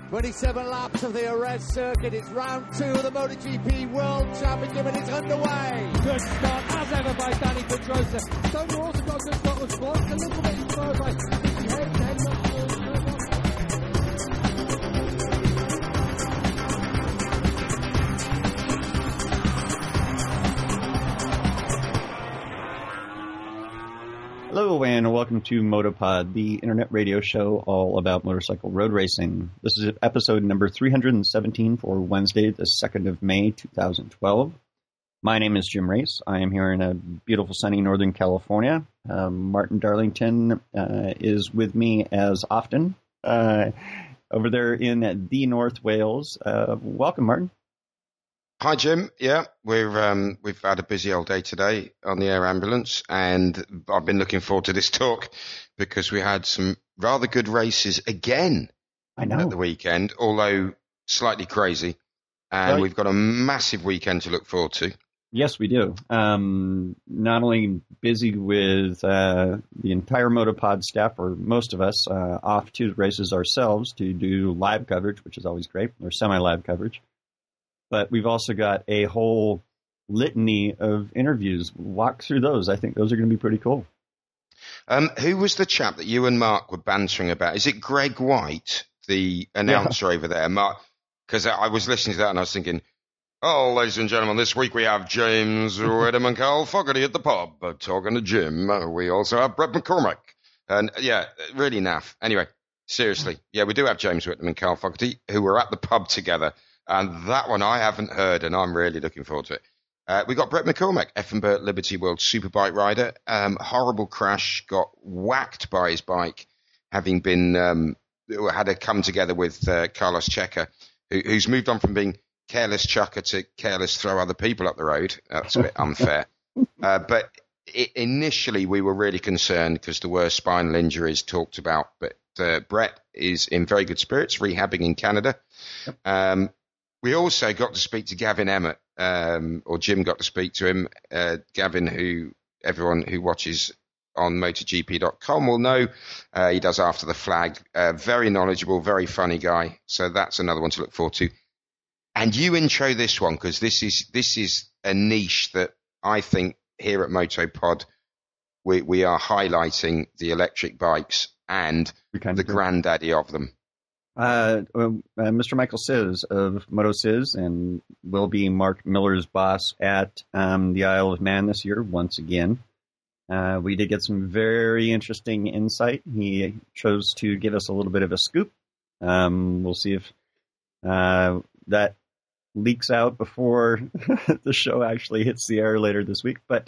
27 laps of the Jerez circuit. It's round 2 of the MotoGP World Championship and it's underway. Good start as ever by Danny Pedrosa. Tony also got a good start with Squad. A little bit slower by Nicky Hayden. Heading up towards Hello and welcome to Motopod, the internet radio show all about motorcycle road racing. This is episode number 317 for Wednesday, the 2nd of May, 2012. My name is Jim Race. I am here in a beautiful sunny Northern California. Martin Darlington is with me as often over there in the North Wales. Welcome, Martin. Hi, Jim. Yeah, we've had a busy old day today on the air ambulance, and I've been looking forward to this talk because we had some rather good races again at the weekend, although slightly crazy. And Right. We've got a massive weekend to look forward to. Yes, we do. Not only busy with the entire Motopod staff, or most of us, off to races ourselves to do live coverage, which is always great, or semi-live coverage. But we've also got a whole litany of interviews. Walk through those. I think those are going to be pretty cool. Who was the chap that you and Mark were bantering about? Is it Greg White, the announcer over there? Mark, because I was listening to that and I was thinking, oh, ladies and gentlemen, this week we have James Whittam and Carl Fogarty at the pub talking to Jim. We also have Brett McCormack. And yeah, really naff. Anyway, seriously, yeah, we do have James Whittam and Carl Fogarty who were at the pub together. And that one I haven't heard, and I'm really looking forward to it. We got Brett McCormack, Effenberg Liberty World Superbike rider. Horrible crash, got whacked by his bike, having been had a come together with Carlos Checa, who's moved on from being careless chucker to careless throw other people up the road. That's a bit unfair. But initially we were really concerned because there were spinal injuries talked about. But Brett is in very good spirits, rehabbing in Canada. We also got to speak to Gavin Emmett, or Jim got to speak to him. Gavin, who everyone who watches on MotoGP.com will know. He does After the Flag. Very knowledgeable, very funny guy. So that's another one to look forward to. And you intro this one because this is a niche that I think here at Motopod we are highlighting the electric bikes and the granddaddy of them. Mr. Michael Siz of Moto Siz and will be Mark Miller's boss at the Isle of Man this year once again. We did get some very interesting insight. He chose to give us a little bit of a scoop. We'll see if that leaks out before the show actually hits the air later this week. But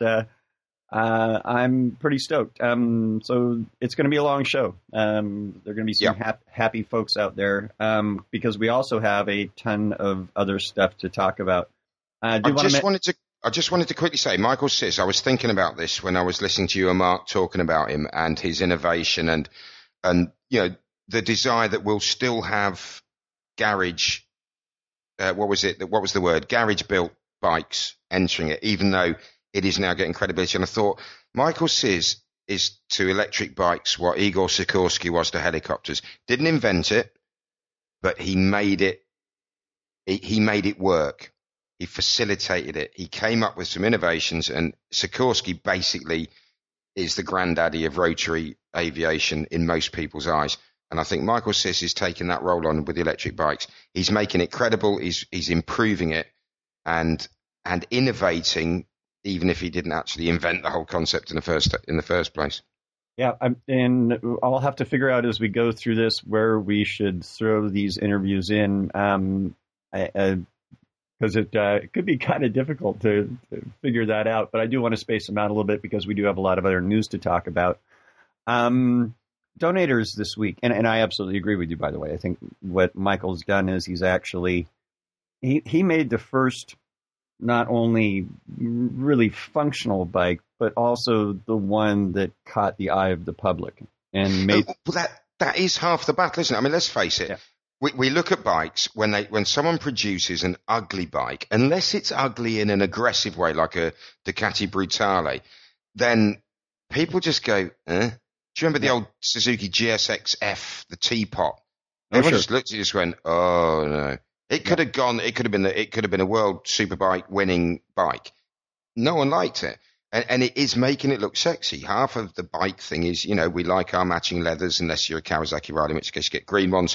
I'm pretty stoked. So it's going to be a long show. There are going to be some happy folks out there because we also have a ton of other stuff to talk about. I just wanted to quickly say, Michael Siz, I was thinking about this when I was listening to you and Mark talking about him and his innovation and you know the desire that we'll still have garage. What was the word? Garage built bikes entering it, even though it is now getting credibility. And I thought Michael Siz is to electric bikes what Igor Sikorsky was to helicopters. Didn't invent it, but he made it. He made it work. He facilitated it. He came up with some innovations, and Sikorsky basically is the granddaddy of rotary aviation in most people's eyes. And I think Michael Siz is taking that role on with the electric bikes. He's making it credible. He's improving it and innovating, even if he didn't actually invent the whole concept in the first place. Yeah, and I'll have to figure out as we go through this where we should throw these interviews in, because it could be kind of difficult to figure that out. But I do want to space them out a little bit because we do have a lot of other news to talk about. Donators this week, and I absolutely agree with you, by the way. I think what Michael's done is he's actually he made the first not only really functional bike, but also the one that caught the eye of the public and made. Well, that is half the battle, isn't it? I mean, let's face it. Yeah. We look at bikes when someone produces an ugly bike, unless it's ugly in an aggressive way like a Ducati Brutale, then people just go, eh? Do you remember the old Suzuki GSX-F, the teapot? Everyone just looked at it and just went, oh no. It could have gone. It could have been a world superbike winning bike. No one liked it, and it is making it look sexy. Half of the bike thing is, we like our matching leathers, unless you're a Kawasaki rider, in which case you get green ones.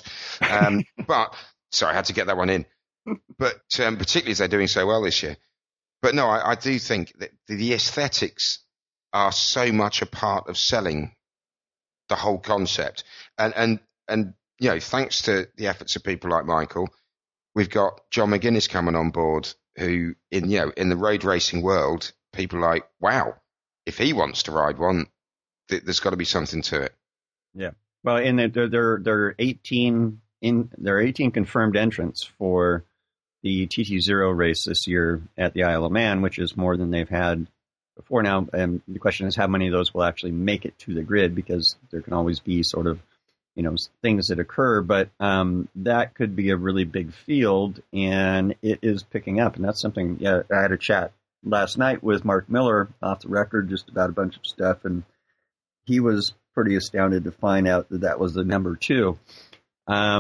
But sorry, I had to get that one in. But particularly as they're doing so well this year. But no, I do think that the aesthetics are so much a part of selling the whole concept, and thanks to the efforts of people like Michael. We've got John McGuinness coming on board, who in the road racing world, people are like, wow, if he wants to ride one, there's got to be something to it. Yeah. Well, and there are 18 confirmed entrants for the TT0 race this year at the Isle of Man, which is more than they've had before now. And the question is how many of those will actually make it to the grid, because there can always be sort of things that occur, but that could be a really big field, and it is picking up. And that's something, I had a chat last night with Mark Miller off the record just about a bunch of stuff, and he was pretty astounded to find out that was the number 2. At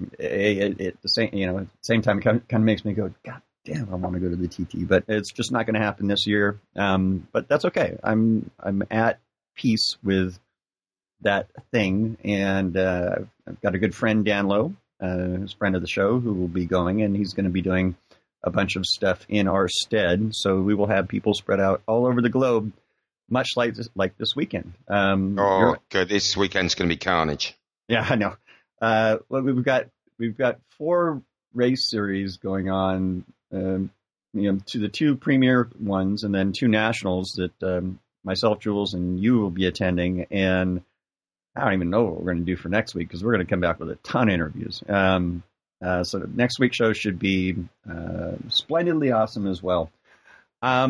the same time, it kind of makes me go, God damn, I want to go to the TT, but it's just not going to happen this year. But that's okay. I'm at peace with that thing, and I've got a good friend, Dan Lowe, who's a friend of the show, who will be going, and he's going to be doing a bunch of stuff in our stead. So we will have people spread out all over the globe, much like this weekend. Good! This weekend's going to be carnage. Yeah, I know. Well, we've got 4 race series going on. To the 2 premier ones, and then 2 nationals that myself, Jules, and you will be attending, and I don't even know what we're going to do for next week, because we're going to come back with a ton of interviews. So the next week's show should be splendidly awesome as well. I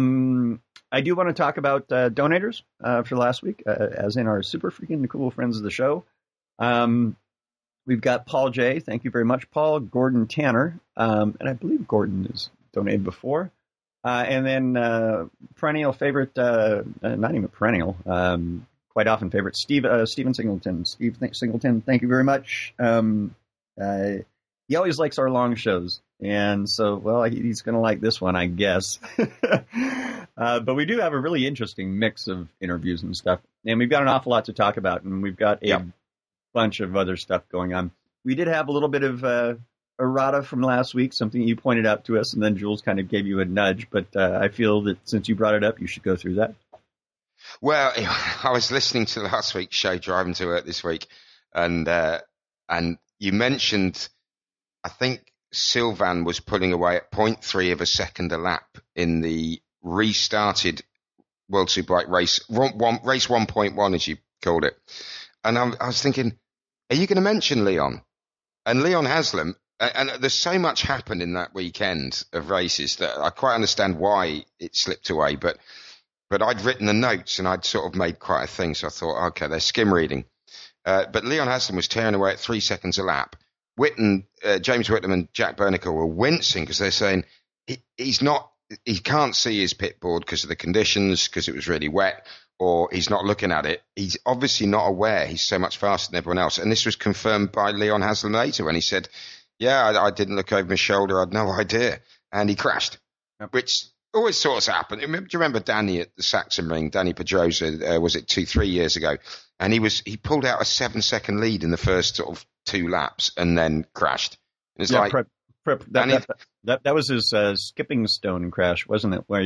do want to talk about donators for last week, as in our super freaking cool friends of the show. We've got Paul J. Thank you very much, Paul. Gordon Tanner. And I believe Gordon has donated before. And then perennial favorite, not even perennial, quite often favorite, Stephen Singleton. Steve Singleton, thank you very much. He always likes our long shows. And so, well, he's going to like this one, I guess. But we do have a really interesting mix of interviews and stuff. And we've got an awful lot to talk about. And we've got a bunch of other stuff going on. We did have a little bit of errata from last week, something you pointed out to us, and then Jules kind of gave you a nudge. But I feel that since you brought it up, you should go through that. Well, I was listening to last week's show, driving to work this week, and you mentioned, I think Sylvain was pulling away at 0.3 of a second a lap in the restarted World Superbike race 1.1, as you called it. And I was thinking, are you going to mention Leon? And Leon Haslam, and there's so much happened in that weekend of races that I quite understand why it slipped away, but I'd written the notes and I'd sort of made quite a thing, so I thought, okay, they're skim reading. But Leon Haslam was tearing away at 3 seconds a lap. James Whitlam and Jack Bernicle were wincing because they're saying he can't see his pit board because of the conditions, because it was really wet, or he's not looking at it. He's obviously not aware he's so much faster than everyone else. And this was confirmed by Leon Haslam later when he said, I didn't look over my shoulder. I had no idea. And he crashed, which always sort of happened. Do you remember Danny at the Saxon Ring, Danny Pedrosa, was it 2-3 years ago? And he pulled out a 7-second lead in the first sort of 2 laps and then crashed. And it's that was his skipping stone crash, wasn't it? Where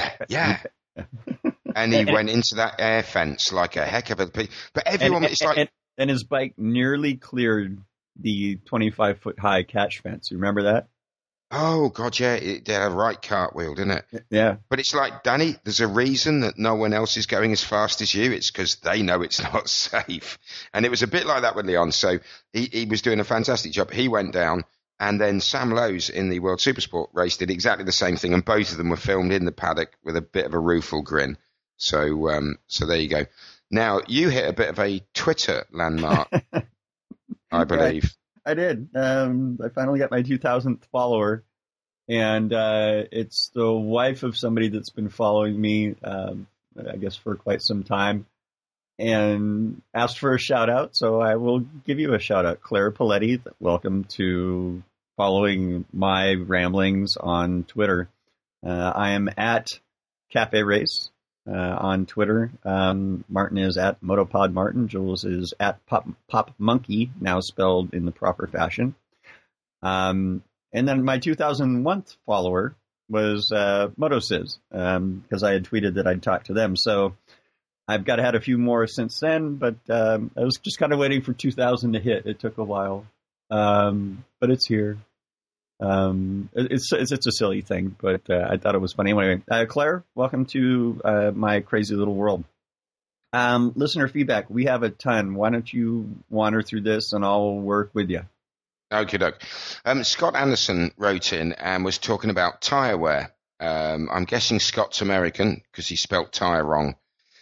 And he went into that air fence like a heck of a... But everyone... And his bike nearly cleared the 25-foot high catch fence. You remember that? Oh, God, yeah. It did a right cartwheel, didn't it? Yeah. But it's like, Danny, there's a reason that no one else is going as fast as you. It's because they know it's not safe. And it was a bit like that with Leon. So he was doing a fantastic job. He went down. And then Sam Lowes in the World Supersport race did exactly the same thing. And both of them were filmed in the paddock with a bit of a rueful grin. So there you go. Now, you hit a bit of a Twitter landmark, I believe. I did. I finally got my 2,000th follower, and it's the wife of somebody that's been following me, I guess, for quite some time. and asked for a shout out. So I will give you a shout out. Claire Paletti, welcome to following my ramblings on Twitter. I am at Cafe Race on Twitter. Martin is at Motopod Martin. Jules is at Pop Monkey, now spelled in the proper fashion. And then my 2001 follower was MotoSiz, because I had tweeted that I'd talk to them. So I've had a few more since then, but I was just kind of waiting for 2000 to hit. It took a while, but it's here. It's a silly thing, but I thought it was funny. Anyway, Claire, welcome to my crazy little world. Listener feedback, we have a ton. Why don't you wander through this and I'll work with you. Okie doke. Scott Anderson wrote in and was talking about tire wear. I'm guessing Scott's American because he spelt tire wrong.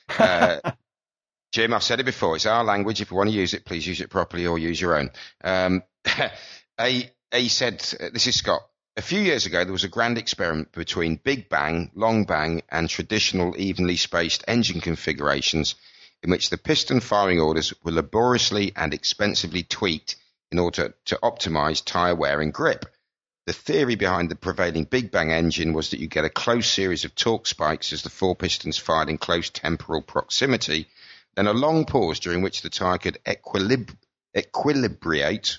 Jim, I've said it before. It's our language. If you want to use it, please use it properly or use your own. He said, this is Scott, a few years ago there was a grand experiment between big bang, long bang and traditional evenly spaced engine configurations in which the piston firing orders were laboriously and expensively tweaked in order to optimize tyre wear and grip. The theory behind the prevailing big bang engine was that you get a close series of torque spikes as the four pistons fired in close temporal proximity, then a long pause during which the tyre could equilibrate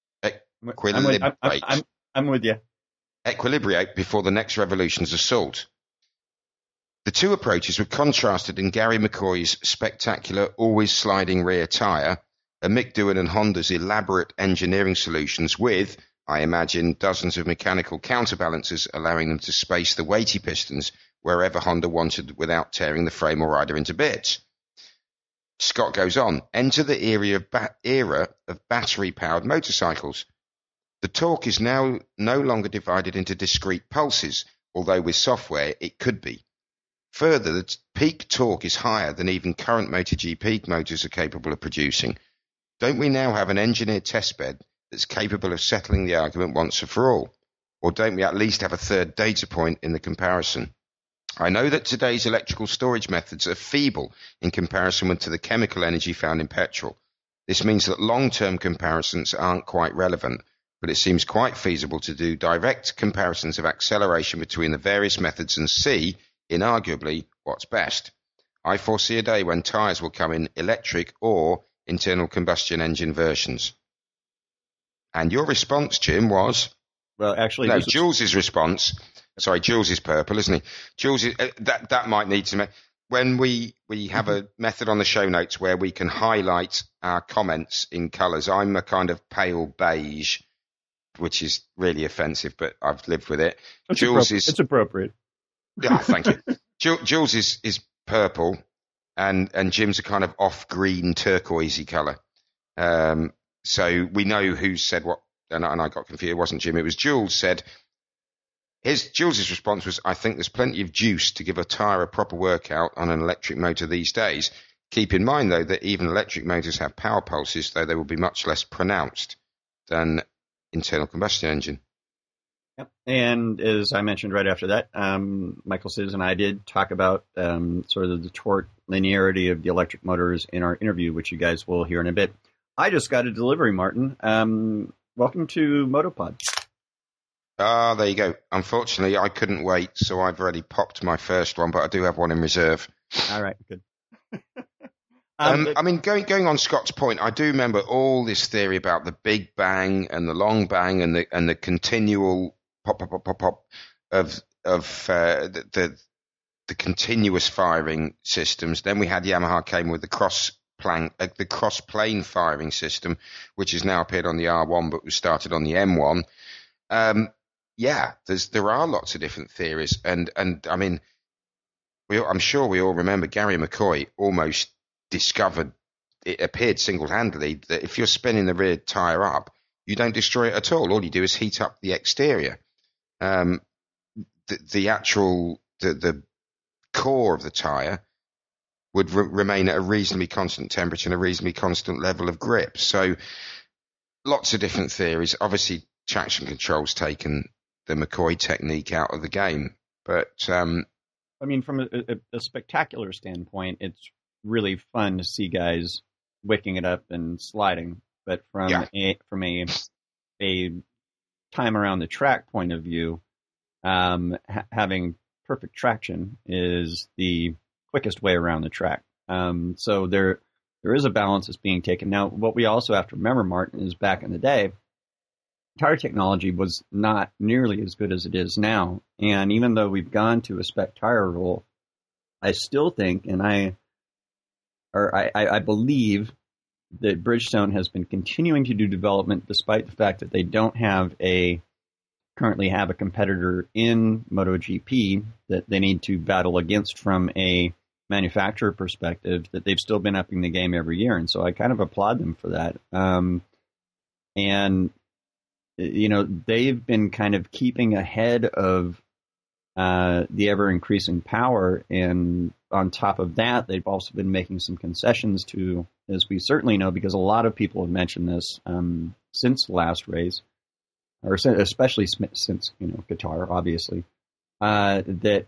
I'm with you. Equilibrate before the next revolution's assault. The two approaches were contrasted in Gary McCoy's spectacular always sliding rear tyre and Mick Doohan and Honda's elaborate engineering solutions with, I imagine, dozens of mechanical counterbalancers allowing them to space the weighty pistons wherever Honda wanted without tearing the frame or rider into bits. Scott goes on, enter the era of battery-powered motorcycles. The torque is now no longer divided into discrete pulses, although with software it could be. Further, the peak torque is higher than even current MotoGP motors are capable of producing. Don't we now have an engineered testbed that's capable of settling the argument once and for all? Or don't we at least have a third data point in the comparison? I know that today's electrical storage methods are feeble in comparison to the chemical energy found in petrol. This means that long-term comparisons aren't quite relevant, but it seems quite feasible to do direct comparisons of acceleration between the various methods and see, inarguably, what's best. I foresee a day when tyres will come in electric or internal combustion engine versions. And your response, Jim, was? Well, actually, no, Jules' response. Sorry, Jules is purple, isn't he? Jules is, that might need to. When we have a method on the show notes where we can highlight our comments in colours. I'm a kind of pale beige, which is really offensive, but I've lived with it. It's appropriate. Yeah, thank you. Jules is purple, and Jim's a kind of off-green turquoisey colour. So we know who said what, and I got confused. It wasn't Jim, it was Jules said. Jules' response was, I think there's plenty of juice to give a tyre a proper workout on an electric motor these days. Keep in mind, though, that even electric motors have power pulses, though they will be much less pronounced than internal combustion engine. Yep. And as I mentioned right after that, Michael Siz and I did talk about sort of the torque linearity of the electric motors in our interview, which you guys will hear in a bit. I just got a delivery, Martin. Welcome to Motopod. There you go. Unfortunately, I couldn't wait, so I've already popped my first one, but I do have one in reserve. All right, good. I mean, going on Scott's point, I do remember all this theory about the big bang and the long bang and the continual pop of the continuous firing systems. Then we had Yamaha came with the cross plane firing system, which has now appeared on the R1, but was started on the M1. There are lots of different theories, and I mean, I'm sure we all remember Gary McCoy almost discovered, it appeared single-handedly, that if you're spinning the rear tyre up, you don't destroy it at all. All you do is heat up the exterior. The actual core of the tyre would remain at a reasonably constant temperature and a reasonably constant level of grip. So lots of different theories. Obviously, traction control's taken the McCoy technique out of the game. But I mean, from a spectacular standpoint, it's really fun to see guys wicking it up and sliding. But from a time around the track point of view, having perfect traction is the quickest way around the track. So there is a balance that's being taken. Now, what we also have to remember, Martin, is back in the day, tire technology was not nearly as good as it is now. And even though we've gone to a spec tire rule, I still think, and I believe that Bridgestone has been continuing to do development despite the fact that they don't currently have a competitor in MotoGP that they need to battle against from a manufacturer perspective, that they've still been upping the game every year. And so I kind of applaud them for that. And, you know, they've been kind of keeping ahead of the ever-increasing power. And on top of that, they've also been making some concessions to, as we certainly know, because a lot of people have mentioned this since the last race, or especially since, you know, Qatar, obviously, that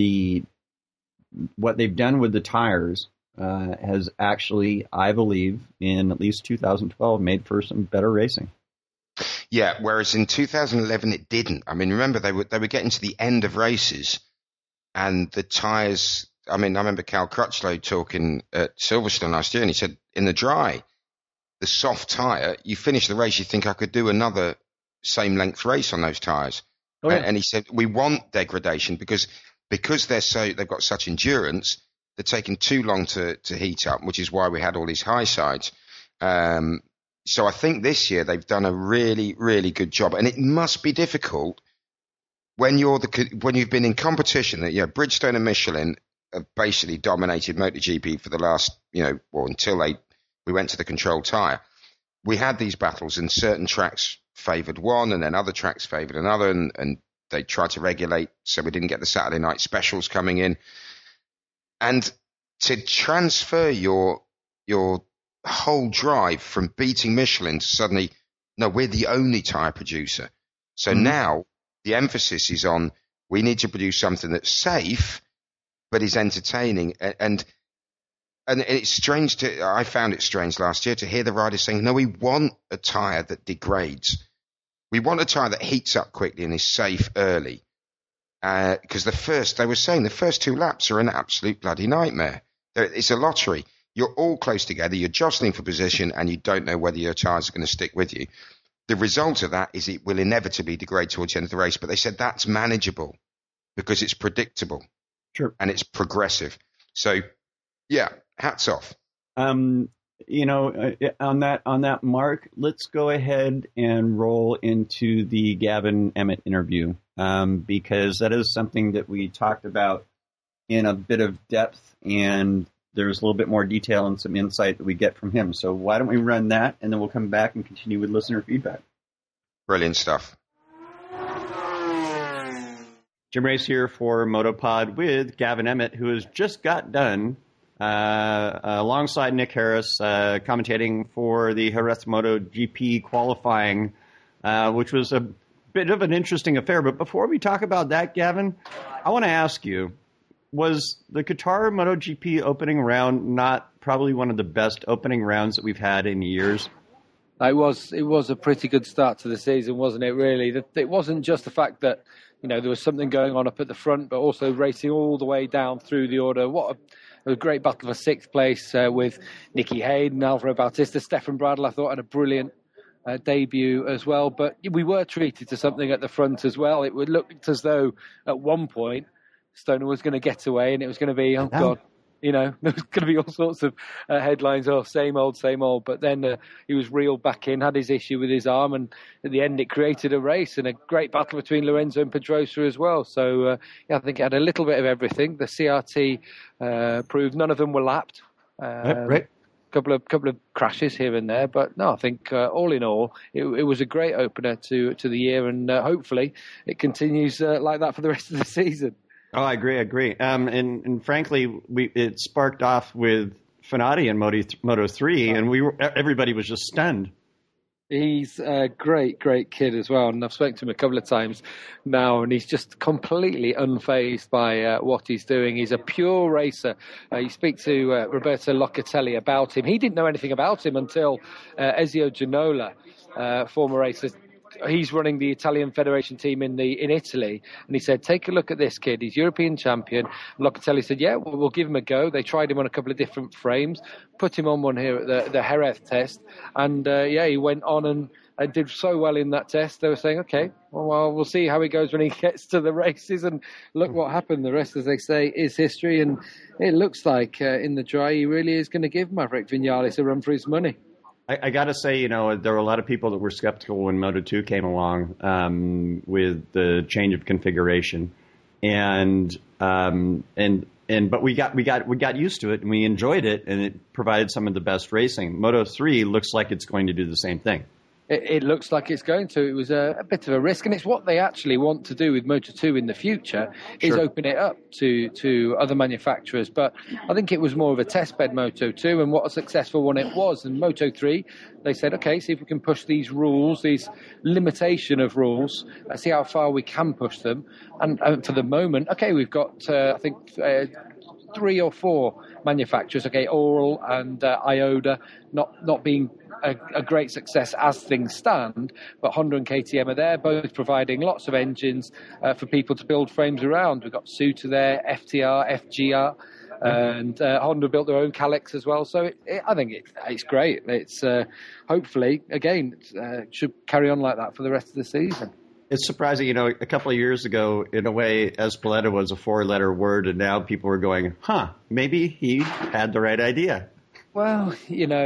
what they've done with the tires has actually, I believe, in at least 2012, made for some better racing. Yeah, whereas in 2011 it didn't. I mean, remember they were getting to the end of races, and the tires. I mean, I remember Cal Crutchlow talking at Silverstone last year, and he said, in the dry, the soft tire, you finish the race, you think I could do another same length race on those tires. Oh, yeah. And he said, we want degradation because they've got such endurance, they're taking too long to heat up, which is why we had all these high sides. So I think this year they've done a really, really good job, and it must be difficult when you've been in competition. That, you know, Bridgestone and Michelin have basically dominated MotoGP for the last, until we went to the controlled tyre. We had these battles, and certain tracks favoured one, and then other tracks favoured another, and they tried to regulate so we didn't get the Saturday night specials coming in. And to transfer your whole drive from beating Michelin to suddenly, no, we're the only tyre producer. So now the emphasis is on, we need to produce something that's safe, but is entertaining. And it's strange I found it strange last year to hear the riders saying, no, we want a tyre that degrades. We want a tyre that heats up quickly and is safe early. Because the first 2 laps are an absolute bloody nightmare. It's a lottery. You're all close together, you're jostling for position, and you don't know whether your tyres are going to stick with you. The result of that is it will inevitably degrade towards the end of the race, but they said that's manageable because it's predictable. Sure. And it's progressive. So, yeah, hats off. On that mark, let's go ahead and roll into the Gavin Emmett interview, because that is something that we talked about in a bit of depth, and there's a little bit more detail and some insight that we get from him. So why don't we run that, and then we'll come back and continue with listener feedback. Brilliant stuff. Jim Race here for Motopod with Gavin Emmett, who has just got done alongside Nick Harris commentating for the Jerez MotoGP qualifying, which was a bit of an interesting affair. But before we talk about that, Gavin, I want to ask you, was the Qatar MotoGP opening round not probably one of the best opening rounds that we've had in years? It was a pretty good start to the season, wasn't it, really? It wasn't just the fact that, there was something going on up at the front, but also racing all the way down through the order. What a great battle for sixth place with Nicky Hayden, Alvaro Bautista. Stefan Bradl, I thought, had a brilliant debut as well. But we were treated to something at the front as well. It looked as though at one point Stoner was going to get away, and it was going to be, oh God, there was going to be all sorts of headlines, same old. But then he was reeled back in, had his issue with his arm, and at the end it created a race and a great battle between Lorenzo and Pedrosa as well. So I think it had a little bit of everything. The CRT proved none of them were lapped. Right. Couple of crashes here and there, but no, I think all in all, it was a great opener to the year, and hopefully it continues like that for the rest of the season. Oh, I agree. And frankly, it sparked off with Fenati in Moto 3, and everybody was just stunned. He's a great, great kid as well, and I've spoken to him a couple of times now, and he's just completely unfazed by what he's doing. He's a pure racer. You speak to Roberto Locatelli about him. He didn't know anything about him until Ezio Ginola, former racer. He's running the Italian Federation team in Italy, and he said, "Take a look at this kid. He's European champion." Locatelli said, "Yeah, we'll give him a go." They tried him on a couple of different frames, put him on one here at the Jerez test, and he went on and did so well in that test. They were saying, "Okay, well, we'll see how he goes when he gets to the races." And look what happened. The rest, as they say, is history. And it looks like in the dry, he really is going to give Maverick Vinales a run for his money. I got to say, there were a lot of people that were skeptical when Moto2 came along with the change of configuration, but we got used to it and we enjoyed it, and it provided some of the best racing. Moto3 looks like it's going to do the same thing. It looks like it's going to. It was a bit of a risk, and it's what they actually want to do with Moto2 in the future, is open it up to other manufacturers. But I think it was more of a testbed Moto2, and what a successful one it was. And Moto3, they said, okay, see if we can push these rules, these limitation of rules, see how far we can push them. And for the moment, okay, we've got, I think, 3 or 4 manufacturers, okay, Oral and Ioda, not being a great success as things stand, but Honda and KTM are there, both providing lots of engines for people to build frames around. We've got Suter there, FTR, FGR, and Honda built their own Calyx as well. So I think it's great. It's hopefully, again, should carry on like that for the rest of the season. It's surprising, a couple of years ago, in a way, Espeleta was a 4-letter word, and now people are going, maybe he had the right idea. Well,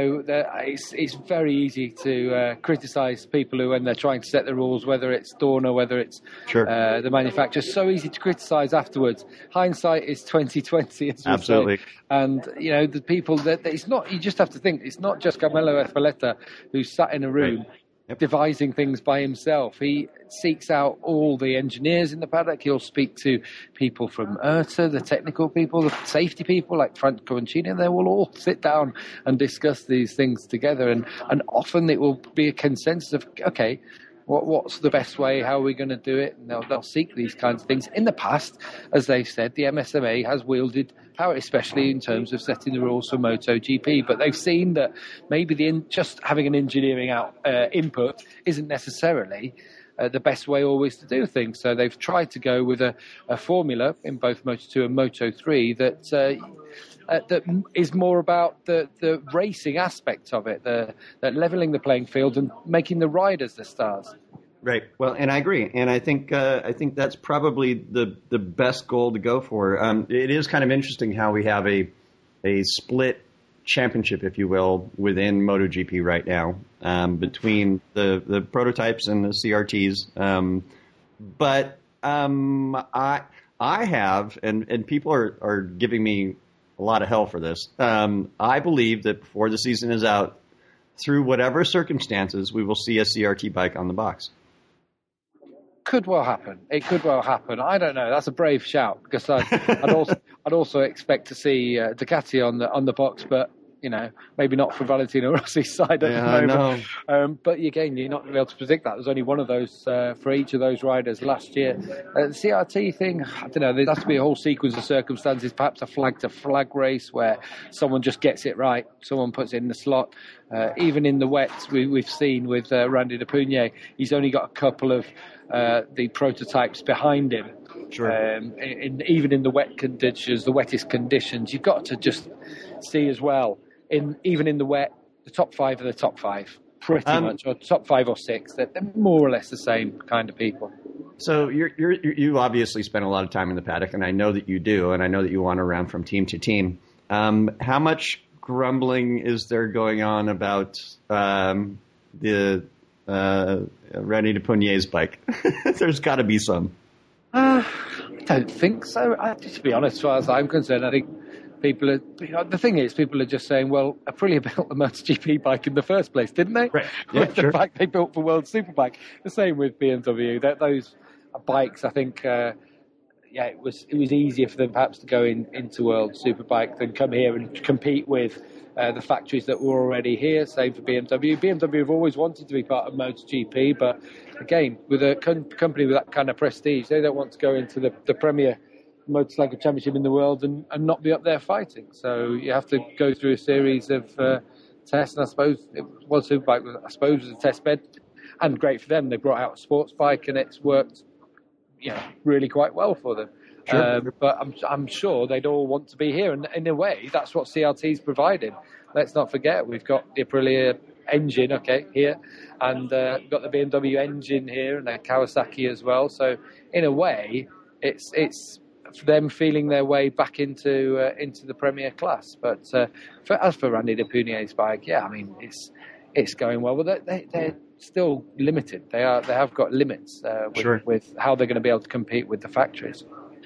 it's very easy to criticise people who, when they're trying to set the rules, whether it's Dorna, whether it's the manufacturer. So easy to criticise afterwards. Hindsight is 20/20, as we Absolutely. say. And the people that it's not. You just have to think it's not just Carmelo Espeleta who's sat in a room. Right. Devising things by himself. He seeks out all the engineers in the paddock. He'll speak to people from IRTA, the technical people, the safety people like Frank Coroncini, and they will all sit down and discuss these things together. And often it will be a consensus of, okay, what's the best way? How are we going to do it? And they'll seek these kinds of things. In the past, as they've said, the MSMA has wielded power, especially in terms of setting the rules for MotoGP. But they've seen that maybe just having an engineering input isn't necessarily the best way always to do things. So they've tried to go with a formula in both Moto2 and Moto3 that is more about the racing aspect of it, that leveling the playing field and making the riders the stars. Right. Well, and I agree, and I think that's probably the best goal to go for. It is kind of interesting how we have a split championship, if you will, within MotoGP right now, between the prototypes and the CRTs. But I have, and people are giving me a lot of hell for this. I believe that before the season is out, through whatever circumstances, we will see a CRT bike on the box. Could well happen. It could well happen. I don't know. That's a brave shout, because I'd also expect to see Ducati on the box, but maybe not from Valentino Rossi's side at the moment. But again, you're not going to be able to predict that. There's only one of those for each of those riders last year. The CRT thing, I don't know. There has to be a whole sequence of circumstances, perhaps a flag-to-flag race where someone just gets it right, someone puts it in the slot. Even in the wets, we've seen with Randy De Pugny, he's only got a couple of the prototypes behind him. Sure. Even in the wet conditions, the wettest conditions, you've got to just see as well. Even in the wet, the top 5 are the top 5, pretty much, or top 5 or 6. They're more or less the same kind of people. So you obviously spend a lot of time in the paddock, and I know that you do, and I know that you wander around from team to team. How much grumbling is there going on about the Randy De Pugny's bike? There's got to be some. I don't think so. To be honest, as far as I'm concerned, I think people are. The thing is, people are just saying, "Well, Aprilia built the MotoGP bike in the first place, didn't they?" Right. Yeah, with the bike they built for World Superbike. The same with BMW. Those bikes, I think. It was easier for them perhaps to go into World Superbike than come here and compete with the factories that were already here. Same for BMW. BMW have always wanted to be part of MotoGP, but again, with a company with that kind of prestige, they don't want to go into the premier motorcycle championship in the world and not be up there fighting. So you have to go through a series of tests, and I suppose it was Superbike, was a test bed, and great for them. They brought out a sports bike, and it's worked, really quite well for them. Sure. But I'm sure they'd all want to be here, and in a way, that's what CRT's providing. Let's not forget, we've got the Aprilia engine, here, and we've got the BMW engine here, and a Kawasaki as well. So in a way, it's them feeling their way back into the premier class. But as for Randy de Punier's bike, it's going well. Well, they're still limited. They have got limits with how they're going to be able to compete with the factories.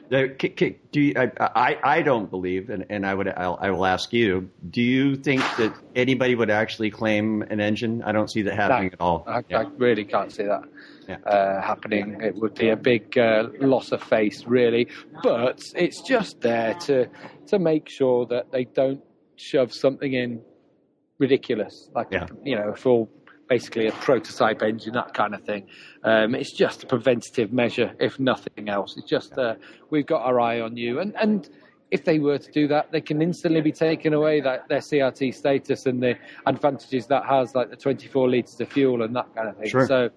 I don't believe, and I will ask you. Do you think that anybody would actually claim an engine? I don't see that happening at all. I really can't see that happening. It would be a big loss of face, really. But it's just there to make sure that they don't shove something in ridiculous, like a full. Basically a prototype engine, that kind of thing. It's just a preventative measure, if nothing else. It's just we've got our eye on you. And if they were to do that, they can instantly be taken away their CRT status and the advantages that has, like the 24 litres of fuel and that kind of thing. Sure. So,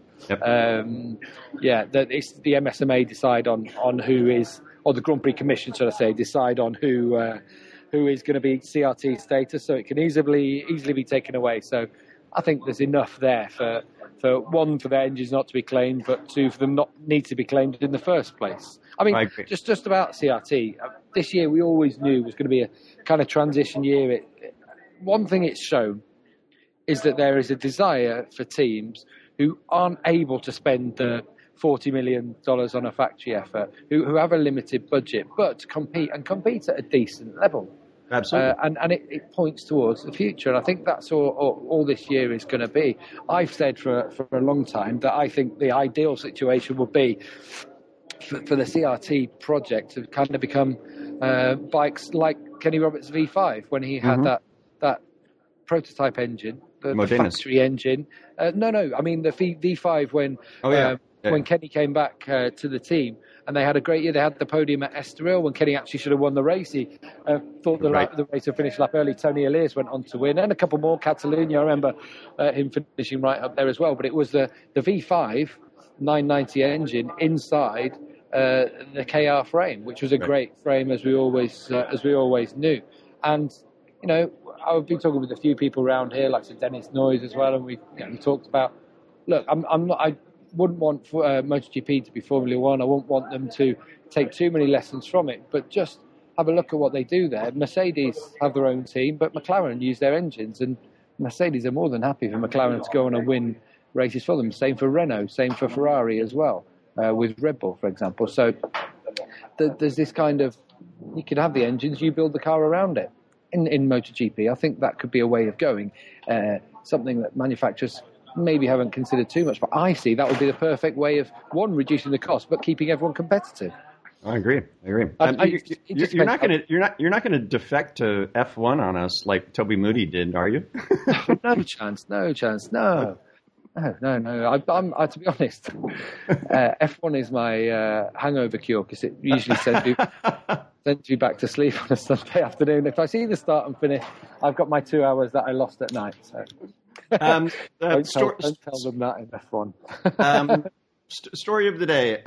it's the MSMA decide on who is, or the Grand Prix Commission, should I say, decide on who is going to be CRT status, so it can easily be taken away. So I think there's enough there for one, for their engines not to be claimed, but two, for them not need to be claimed in the first place. I mean, just about CRT, this year we always knew was going to be a kind of transition year. One thing it's shown is that there is a desire for teams who aren't able to spend the $40 million on a factory effort, who have a limited budget, but to compete at a decent level. Absolutely. And it points towards the future. And I think that's all this year is going to be. I've said for a long time that I think the ideal situation would be for the CRT project to kind of become bikes like Kenny Roberts' V5 when he had that prototype engine, the factory engine. No, I mean the V5 when Kenny came back to the team. And they had a great year. They had the podium at Estoril when Kenny actually should have won the race. He thought the race would finish lap early. Tony Elias went on to win. And a couple more. Catalunya, I remember him finishing right up there as well. But it was the V5 990 engine inside the KR frame, which was a great frame as we always knew. And, I've been talking with a few people around here, like Sir Dennis Noyes as well. And we talked about, look, I wouldn't want MotoGP to be Formula One. I wouldn't want them to take too many lessons from it, but just have a look at what they do there. Mercedes have their own team, but McLaren use their engines, and Mercedes are more than happy for McLaren to go on and win races for them. Same for Renault, same for Ferrari as well, with Red Bull, for example. So there's this kind of, you can have the engines, you build the car around it. In MotoGP, I think that could be a way of going, something that manufacturers maybe haven't considered too much, but I see that would be the perfect way of, one, reducing the cost, but keeping everyone competitive. I agree. You're not going to defect to F1 on us like Toby Moody did, are you? No chance. No. To be honest, F1 is my hangover cure, because it usually sends you back to sleep on a Sunday afternoon. If I see the start and finish, I've got my 2 hours that I lost at night. So. Don't tell them that in F1. Story of the day.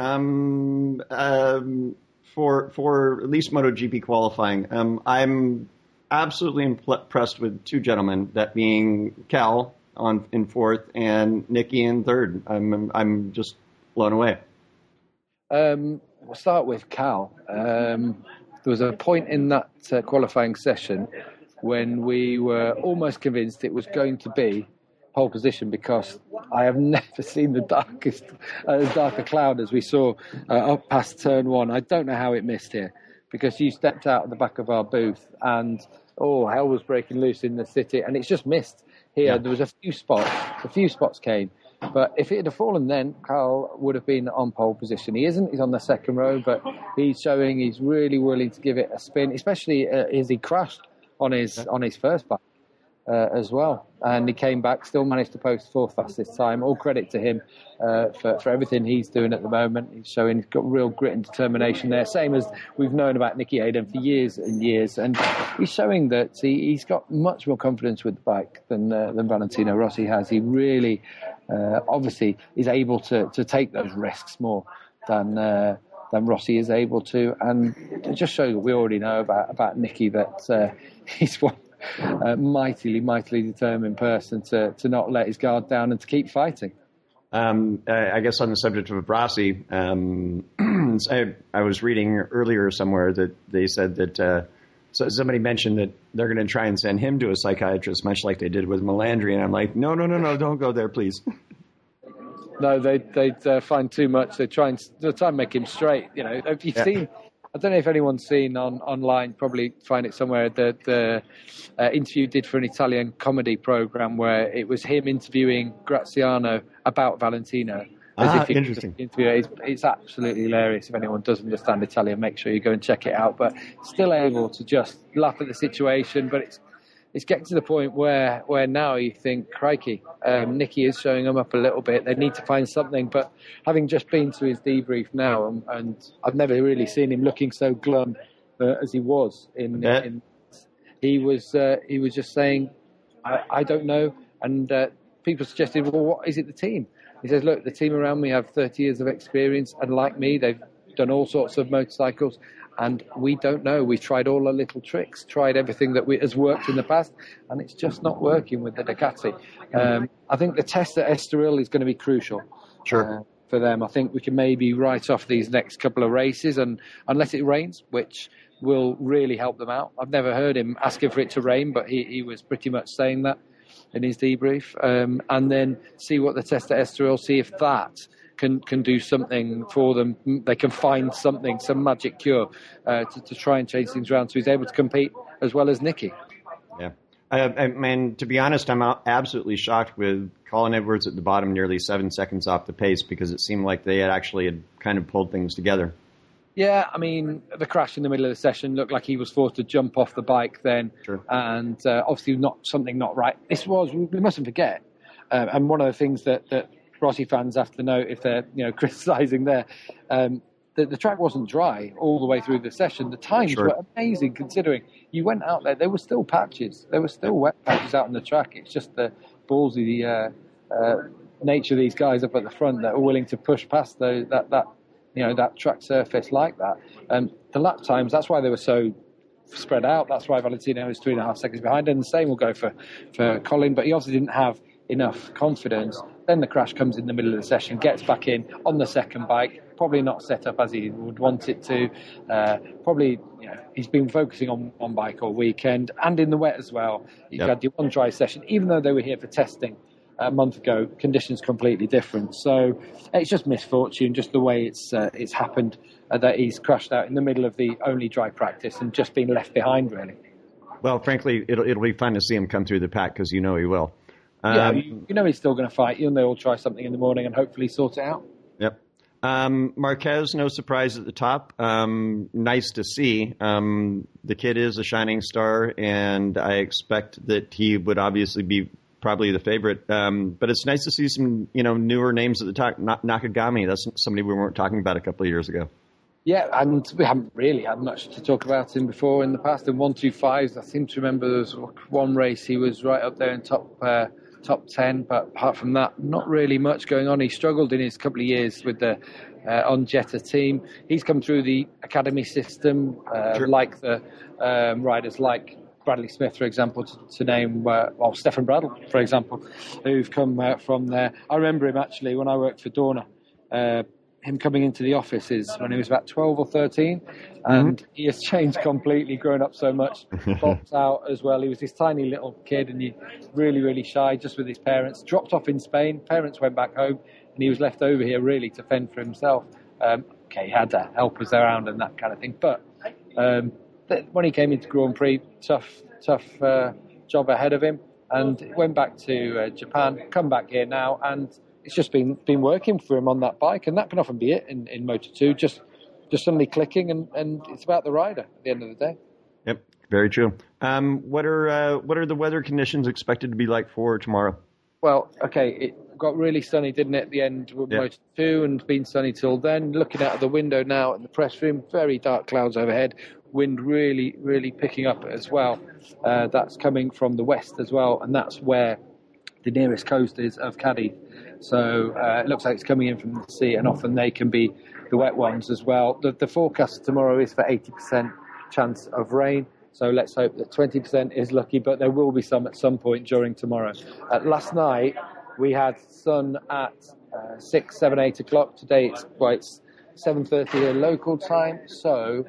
For at least MotoGP qualifying, I'm absolutely impressed with two gentlemen, that being Cal in fourth and Nicky in third. I'm just blown away. We'll start with Cal. There was a point in that qualifying session when we were almost convinced it was going to be pole position, because I have never seen the darker cloud as we saw up past turn one. I don't know how it missed here, because you stepped out of the back of our booth and hell was breaking loose in the city, and it's just missed here. Yeah. There was a few spots came, but if it had fallen then, Carl would have been on pole position. He isn't. He's on the second row, but he's showing he's really willing to give it a spin, especially as he crashed on his first bike. as well. And he came back, still managed to post fourth fastest time. All credit to him for everything he's doing at the moment. He's got real grit and determination there, same as we've known about Nicky Hayden for years and years. And he's showing that he's got much more confidence with the bike than Valentino Rossi has. He really, obviously, is able to take those risks more than Rossi is able to. And it just shows what we already know about Nicky, that he's one mightily determined person to not let his guard down and to keep fighting. I guess on the subject of Rossi, I was reading earlier somewhere that they said that somebody mentioned that they're going to try and send him to a psychiatrist, much like they did with Melandri, and I'm like, no, don't go there, please. No, they'd find too much. They try and make him straight. You know, if you've seen, I don't know if anyone's seen online, probably find it somewhere, the interview did for an Italian comedy program where it was him interviewing Graziano about Valentino. Interesting. It's absolutely hilarious. If anyone doesn't understand Italian, make sure you go and check it out. But still able to just laugh at the situation. But it's getting to the point where now you think, crikey, Nicky is showing them up a little bit. They need to find something. But having just been to his debrief now, and I've never really seen him looking so glum as he was he was just saying, I don't know. And people suggested, well, what is it, the team? He says, look, the team around me have 30 years of experience, and like me, they've done all sorts of motorcycles, and we don't know. We've tried all the little tricks, tried everything that has worked in the past, and it's just not working with the Ducati. I think the test at Estoril is going to be crucial. Sure. For them. I think we can maybe write off these next couple of races, and unless it rains, which will really help them out. I've never heard him asking for it to rain, but he was pretty much saying that in his debrief, and then see what the test at Estoril, see if that can do something for them. They can find something, some magic cure to try and change things around so he's able to compete as well as Nicky. Yeah. And to be honest, I'm absolutely shocked with Colin Edwards at the bottom, nearly 7 seconds off the pace, because it seemed like they had kind of pulled things together. Yeah, I mean, the crash in the middle of the session looked like he was forced to jump off the bike then. Sure. And obviously not right. We mustn't forget, and one of the things that Rossi fans have to note if they're criticising there, the track wasn't dry all the way through the session. The times were amazing considering you went out there were still patches. There were still wet patches out on the track. It's just the ballsy nature of these guys up at the front that are willing to push past that track surface like that. The lap times, that's why they were so spread out. That's why Valentino was 3.5 seconds behind, and the same will go for Colin, but he obviously didn't have enough confidence. Then the crash comes in the middle of the session, gets back in on the second bike, probably not set up as he would want it to. He's been focusing on one bike all weekend, and in the wet as well. You had your one dry session, even though they were here for testing a month ago, conditions completely different. So it's just misfortune, just the way it's happened, that he's crashed out in the middle of the only dry practice and just been left behind, really. Well, frankly, it'll be fun to see him come through the pack, because he will. He's still going to fight. He'll try something in the morning and hopefully sort it out. Yep. Marquez, no surprise at the top. Nice to see. The kid is a shining star, and I expect that he would obviously be probably the favorite. But it's nice to see some, newer names at the top. Nakagami, that's somebody we weren't talking about a couple of years ago. Yeah, and we haven't really had much to talk about him before in the past. In 125s, I seem to remember there was one race he was right up there in top 10, but apart from that, not really much going on. He struggled in his couple of years with the on Jetta team. He's come through the academy system, like the riders like Bradley Smith, for example, to name, Stefan Bradl, for example, who've come from there. I remember him actually when I worked for Dorna. Him coming into the offices when he was about 12 or 13, and he has changed completely, grown up so much, boxed out as well. He was this tiny little kid, and he really, really shy, just with his parents. Dropped off in Spain, parents went back home, and he was left over here really to fend for himself. He had helpers around and that kind of thing, but when he came into Grand Prix, tough job ahead of him, and went back to Japan, come back here now, and it's just been working for him on that bike, and that can often be it in Moto2, just suddenly clicking, and it's about the rider at the end of the day. Yep. Very true. What are the weather conditions expected to be like for tomorrow? Well, okay, it got really sunny, didn't it, at the end with Moto 2, and been sunny till then. Looking out of the window now in the press room, very dark clouds overhead, wind really, really picking up as well. That's coming from the west as well, and that's where the nearest coast is of Cadiz. So it looks like it's coming in from the sea, and often they can be the wet ones as well. The forecast tomorrow is for 80% chance of rain. So let's hope that 20% is lucky, but there will be some at some point during tomorrow. Last night, we had sun at 6, 7, 8 o'clock. Today, it's 7:30 here local time. So,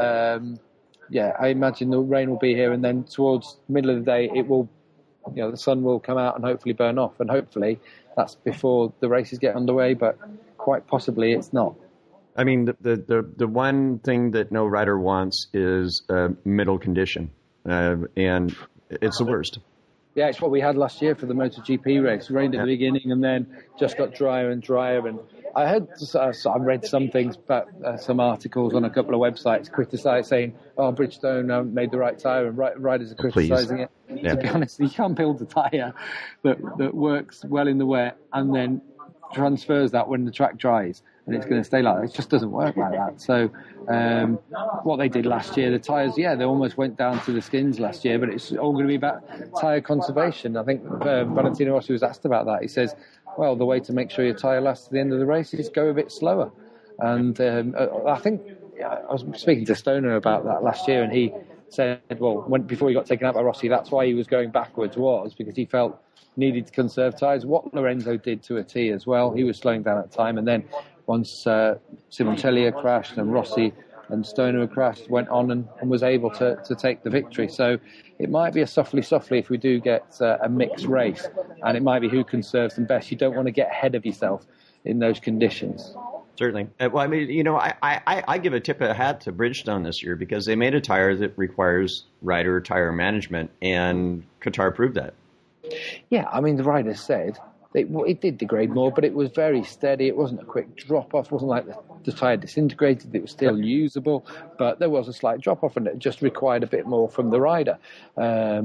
I imagine the rain will be here. And then towards the middle of the day, it will, the sun will come out and hopefully burn off. And hopefully that's before the races get underway, but quite possibly it's not. I mean, the one thing that no rider wants is middle condition, and it's the worst. Yeah, it's what we had last year for the MotoGP race. It rained at the beginning and then just got drier and drier. And I read some things, but some articles on a couple of websites saying, Bridgestone haven't made the right tyre, and riders are criticising it. Yeah. To be honest, you can't build a tyre that works well in the wet and then transfers that when the track dries. And it's going to stay like that. It just doesn't work like that. So what they did last year, the tyres, they almost went down to the skins last year, but it's all going to be about tyre conservation. I think Valentino Rossi was asked about that. He says, well, the way to make sure your tyre lasts to the end of the race is go a bit slower. And I think I was speaking to Stoner about that last year, and he said, before he got taken out by Rossi, that's why he was going backwards, was because he felt needed to conserve tyres. What Lorenzo did to a T as well, he was slowing down at the time, and then once Simoncelli crashed and Rossi and Stoner crashed, went on and was able to take the victory. So it might be a softly if we do get a mixed race, and it might be who conserves them best. You don't want to get ahead of yourself in those conditions. Certainly. Well, I mean, I give a tip of the hat to Bridgestone this year because they made a tire that requires rider tire management, and Qatar proved that. Yeah, I mean, the riders said it did degrade more, but it was very steady. It wasn't a quick drop-off. It wasn't like the tyre disintegrated. It was still usable, but there was a slight drop-off, and it just required a bit more from the rider. I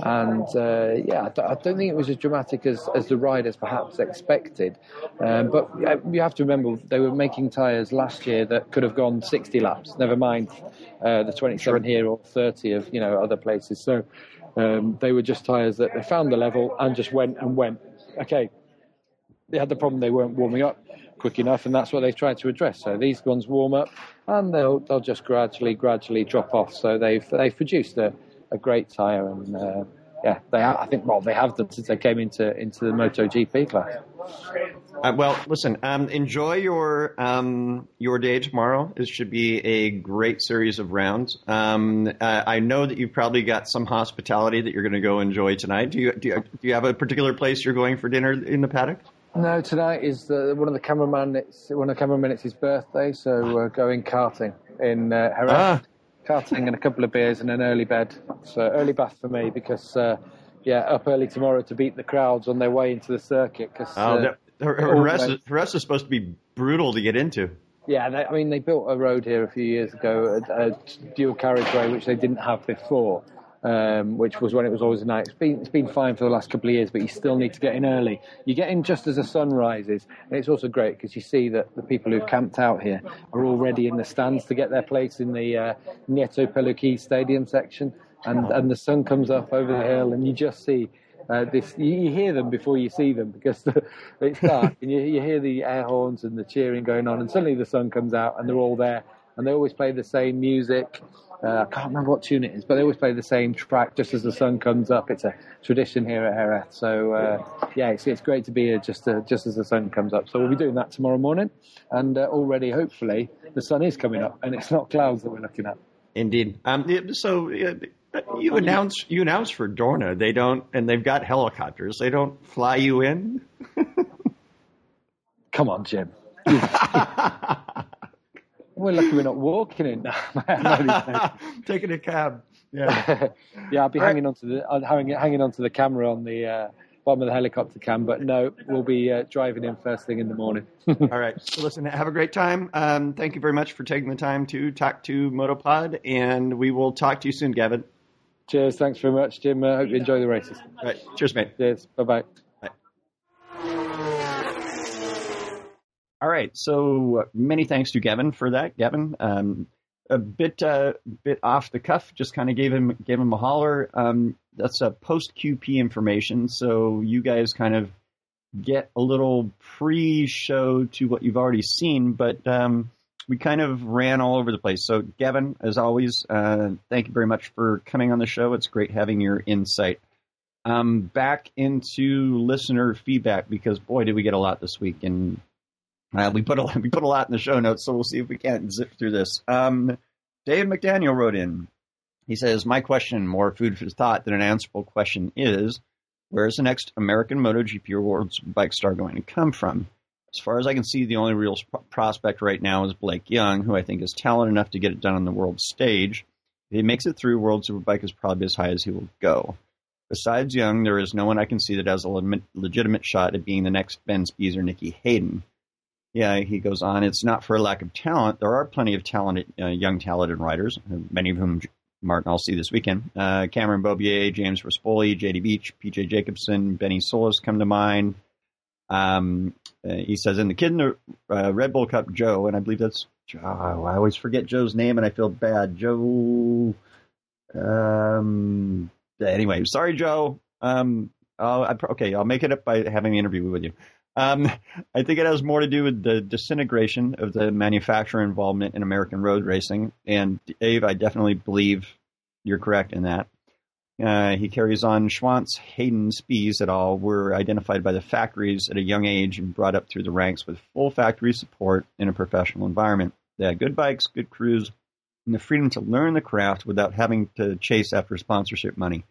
don't think it was as dramatic as the riders perhaps expected. But you have to remember, they were making tyres last year that could have gone 60 laps, never mind the 27 here or 30 of other places. So they were just tyres that they found the level and just went. Okay, they had the problem they weren't warming up quick enough, and that's what they tried to address. So these ones warm up, and they'll just gradually drop off. So they've produced a great tyre, and they have them since they came into the MotoGP class. Well, listen, enjoy your day tomorrow. It should be a great series of rounds. I know that you've probably got some hospitality that you're going to go enjoy tonight. Do you have a particular place you're going for dinner in the paddock? No, tonight is one of the cameramen. It's his birthday, so we're going karting in Jerez. Karting and a couple of beers and an early bed. So early bath for me because up early tomorrow to beat the crowds on their way into the circuit. Jerez is supposed to be brutal to get into. Yeah, they built a road here a few years ago, a dual carriageway, which they didn't have before, which was when it was always a night. It's been fine for the last couple of years, but you still need to get in early. You get in just as the sun rises, and it's also great because you see that the people who've camped out here are already in the stands to get their place in the Nieto Peluquí Stadium section, and the sun comes up over the hill, and you just see you hear them before you see them because it's dark, and you hear the air horns and the cheering going on, and suddenly the sun comes out, and they're all there, and they always play the same music. I can't remember what tune it is, but they always play the same track just as the sun comes up. It's a tradition here at Jerez. So, it's great to be here just as the sun comes up. So we'll be doing that tomorrow morning. And already, hopefully, the sun is coming up and it's not clouds that we're looking at. Indeed. You announce for Dorna. They don't, and they've got helicopters. They don't fly you in? Come on, Jim. We're lucky we're not walking in now. Taking a cab. Yeah, I'll be hanging onto the camera on the bottom of the helicopter cam, but no, we'll be driving in first thing in the morning. All right. So listen, have a great time. Thank you very much for taking the time to talk to Motopod, and we will talk to you soon, Gavin. Cheers. Thanks very much, Jim. Hope you enjoy the races. All right. Cheers, mate. Cheers. Bye-bye. All right, so many thanks to Gavin for that. Gavin, a bit off the cuff, just kind of gave him a holler. That's a post QP information, so you guys kind of get a little pre-show to what you've already seen, but we kind of ran all over the place. So Gavin, as always, thank you very much for coming on the show. It's great having your insight. Back into listener feedback, because boy, did we get a lot this week, and we put a lot in the show notes, so we'll see if we can't zip through this. Dave McDaniel wrote in. He says, my question, more food for thought than an answerable question, is where is the next American MotoGP or World Superbike star going to come from? As far as I can see, the only real prospect right now is Blake Young, who I think is talented enough to get it done on the world stage. If he makes it through, World Superbike is probably as high as he will go. Besides Young, there is no one I can see that has a legitimate shot at being the next Ben Spies or Nicky Hayden. Yeah, he goes on, it's not for a lack of talent. There are plenty of young talented riders, many of whom Martin I'll see this weekend. Cameron Bobier, James Rispoli, JD Beach, PJ Jacobson, Benny Solis come to mind. He says, in the kid in the Red Bull Cup, Joe, and I believe that's, I always forget Joe's name and I feel bad. Joe, anyway, sorry, Joe. I'll make it up by having the interview with you. I think it has more to do with the disintegration of the manufacturer involvement in American road racing. And Dave, I definitely believe you're correct in that. He carries on, Schwantz, Hayden, Spies et al. Were identified by the factories at a young age and brought up through the ranks with full factory support in a professional environment. They had good bikes, good crews, and the freedom to learn the craft without having to chase after sponsorship money.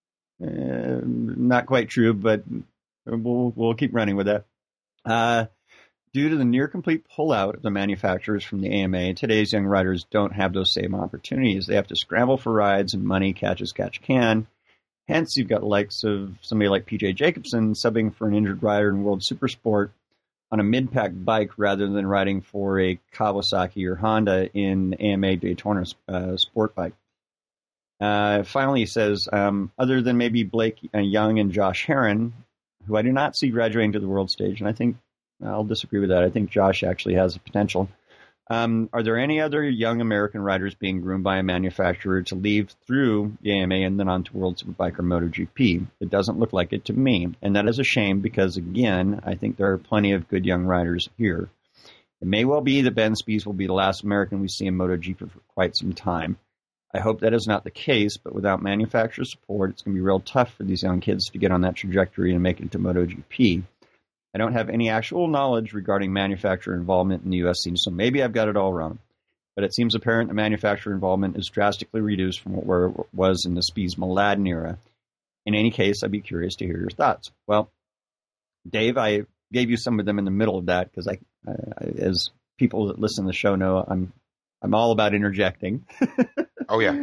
Not quite true, but we'll keep running with that. Due to the near-complete pullout of the manufacturers from the AMA, today's young riders don't have those same opportunities. They have to scramble for rides and money, catch as catch can. Hence, you've got the likes of somebody like PJ Jacobson subbing for an injured rider in World Supersport on a mid-pack bike rather than riding for a Kawasaki or Honda in AMA Daytona sport bike. Finally, he says, other than maybe Blake Young and Josh Herron, who I do not see graduating to the world stage, and I think I'll disagree with that. I think Josh actually has the potential. Are there any other young American riders being groomed by a manufacturer to leave through the AMA and then on to World Superbike or MotoGP? It doesn't look like it to me, and that is a shame because, again, I think there are plenty of good young riders here. It may well be that Ben Spies will be the last American we see in MotoGP for quite some time. I hope that is not the case, but without manufacturer support, it's going to be real tough for these young kids to get on that trajectory and make it to MotoGP. I don't have any actual knowledge regarding manufacturer involvement in the U.S. scene, so maybe I've got it all wrong. But it seems apparent that manufacturer involvement is drastically reduced from where it was in the Spies-Mladen era. In any case, I'd be curious to hear your thoughts. Well, Dave, I gave you some of them in the middle of that because, as people that listen to the show know, I'm all about interjecting. Oh, yeah.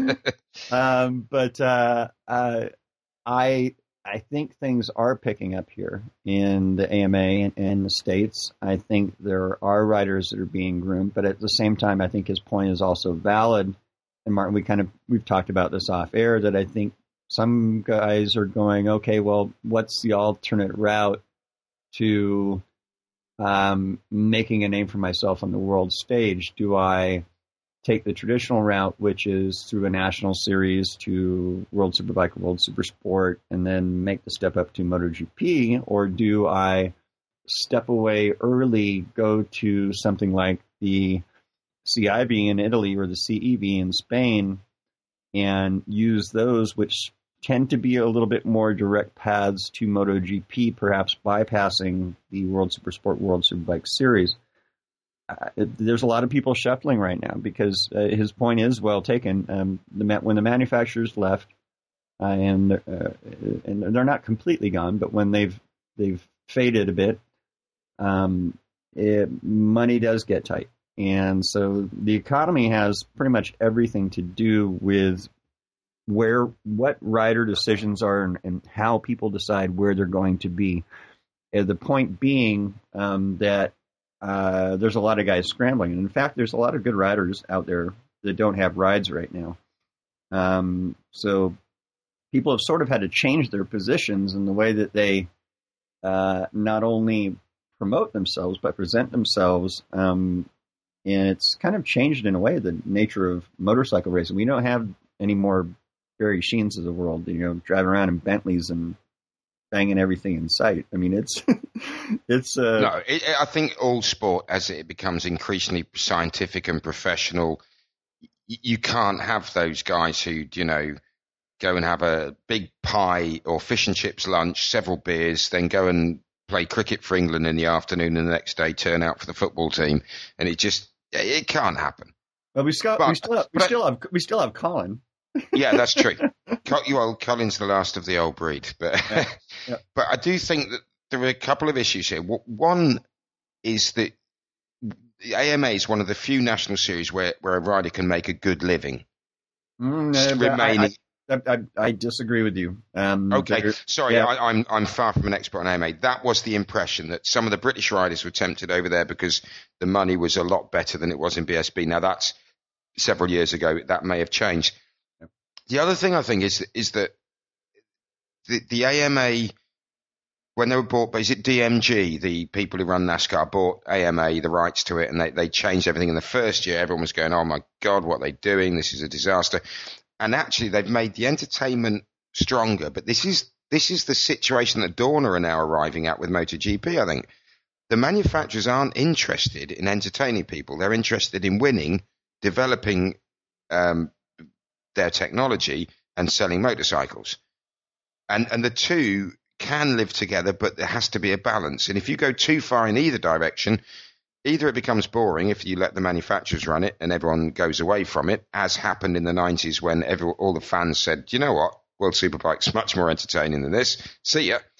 But I think things are picking up here in the AMA and the States. I think there are riders that are being groomed, but at the same time, I think his point is also valid. And Martin, we've talked about this off air, that I think some guys are going, okay, well, what's the alternate route to making a name for myself on the world stage? Do I take the traditional route, which is through a national series to World Superbike or World Supersport, and then make the step up to MotoGP? Or do I step away early, go to something like the CIV in Italy or the CEV in Spain, and use those, which tend to be a little bit more direct paths to MotoGP, perhaps bypassing the World Supersport, World Superbike series? There's a lot of people shuffling right now because his point is well taken. When the manufacturers left, and they're not completely gone, but when they've faded a bit, money does get tight, and so the economy has pretty much everything to do with what rider decisions are and how people decide where they're going to be. The point being that there's a lot of guys scrambling. And in fact, there's a lot of good riders out there that don't have rides right now. So people have sort of had to change their positions in the way that they not only promote themselves, but present themselves. And it's kind of changed in a way the nature of motorcycle racing. We don't have any more Barry Sheens of the world, driving around in Bentleys and banging everything in sight. I mean, I think all sport, as it becomes increasingly scientific and professional, you can't have those guys who, go and have a big pie or fish and chips lunch, several beers, then go and play cricket for England in the afternoon and the next day turn out for the football team. And it can't happen. Well, we still have Colin. Yeah, that's true. Colin's the last of the old breed. But yeah. But I do think that there are a couple of issues here. One is that the AMA is one of the few national series where a rider can make a good living. I disagree with you. Okay, sorry, yeah. I'm far from an expert on AMA. That was the impression, that some of the British riders were tempted over there because the money was a lot better than it was in BSB. Now, that's several years ago. That may have changed. The other thing I think is that the AMA, when they were bought, is it DMG, the people who run NASCAR, bought AMA, the rights to it, and they changed everything. In the first year, everyone was going, oh my God, what are they doing? This is a disaster. And actually, they've made the entertainment stronger. But this is the situation that Dorna are now arriving at with MotoGP, I think. The manufacturers aren't interested in entertaining people. They're interested in winning, developing their technology and selling motorcycles. And the two can live together, but there has to be a balance. And if you go too far in either direction, either it becomes boring if you let the manufacturers run it and everyone goes away from it, as happened in the 90s when all the fans said, you know what, World Superbike's much more entertaining than this. See ya.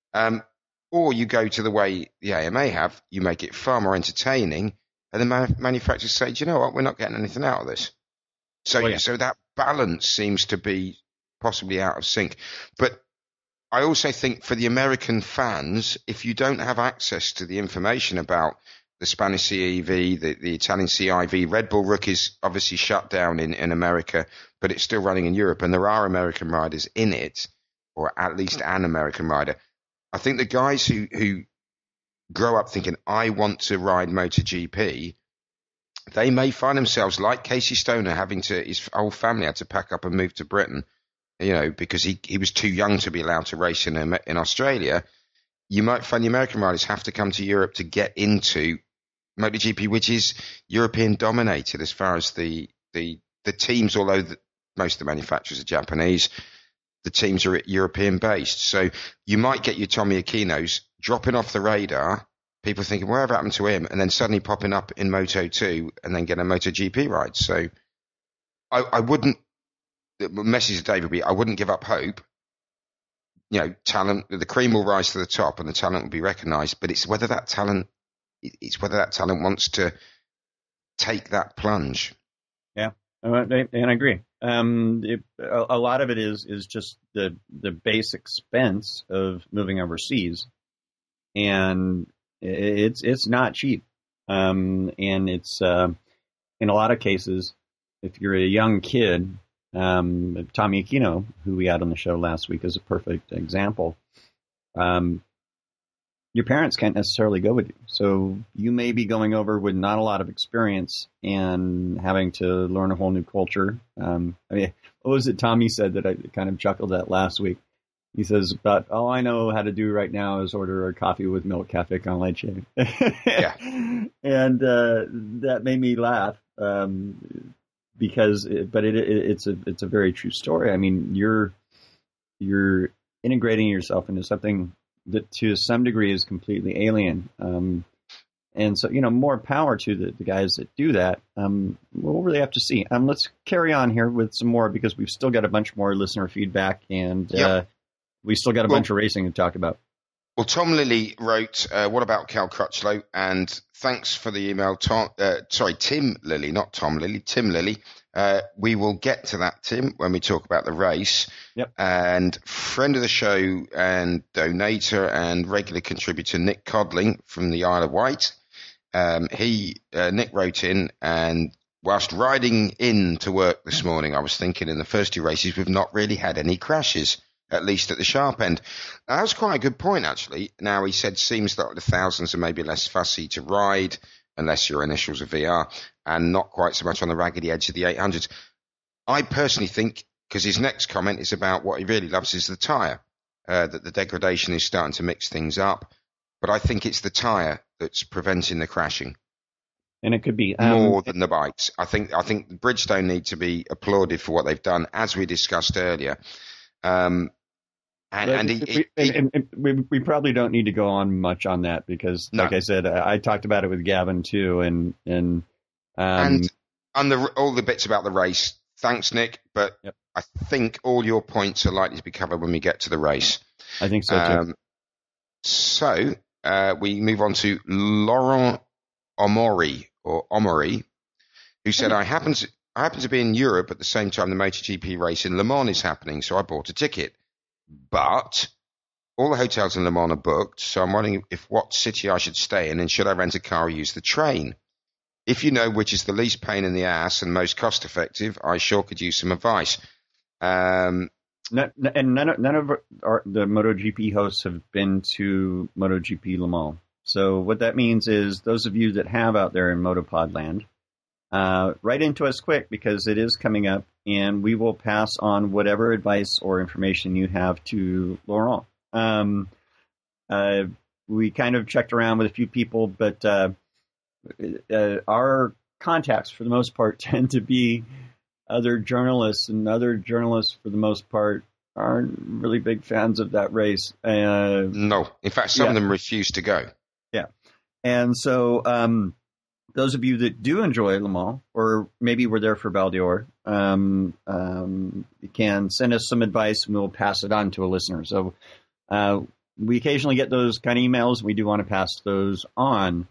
Or you go to the way the AMA have, you make it far more entertaining, and the manufacturers say, you know what, we're not getting anything out of this. So that balance seems to be possibly out of sync. But I also think for the American fans, if you don't have access to the information about the Spanish CEV, the Italian CIV, Red Bull Rook is obviously shut down in America, but it's still running in Europe, and there are American riders in it, or at least an American rider. I think the guys who grow up thinking, I want to ride MotoGP, they may find themselves like Casey Stoner his whole family had to pack up and move to Britain, because he was too young to be allowed to race in Australia. You might find the American riders have to come to Europe to get into MotoGP, which is European dominated as far as the teams, although most of the manufacturers are Japanese, the teams are European based. So you might get your Tommy Akinos dropping off the radar, people thinking, whatever happened to him, and then suddenly popping up in Moto2 and then get a MotoGP ride. So I wouldn't, the message to David would be, I wouldn't give up hope. Talent, the cream will rise to the top and the talent will be recognised, but it's whether that talent wants to take that plunge. Yeah, and I agree. A lot of it is just the base expense of moving overseas, and it's not cheap. And it's in a lot of cases, if you're a young kid. Tommy Aquino, who we had on the show last week, is a perfect example. Your parents can't necessarily go with you. So you may be going over with not a lot of experience and having to learn a whole new culture. What was it Tommy said that I kind of chuckled at last week? He says, about all I know how to do right now is order a coffee with milk, cafe con leche. Yeah. And that made me laugh. Because, it's a very true story. I mean, you're integrating yourself into something that to some degree is completely alien. And so, more power to the guys that do that. We'll really have to see. Let's carry on here with some more, because we've still got a bunch more listener feedback, and we still got a bunch of racing to talk about. Well, Tom Lilly wrote, what about Cal Crutchlow? And thanks for the email, Tim Lilly, not Tom Lilly, Tim Lilly. We will get to that, Tim, when we talk about the race. Yep. And friend of the show and donator and regular contributor Nick Codling from the Isle of Wight. Nick wrote in and whilst riding in to work this morning, I was thinking in the first 2 races, we've not really had any crashes, at least at the sharp end. Now, that was quite a good point, actually. Now, he said, seems that the thousands are maybe less fussy to ride, unless your initials are VR, and not quite so much on the raggedy edge of the 800s. I personally think, because his next comment is about what he really loves is the tyre, that the degradation is starting to mix things up. But I think it's the tyre that's preventing the crashing. And it could be more than the bikes. I think Bridgestone need to be applauded for what they've done, as we discussed earlier. We probably don't need to go on much on that because, like I said, I talked about it with Gavin too, and on all the bits about the race. Thanks, Nick. But I think all your points are likely to be covered when we get to the race. I think so too. So we move on to Laurent Omori, who said, I happen to be in Europe at the same time the MotoGP race in Le Mans is happening, so I bought a ticket. But all the hotels in Le Mans are booked, so I'm wondering what city I should stay in, and should I rent a car or use the train? If you know which is the least pain in the ass and most cost effective, I sure could use some advice. None of the MotoGP hosts have been to MotoGP Le Mans. So what that means is those of you that have out there in Motopod land, write into us quick because it is coming up, and we will pass on whatever advice or information you have to Laurent. We kind of checked around with a few people, but our contacts, for the most part, tend to be other journalists, and other journalists, for the most part, aren't really big fans of that race. No. In fact, some of them refuse to go. Yeah. And so those of you that do enjoy Le Mans, or maybe were there for Val d'Or, you can send us some advice and we'll pass it on to a listener. So we occasionally get those kind of emails. We do want to pass those on.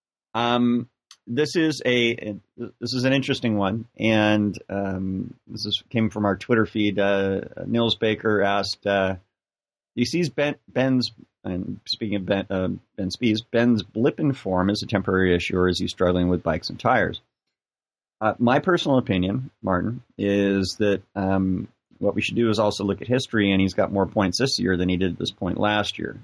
This is an interesting one, and came from our Twitter feed. Nils Baker asked, he sees Ben's, and speaking of Ben Spies, Ben's blip in form is a temporary issue, or is he struggling with bikes and tires? My personal opinion, Martin, is that what we should do is also look at history, and he's got more points this year than he did at this point last year.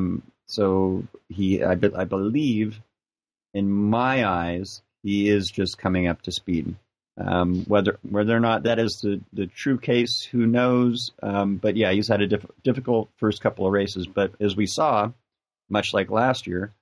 So I believe, in my eyes, he is just coming up to speed. Whether or not that is the true case, who knows? But yeah, he's had a difficult first couple of races. But as we saw, much like last year,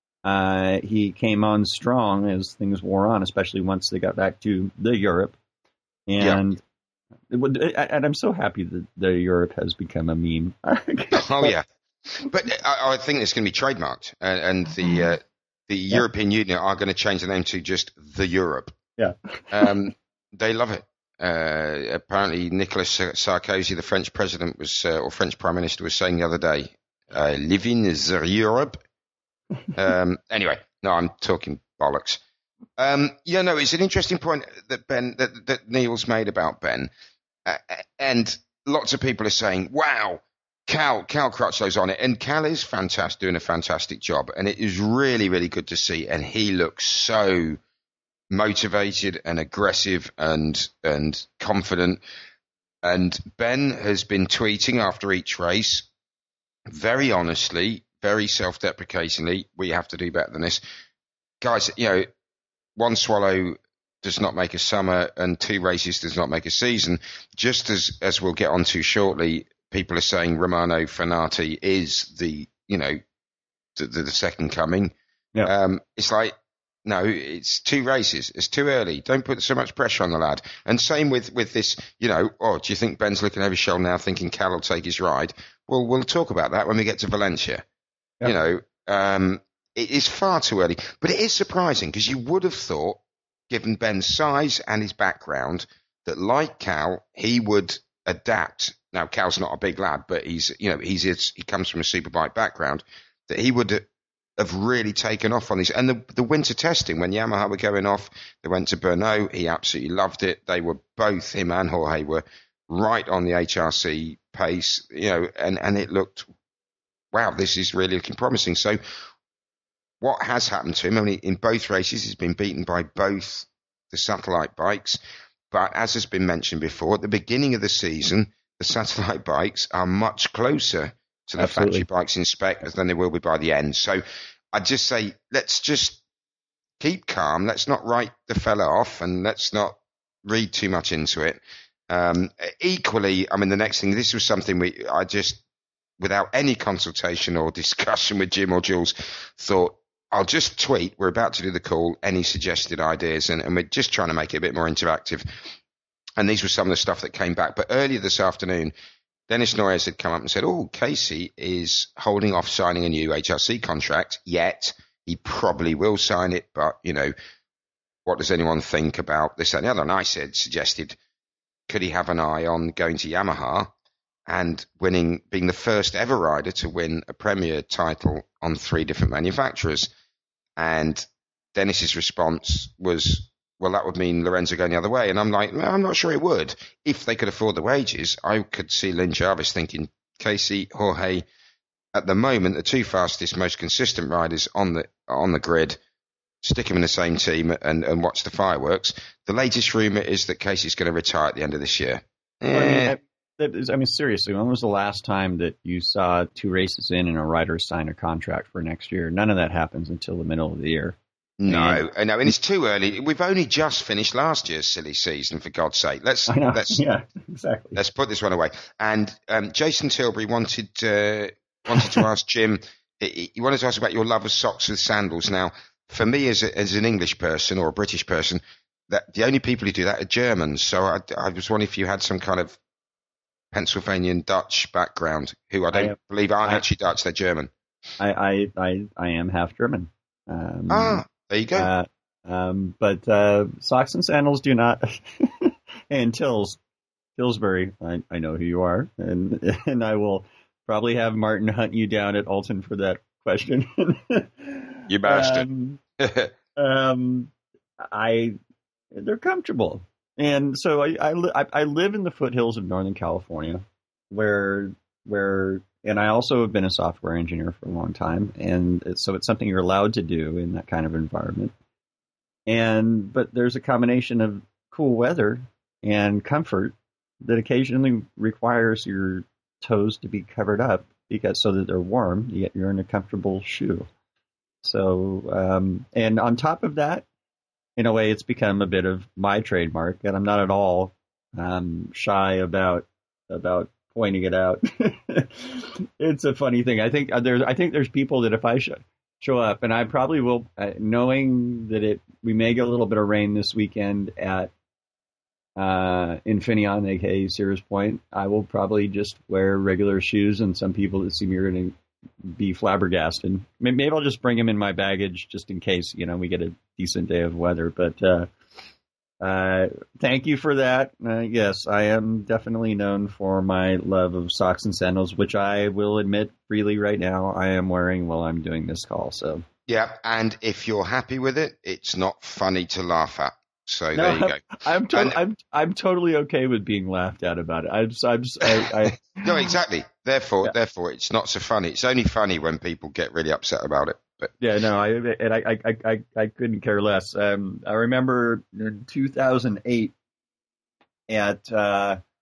he came on strong as things wore on, especially once they got back to the Europe. And I'm so happy that the Europe has become a meme. Oh, yeah. But I think it's going to be trademarked. And the European Union are going to change the name to just the Europe. Yeah. They love it. Apparently, Nicolas Sarkozy, the French president, or French prime minister, was saying the other day, living is Europe. Anyway, no, I'm talking bollocks. It's an interesting point that that Neil's made about Ben. And lots of people are saying, wow, Cal Crutchlow's on it. And Cal is fantastic, doing a fantastic job. And it is really, really good to see. And he looks so motivated and aggressive and confident. And Ben has been tweeting after each race, very honestly, very self-deprecatingly, we have to do better than this. Guys, one swallow does not make a summer, and 2 races does not make a season. Just as we'll get onto shortly, people are saying Romano Fenati is the second coming. Yeah. It's like, no, it's 2 races. It's too early. Don't put so much pressure on the lad. And same with this, do you think Ben's looking over his shoulder now thinking Cal will take his ride? Well, we'll talk about that when we get to Valencia. Yep. It is far too early. But it is surprising because you would have thought, given Ben's size and his background, that like Cal, he would adapt. Now, Cal's not a big lad, but he comes from a superbike background, that he would have really taken off on these. And the winter testing, when Yamaha were going off, they went to Brno. He absolutely loved it. They were both, him and Jorge, were right on the HRC pace, and it looked, wow, this is really looking promising. So what has happened to him? I mean, in both races, he's been beaten by both the satellite bikes. But as has been mentioned before, at the beginning of the season, the satellite bikes are much closer to the factory bikes in spec than they will be by the end. So I'd just say, let's just keep calm. Let's not write the fella off, and let's not read too much into it. Equally, I mean, the next thing, this was something I just, without any consultation or discussion with Jim or Jules, thought, I'll just tweet. We're about to do the call. Any suggested ideas? And we're just trying to make it a bit more interactive. And these were some of the stuff that came back. But earlier this afternoon, Dennis Noyes had come up and said, Casey is holding off signing a new HRC contract, yet he probably will sign it. But, what does anyone think about this and the other? And I suggested, could he have an eye on going to Yamaha and being the first ever rider to win a Premier title on 3 different manufacturers? And Dennis's response was, well, that would mean Lorenzo going the other way. And I'm like, no, I'm not sure it would. If they could afford the wages, I could see Lynn Jarvis thinking, Casey, Jorge, at the moment, the 2 fastest, most consistent riders on the grid, stick them in the same team and watch the fireworks. The latest rumor is that Casey's going to retire at the end of this year. I mean, seriously, when was the last time that you saw 2 races in and a rider sign a contract for next year? None of that happens until the middle of the year. No, and it's too early. We've only just finished last year's silly season, for God's sake. Yeah, exactly. Let's put this one away. And Jason Tilbury wanted to ask Jim. He wanted to ask about your love of socks with sandals. Now, for me, as an English person or a British person, that the only people who do that are Germans. So I was wondering if you had some kind of Pennsylvanian Dutch background, who I don't believe aren't actually Dutch, they're German. I am half German. There you go. But socks and sandals do not. And Tillsbury, I know who you are, and I will probably have Martin hunt you down at Alton for that question. You bastard. They're comfortable. And so I live in the foothills of Northern California, where and I also have been a software engineer for a long time, and so it's something you're allowed to do in that kind of environment. But there's a combination of cool weather and comfort that occasionally requires your toes to be covered up so that they're warm, yet you're in a comfortable shoe. So and on top of that, in a way, it's become a bit of my trademark, and I'm not at all shy about pointing it out. It's a funny thing. I think there's people that if I show up, and I probably will, knowing that we may get a little bit of rain this weekend at Infineon, aka Sears Point, I will probably just wear regular shoes, and some people that see me are going to be flabbergasted. Maybe I'll just bring them in my baggage just in case, we get a decent day of weather. But thank you for that. Yes, I am definitely known for my love of socks and sandals, which I will admit freely right now I am wearing while I'm doing this call. So yeah, and if you're happy with it, it's not funny to laugh at. So there you go. I'm totally okay with being laughed at about it. No, exactly. Therefore, it's not so funny. It's only funny when people get really upset about it. But yeah, no, I couldn't care less. I remember in 2008 at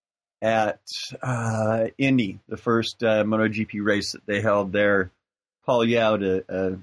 Indy, the first MotoGP race that they held there. Paul Youd,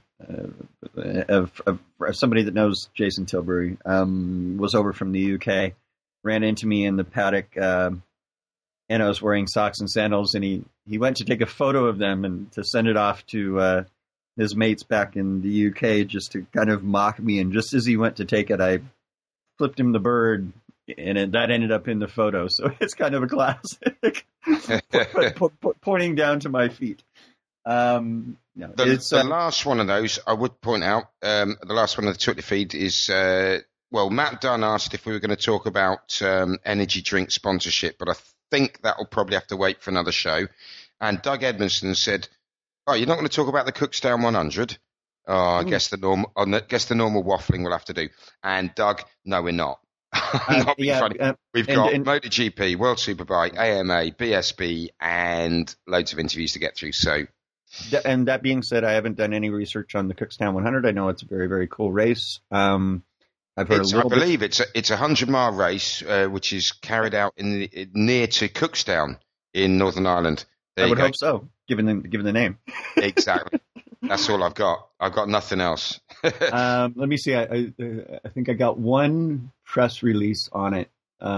somebody that knows Jason Tilbury, was over from the UK, ran into me in the paddock, and I was wearing socks and sandals, and he went to take a photo of them and to send it off to his mates back in the UK just to kind of mock me. And just as he went to take it, I flipped him the bird, and that ended up in the photo. So it's kind of a classic, pointing down to my feet. The last one of those, I would point out, the last one of the Twitter feed is, Matt Dunn asked if we were going to talk about energy drink sponsorship, but I think that will probably have to wait for another show. And Doug Edmondson said, "Oh, you're not going to talk about the Cookstown 100? Oh, I guess the normal waffling will have to do." And Doug, no, we're not. Not being funny. We've got MotoGP, World Superbike, AMA, BSB, and loads of interviews to get through. So. And that being said, I haven't done any research on the Cookstown 100. I know it's a very, very cool race. I've heard a little bit. I believe it's a 100-mile race, which is carried out near to Cookstown in Northern Ireland. I would hope so, given the name. Exactly. That's all I've got. I've got nothing else. Let me see. I think I got one press release on it.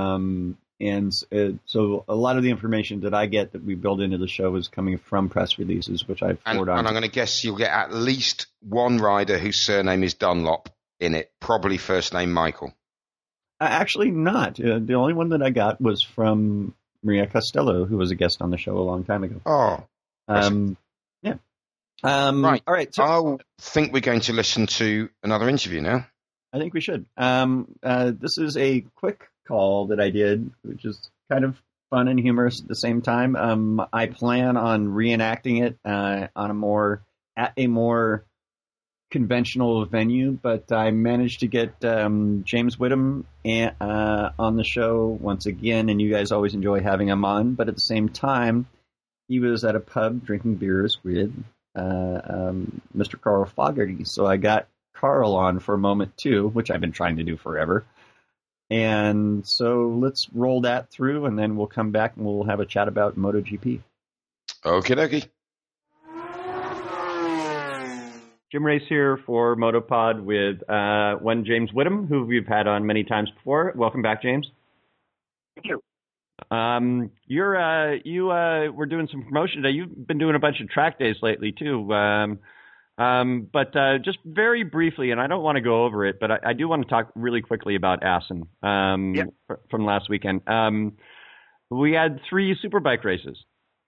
So a lot of the information that I get that we build into the show is coming from press releases, which I've forwarded on. And I'm going to guess you'll get at least one rider whose surname is Dunlop in it, probably first name Michael. Actually not. The only one that I got was from Maria Costello, who was a guest on the show a long time ago. Oh. Yeah. Right. All right. So, I think we're going to listen to another interview now. I think we should. This is a quick call that I did, which is kind of fun and humorous at the same time. I plan on reenacting it at a more conventional venue, but I managed to get James Whittam on the show once again, and you guys always enjoy having him on. But at the same time, he was at a pub drinking beers with Mr. Carl Fogarty, so I got Carl on for a moment too, which I've been trying to do forever. And so let's roll that through, and then we'll come back and we'll have a chat about MotoGP. Okie dokie. Jim Race here for Motopod with one James Whittam, who we've had on many times before. Welcome back, James. Thank you. You were doing some promotion today. You've been doing a bunch of track days lately too. But just very briefly, and I don't want to go over it, but I do want to talk really quickly about Assen from last weekend. We had 3 superbike races.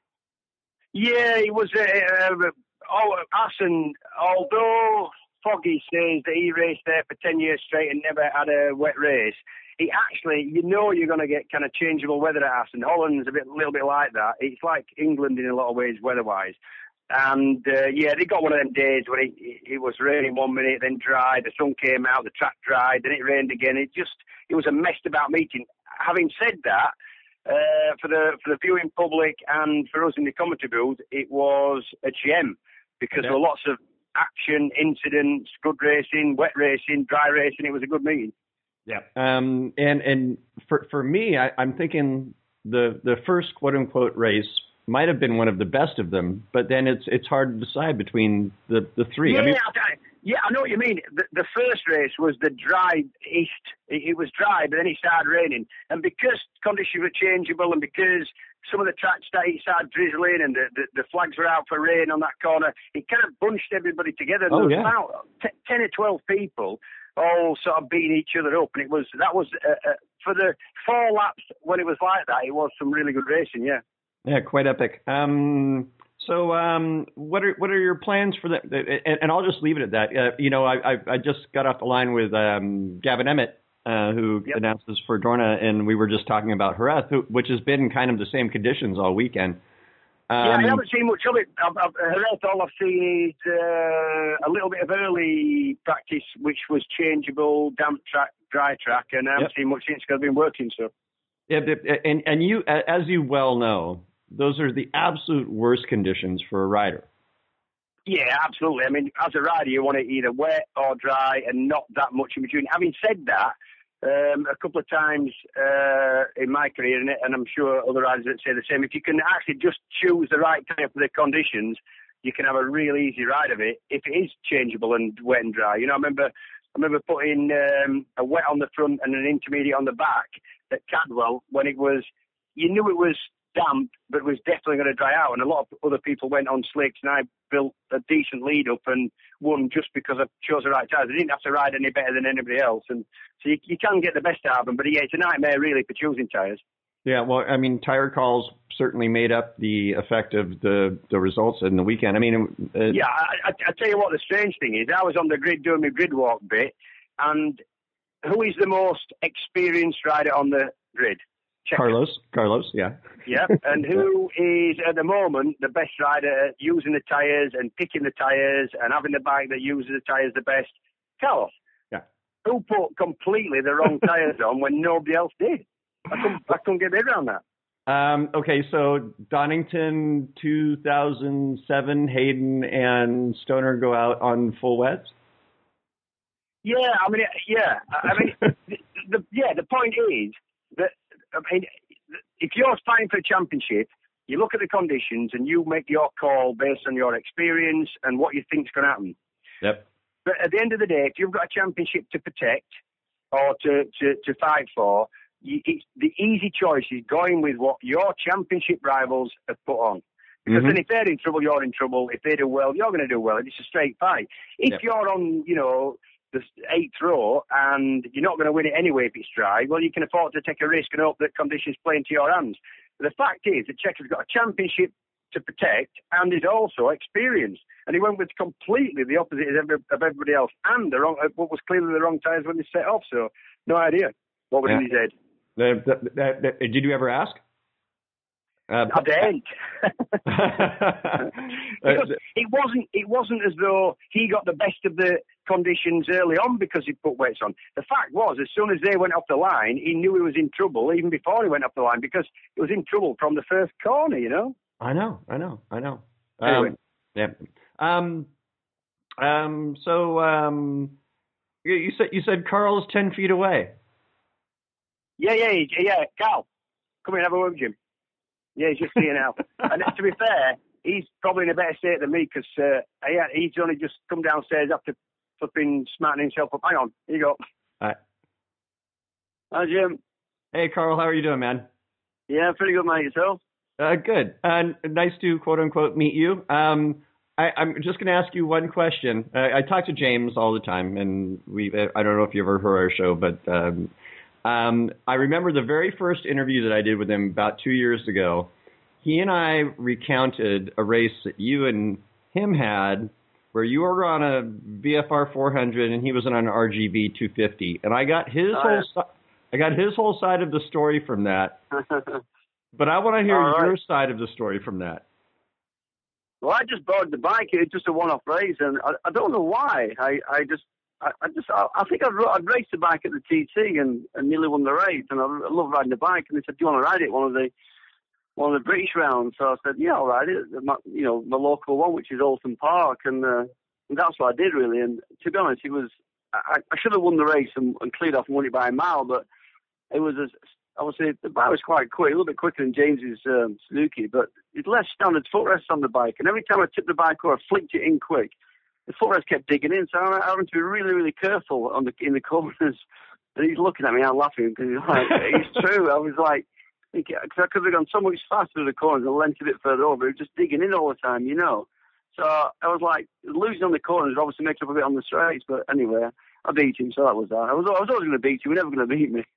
Yeah, it was Assen, although Foggy says that he raced there for 10 years straight and never had a wet race, it actually, you're going to get kind of changeable weather at Assen. Holland's a little bit like that. It's like England in a lot of ways weather-wise. And, they got one of them days where it was raining 1 minute, then dry, the sun came out, the track dried, then it rained again. It was a messed about meeting. Having said that, for the viewing public and for us in the commentary booth, it was a gem because there were lots of action, incidents, good racing, wet racing, dry racing. It was a good meeting. Yeah. And for me, I'm thinking the first quote unquote race might have been one of the best of them, but then it's hard to decide between the 3. Yeah, I know what you mean. The first race was the dry east. It was dry, but then it started raining. And because conditions were changeable and because some of the tracks started drizzling and the flags were out for rain on that corner, it kind of bunched everybody together. There was about 10 or 12 people all sort of beating each other up. And that was for the 4 laps when it was like that, it was some really good racing, yeah. Yeah, quite epic. So what are your plans for that? And I'll just leave it at that. I just got off the line with Gavin Emmett, who announces for Dorna, and we were just talking about Jerez, which has been kind of the same conditions all weekend. I haven't seen much of it. Jerez, all I've seen is a little bit of early practice, which was changeable, damp track, dry track, and I haven't seen much since because I've been working. So. Yeah, and you, as you well know, those are the absolute worst conditions for a rider. Yeah, absolutely. I mean, as a rider, you want it either wet or dry and not that much in between. Having said that, a couple of times in my career, and I'm sure other riders that say the same, if you can actually just choose the right type for the conditions, you can have a real easy ride of it if it is changeable and wet and dry. I remember putting a wet on the front and an intermediate on the back at Cadwell when it was, you knew it was damp, but it was definitely going to dry out. And a lot of other people went on slicks, and I built a decent lead up and won just because I chose the right tyres. I didn't have to ride any better than anybody else. And so you can get the best out of them, but yeah, it's a nightmare really for choosing tyres. Yeah, well, I mean, tire calls certainly made up the effect of the results in the weekend. I mean, I tell you what, the strange thing is, I was on the grid doing my grid walk bit, and who is the most experienced rider on the grid? Check. Carlos, yeah. Yeah, and who is at the moment the best rider at using the tyres and picking the tyres and having the bike that uses the tyres the best? Carlos. Yeah. Who put completely the wrong tyres on when nobody else did? I couldn't get my head around that. Okay, so Donington 2007, Hayden and Stoner go out on full wets? Yeah, I mean, the point is that, I mean, if you're fighting for a championship, you look at the conditions and you make your call based on your experience and what you think's going to happen. Yep. But at the end of the day, if you've got a championship to protect or to fight for, the easy choice is going with what your championship rivals have put on. Because then if they're in trouble, you're in trouble. If they do well, you're going to do well. It's a straight fight. If you're on, the 8th row and you're not going to win it anyway if it's dry, well, you can afford to take a risk and hope that conditions play into your hands. But the fact is that Checo's got a championship to protect and is also experienced. And he went with completely the opposite of everybody else and what was clearly the wrong tyres when they set off. So no idea what was in his head. Did you ever ask? I didn't. Because it wasn't as though he got the best of the conditions early on because he put wets on. The fact was, as soon as they went off the line, he knew he was in trouble even before he went off the line because he was in trouble from the first corner, I know. Anyway. You said Carl's 10 feet away. Yeah. Carl, come here and have a word with Jim. Yeah, he's just here now. And to be fair, he's probably in a better state than me because he's only just come downstairs after flipping smarting himself up. Hang on, here you go. All right. Hi, Jim. Hey, Carl, how are you doing, man? Yeah, pretty good, mate. Yourself? Good. Nice to, quote unquote, meet you. I'm just going to ask you one question. I talk to James all the time, and I don't know if you ever heard our show, but I remember the very first interview that I did with him about 2 years ago. He and I recounted a race that you and him had where you were on a VFR 400 and he was on an RGB 250. And I got his whole side of the story from that. But I want to hear your side of the story from that. Well, I just borrowed the bike. It's just a one-off race, and I don't know why. I think I'd raced the bike at the TT and nearly won the race, and I love riding the bike. And they said, "Do you want to ride it?" One of the British rounds. So I said, "Yeah, I'll ride it." My local one, which is Alton Park, and that's what I did really. And to be honest, it was I should have won the race and cleared off and won it by a mile, but it was I would say the bike was quite quick, a little bit quicker than James's Suzuki, but it left standard footrests on the bike, and every time I tipped the bike or I flicked it in quick, the footrest kept digging in, so I had to be really, really careful in the corners. And he's looking at me, I'm laughing because he's like, it's true. I was like, because I could have gone so much faster to the corners and lent a bit further over. It was just digging in all the time, So I was like, losing on the corners obviously makes up a bit on the straights, but anyway, I beat him, so that was that. I was always going to beat you. You're never going to beat me.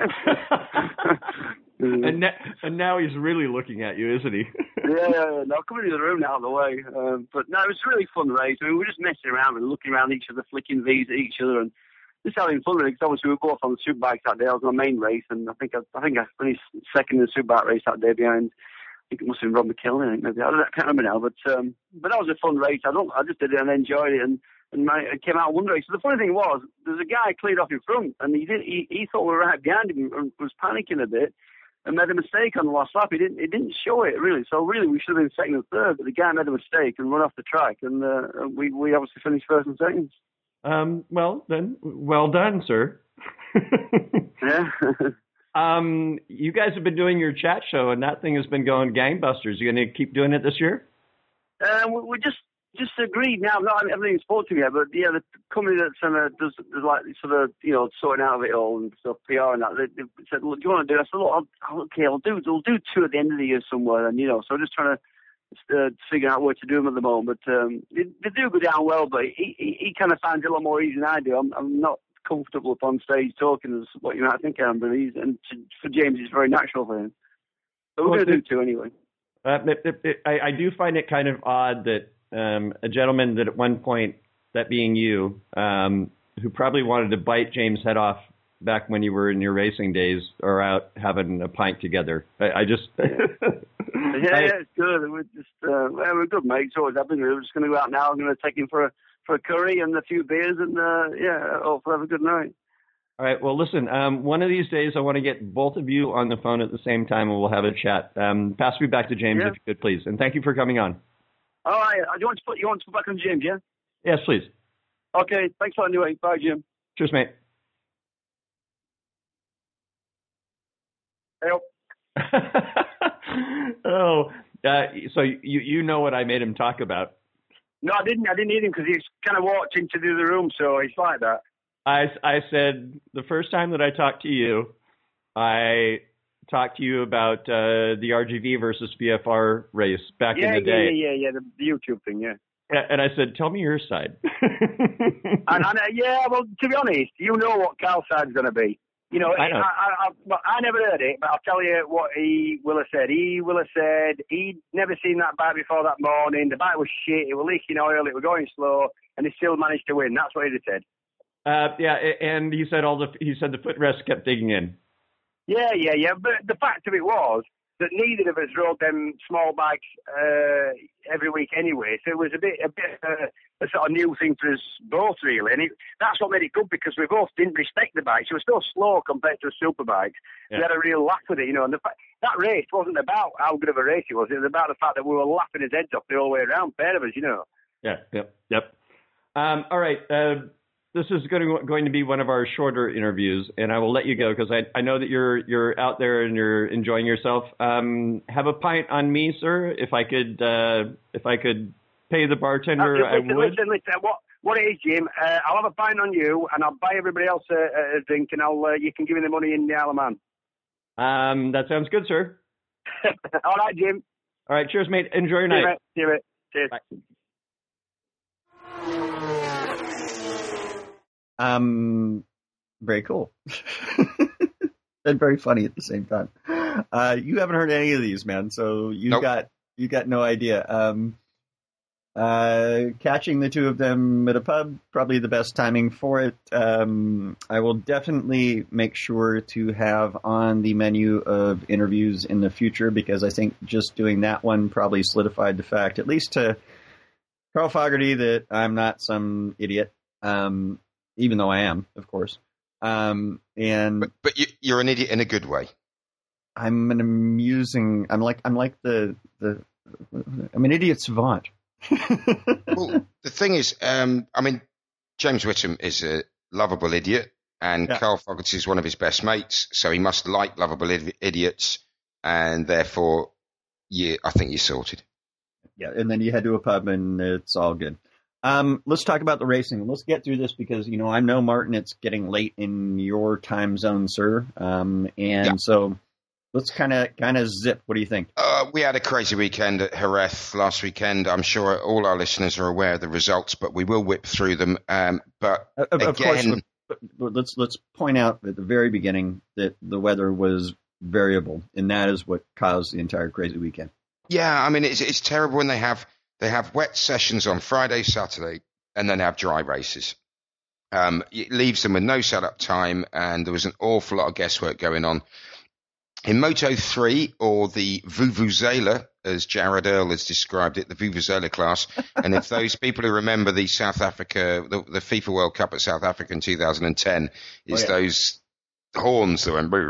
And now he's really looking at you, isn't he? Yeah. No, coming into the room now, out of the way. But no, it was a really fun race. I mean, we were just messing around and looking around each other, flicking V's at each other, and just having fun with it. Because obviously we were both on the superbikes that day. I was on my main race, and I think I finished second in the superbike race that day behind. I think it must have been Rob McKellen. I think maybe I can't remember now, but that was a fun race. I just did it and enjoyed it, and I came out one race. So the funny thing was, there's a guy cleared off in front, and he thought we were right behind him and was panicking a bit, and made a mistake on the last lap. He didn't show it really. So really, we should have been second and third, but the guy made a mistake and run off the track, and we obviously finished first and second. Well then, well done, sir. Yeah. You guys have been doing your chat show, and that thing has been going gangbusters. You going to keep doing it this year? We just agreed now. No, I haven't even spoken to him yet, but yeah, the company that does like sort of sorting out of it all and stuff, PR and that. They said, "Look, do you want to do?" I said, "Look, okay, I'll do 2 at the end of the year somewhere." And so I'm just trying to figure out where to do them at the moment. But they do go down well, but he kind of finds it a lot more easy than I do. I'm not comfortable up on stage talking as what you might think I am, but for James, it's very natural for him. But we're going to do 2 anyway. I do find it kind of odd that a gentleman that at one point, that being you, who probably wanted to bite James' head off back when you were in your racing days, are out having a pint together. I just... Yeah, it's good. We're just we're good mates. Always have been. We're just going to go out now. I'm going to take him for a curry and a few beers, and hopefully have a good night. All right. Well, listen. One of these days, I want to get both of you on the phone at the same time, and we'll have a chat. Pass me back to James if you could, please, and thank you for coming on. All right. You want to put back on James? Yeah. Yes, please. Okay. Thanks for anyway. Bye, Jim. Cheers, mate. So you know what I made him talk about? No, I didn't need him because he's kind of walked into the other room, so he's like that. I said the first time that I talked to you, I talked to you about the RGV versus VFR race back in the day. Yeah, the YouTube thing, yeah. And I said, tell me your side. Well, to be honest, you know what Carl's side's going to be. You know, I never heard it, but I'll tell you what he will have said. He will have said he'd never seen that bike before that morning. The bike was shit. It was leaking oil. It was going slow, and he still managed to win. That's what he'd have said. And he said the footrest kept digging in. Yeah. But the fact of it was that neither of us rode them small bikes every week anyway. So it was a bit a sort of new thing for us both, really. And that's what made it good, because we both didn't respect the bikes. It was still slow compared to a super bike. Yeah. We had a real laugh with it, you know. And that race wasn't about how good of a race it was. It was about the fact that we were laughing his heads off the whole way around, pair of us, you know. Yeah, yep. All right. This is going to be one of our shorter interviews, and I will let you go because I know that you're out there and you're enjoying yourself. Have a pint on me, sir. If I could pay the bartender, I would. Listen. What it is, Jim? I'll have a pint on you, and I'll buy everybody else a drink, and you can give me the money in the Isle of Man. That sounds good, sir. All right, Jim. All right, cheers, mate. Enjoy your night. See you, mate. Cheers. Bye. Very cool. And very funny at the same time. You haven't heard any of these, man, so you got no idea. Catching the two of them at a pub, probably the best timing for it. I will definitely make sure to have on the menu of interviews in the future, because I think just doing that one probably solidified the fact, at least to Carl Fogarty, that I'm not some idiot. Even though I am, of course. But you're an idiot in a good way. I'm an idiot savant. Well, the thing is, James Whittam is a lovable idiot, and Carl Fogarty is one of his best mates, so he must like lovable idiots, and therefore, I think you're sorted. Yeah, and then you head to a pub, and it's all good. Let's talk about the racing. Let's get through this because, I know, Martin, it's getting late in your time zone, sir. So let's kind of zip. What do you think? We had a crazy weekend at Jerez last weekend. I'm sure all our listeners are aware of the results, but we will whip through them. But of course, let's point out at the very beginning that the weather was variable, and that is what caused the entire crazy weekend. Yeah, it's terrible when they have wet sessions on Friday, Saturday, and then have dry races. It leaves them with no setup time, and there was an awful lot of guesswork going on. In Moto 3, or the Vuvuzela, as Jared Earl has described it, the Vuvuzela class, and if those people who remember the South Africa, the FIFA World Cup at South Africa in 2010, those horns that went,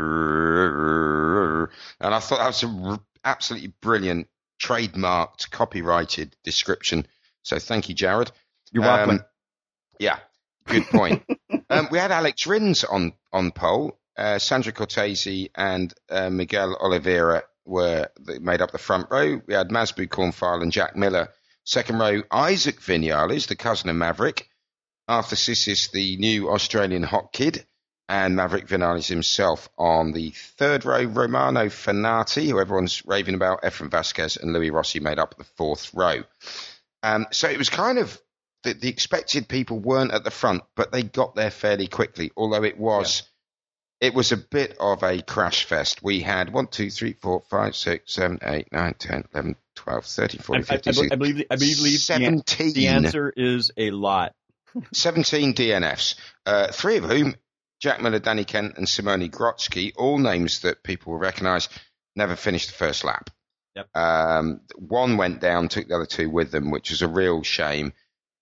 and I thought that was an absolutely brilliant trademarked, copyrighted description. So thank you, Jared. You're welcome. Yeah, good point. We had Alex Rins on pole. Sandra Cortese and Miguel Oliveira made up the front row. We had Masbu Cornfile and Jack Miller. Second row, Isaac Vinales, the cousin of Maverick. Arthur Sissis, the new Australian hot kid. And Maverick Vinales himself on the third row. Romano Fenati, who everyone's raving about, Efren Vasquez and Louis Rossi made up the fourth row. So it was kind of the expected people weren't at the front, but they got there fairly quickly, although it was a bit of a crash fest. We had 1, 2, 3, 4, 5, 6, 7, 8, 9, 10, 11, 12, 13, 14, 15, 16, I believe 17. The answer is a lot. 17 DNFs, 3 of whom, Jack Miller, Danny Kent, and Simone Grotsky, all names that people will recognise, never finished the first lap. Yep. One went down, took the other 2 with them, which was a real shame.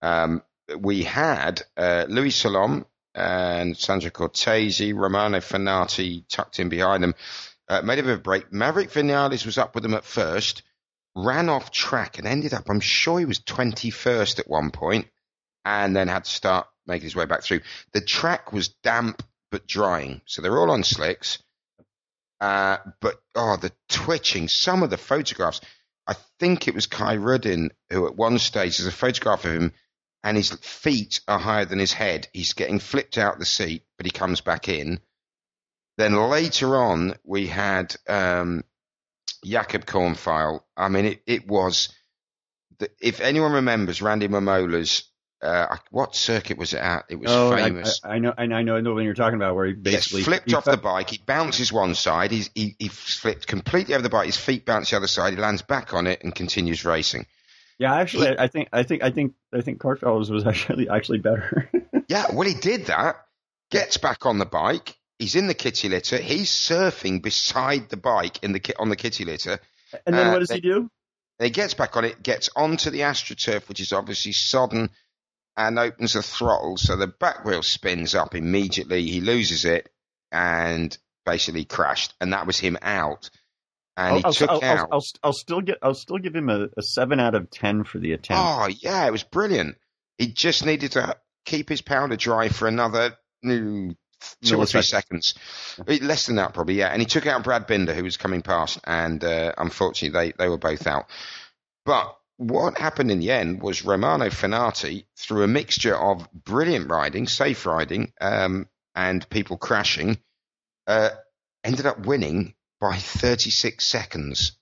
We had Louis Salom and Sandra Cortese, Romano Fenati tucked in behind them, made a bit of a break. Maverick Vinales was up with them at first, ran off track and ended up, I'm sure he was 21st at one point, and then had to start making his way back through. The track was damp but drying, so they're all on slicks. But the twitching, some of the photographs. I think it was Kai Rudin who at one stage, there's a photograph of him and his feet are higher than his head. He's getting flipped out the seat, but he comes back in. Then later on, we had Jakob Kornfeil. I mean, it was, if anyone remembers Randy Mamola's, what circuit was it at? It was famous. I know when you're talking about, where he basically flipped off the bike. He bounces one side. He flipped completely over the bike. His feet bounce the other side. He lands back on it and continues racing. Yeah, actually, I think Kornfeil was actually better. Yeah, well, he did that. Gets back on the bike. He's in the kitty litter. He's surfing beside the bike on the kitty litter. And then what does he do? He gets back on it, gets onto the AstroTurf, which is obviously sodden, and opens the throttle. So the back wheel spins up immediately. He loses it and basically crashed. And that was him out. And I'll still give him a 7 out of 10 for the attempt. Oh yeah, it was brilliant. He just needed to keep his powder dry for another 2 or 3 seconds, less than that probably. Yeah, and he took out Brad Binder, who was coming past, and unfortunately they were both out. But what happened in the end was Romano Fenati, through a mixture of brilliant riding, safe riding, and people crashing, ended up winning by 36 seconds.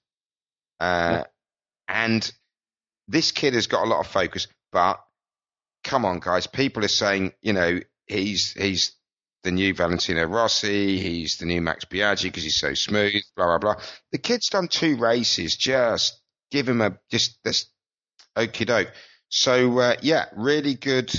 And this kid has got a lot of focus, but come on, guys. People are saying, he's the new Valentino Rossi, he's the new Max Biaggi because he's so smooth, blah, blah, blah. The kid's done 2 races. Just give him this okie doke. So, really good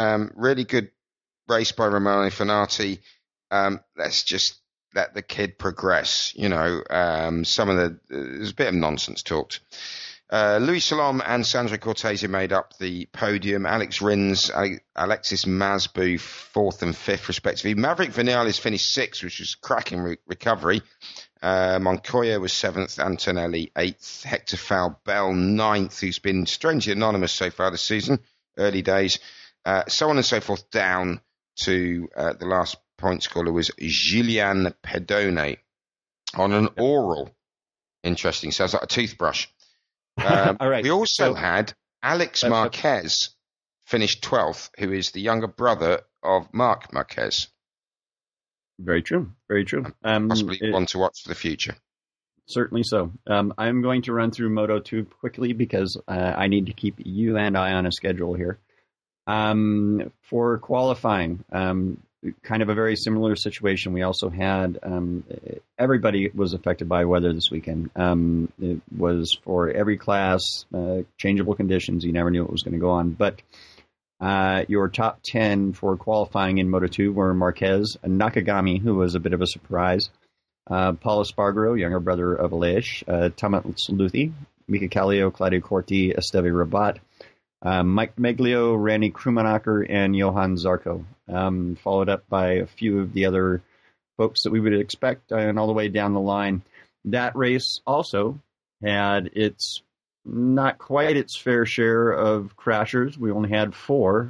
race by Romano Fenati. Let's just let the kid progress. There's a bit of nonsense talked. Louis Salom and Sandro Cortese made up the podium. Alex Rins, Alexis Masbu 4th and 5th respectively. Maverick Vinales finished 6th, which was a cracking recovery. Montoya was 7th, Antonelli 8th, Hector Falbell 9th, who's been strangely anonymous so far this season, early days. So on and so forth, down to the last point scorer was Julian Pedone on an oral. Interesting, sounds like a toothbrush. All right. We also had Alex Marquez finish 12th, who is the younger brother of Marc Marquez. Very true. Very true. Possibly one to watch for the future. Certainly so. I'm going to run through Moto2 quickly because I need to keep you and I on a schedule here. For qualifying, kind of a very similar situation. We also had everybody was affected by weather this weekend. It was for every class, changeable conditions. You never knew what was going to go on. But your top 10 for qualifying in Moto2 were Marquez, Nakagami, who was a bit of a surprise, Paul Espargaro, younger brother of Aleix, Thomas Luthi, Mika Kallio, Claudio Corti, Esteve Rabat, Mike Meglio, Randy Krummenacher, and Johan Zarco, followed up by a few of the other folks that we would expect, and all the way down the line. That race also had not quite its fair share of crashers. We only had 4,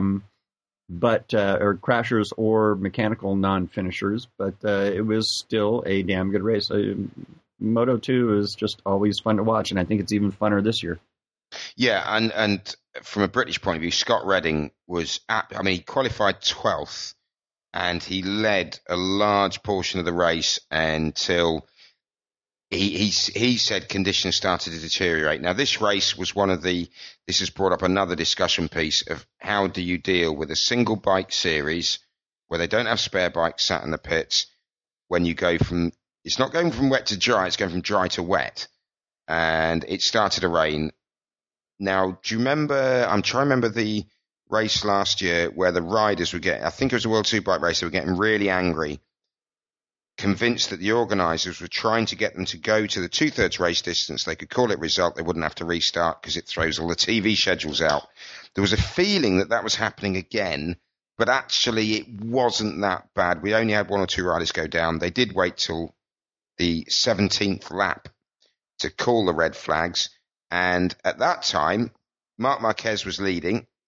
or crashers or mechanical non-finishers, but it was still a damn good race. Moto2 is just always fun to watch, and I think it's even funner this year. Yeah, and from a British point of view, Scott Redding he qualified 12th, and he led a large portion of the race until he said conditions started to deteriorate. Now, this race was this has brought up another discussion piece of how do you deal with a single bike series where they don't have spare bikes sat in the pits when you go it's not going from wet to dry, it's going from dry to wet. And it started to rain. Now, do you remember, I'm trying to remember the race last year where the riders were I think it was a World Superbike race, they were getting really angry, convinced that the organisers were trying to get them to go to the 2/3 race distance. They could call it result. They wouldn't have to restart because it throws all the TV schedules out. There was a feeling that was happening again, but actually it wasn't that bad. We only had 1 or 2 riders go down. They did wait till the 17th lap to call the red flags. And at that time, Marc Marquez was leading.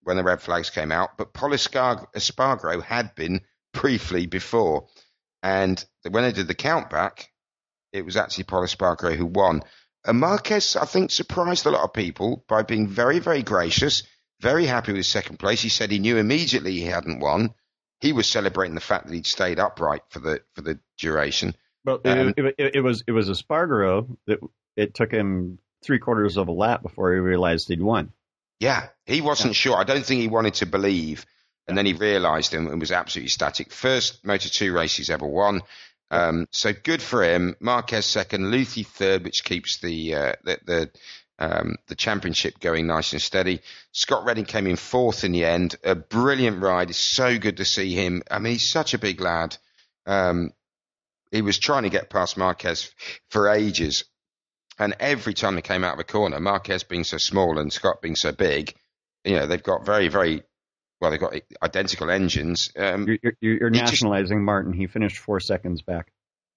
when the red flags came out, but Pol Espargaro had been briefly before. And when they did the count back, it was actually Pol Espargaro who won. And Marquez, I think, surprised a lot of people by being very, very gracious, very happy with second place. He said he knew immediately he hadn't won. He was celebrating the fact that he'd stayed upright for the duration. Well, it was Espargaro that it took him 3/4 of a lap before he realized he'd won. Yeah, he wasn't sure. I don't think he wanted to believe. And then he realized and was absolutely ecstatic. First Moto2 race he's ever won. So good for him. Marquez second, Luthi third, which keeps the championship going nice and steady. Scott Redding came in fourth in the end. A brilliant ride. It's so good to see him. I mean, he's such a big lad. He was trying to get past Marquez for ages. And every time they came out of a corner, Marquez being so small and Scott being so big, they've got very, very, well, they've got identical engines. You're nationalizing Martin. He finished 4 seconds back.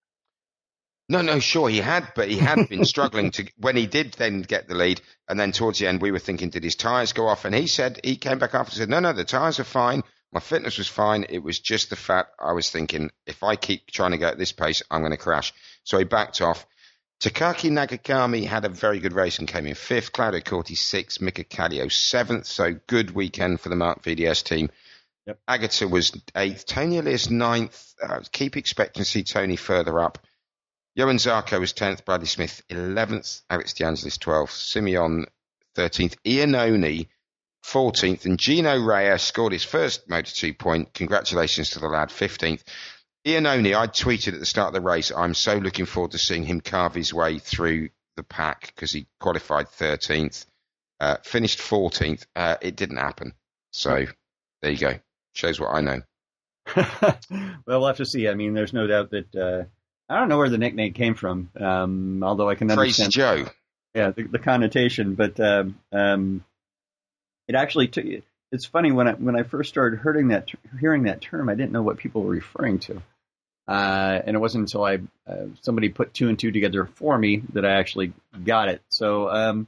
No, sure he had, but he had been struggling when he did then get the lead. And then towards the end, we were thinking, did his tyres go off? And he came back after and said, no, the tyres are fine. My fitness was fine. It was just the fact I was thinking, if I keep trying to go at this pace, I'm going to crash. So he backed off. Takaki Nagakami had a very good race and came in fifth. Claudio Corti sixth. Mika Kallio seventh. So good weekend for the Mark VDS team. Yep. Agata was eighth. Tony Elias ninth. Keep expecting to see Tony further up. Johan Zarco was 10th. Bradley Smith 11th. Alex DeAngelis 12th. Simeon 13th. Iannone 14th. And Gino Reyes scored his first Moto2 point. Congratulations to the lad, 15th. Iannone, I tweeted at the start of the race, I'm so looking forward to seeing him carve his way through the pack because he qualified 13th, finished 14th. It didn't happen. So there you go. Shows what I know. Well, we'll have to see. I mean, there's no doubt that I don't know where the nickname came from, although I can understand. Crazy Joe. Yeah, the connotation. But it actually took. It's funny when I first started hearing that term, I didn't know what people were referring to, and it wasn't until somebody put 2 and 2 together for me that I actually got it. So,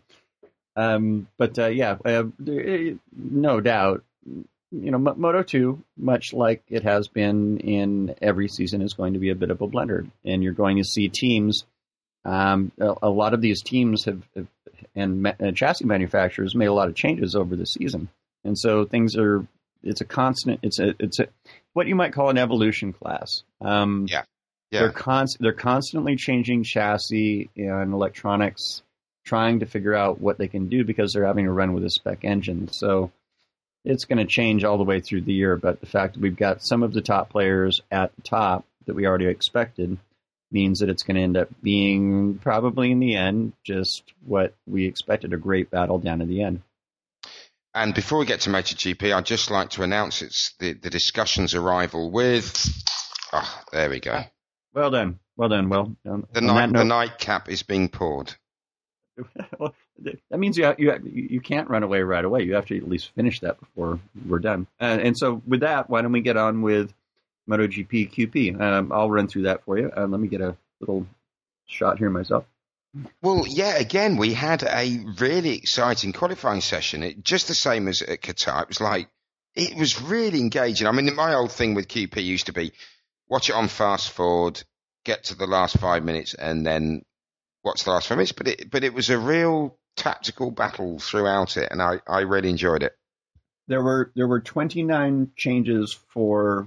no doubt, Moto2, much like it has been in every season, is going to be a bit of a blender, and you're going to see teams. A lot of these teams and chassis manufacturers made a lot of changes over the season. And so it's a constant, it's what you might call an evolution class. Yeah. They're constantly changing chassis and electronics, trying to figure out what they can do because they're having to run with a spec engine. So it's going to change all the way through the year. But the fact that we've got some of the top players at the top that we already expected means that it's going to end up being probably in the end just what we expected, a great battle down to the end. And before we get to MotoGP, I'd just like to announce it's the discussion's arrival with. Oh, there we go. Well done. Well, the nightcap is being poured. Well, that means you can't run away right away. You have to at least finish that before we're done. And so with that, why don't we get on with MotoGP QP? I'll run through that for you. Let me get a little shot here myself. Well, yeah, again, we had a really exciting qualifying session. Just the same as at Qatar. It was really engaging. I mean, my old thing with QP used to be watch it on fast forward, get to the last 5 minutes, and then watch the last 5 minutes. But it was a real tactical battle throughout it, and I really enjoyed it. There were 29 changes for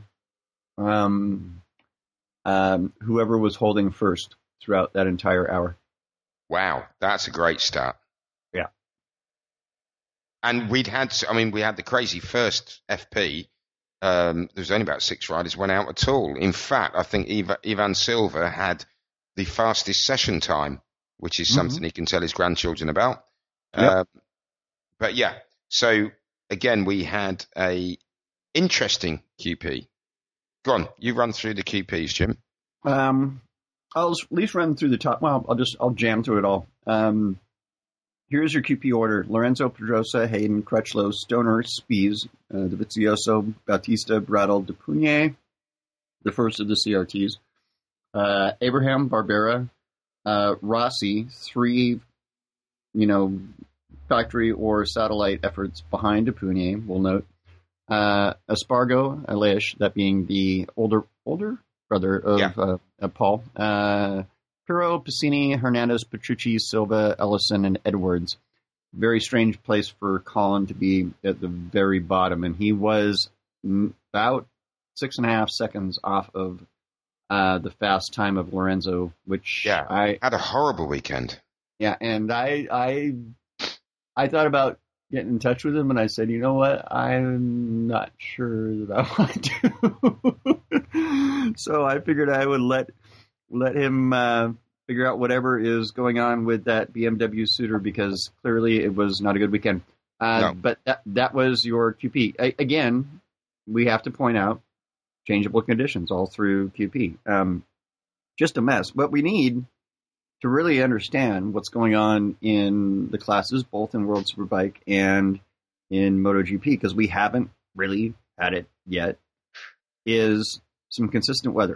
whoever was holding first throughout that entire hour. Wow, that's a great start. Yeah. And we had the crazy first FP. There was only about 6 riders went out at all. In fact, I think Ivan Silva had the fastest session time, which is something he can tell his grandchildren about. Yep. But yeah, so again, we had a interesting QP. Go on, you run through the QPs, Jim. I'll at least run through the top. Well, I'll jam through it all. Here's your QP order: Lorenzo Pedrosa, Hayden, Crutchlow, Stoner, Spies, Dovizioso, Bautista, Brattle, Depunier, the first of the CRTs, Abraham, Barbera, Rossi, 3, factory or satellite efforts behind Apune, we'll note. Espargo, Elish, that being the older brother of Paul. Pirro, Piscini, Hernandez, Petrucci, Silva, Ellison, and Edwards. Very strange place for Colin to be at the very bottom, and he was about 6.5 seconds off of the fast time of Lorenzo, which I had a horrible weekend. Yeah, and I thought about getting in touch with him, and I said, you know what, I'm not sure that I want to. So I figured I would let him figure out whatever is going on with that BMW Suitor, because clearly it was not a good weekend. No. But that was your QP. Again, we have to point out changeable conditions all through QP. Just a mess. What we need to really understand what's going on in the classes, both in World Superbike and in MotoGP, because we haven't really had it yet, is some consistent weather.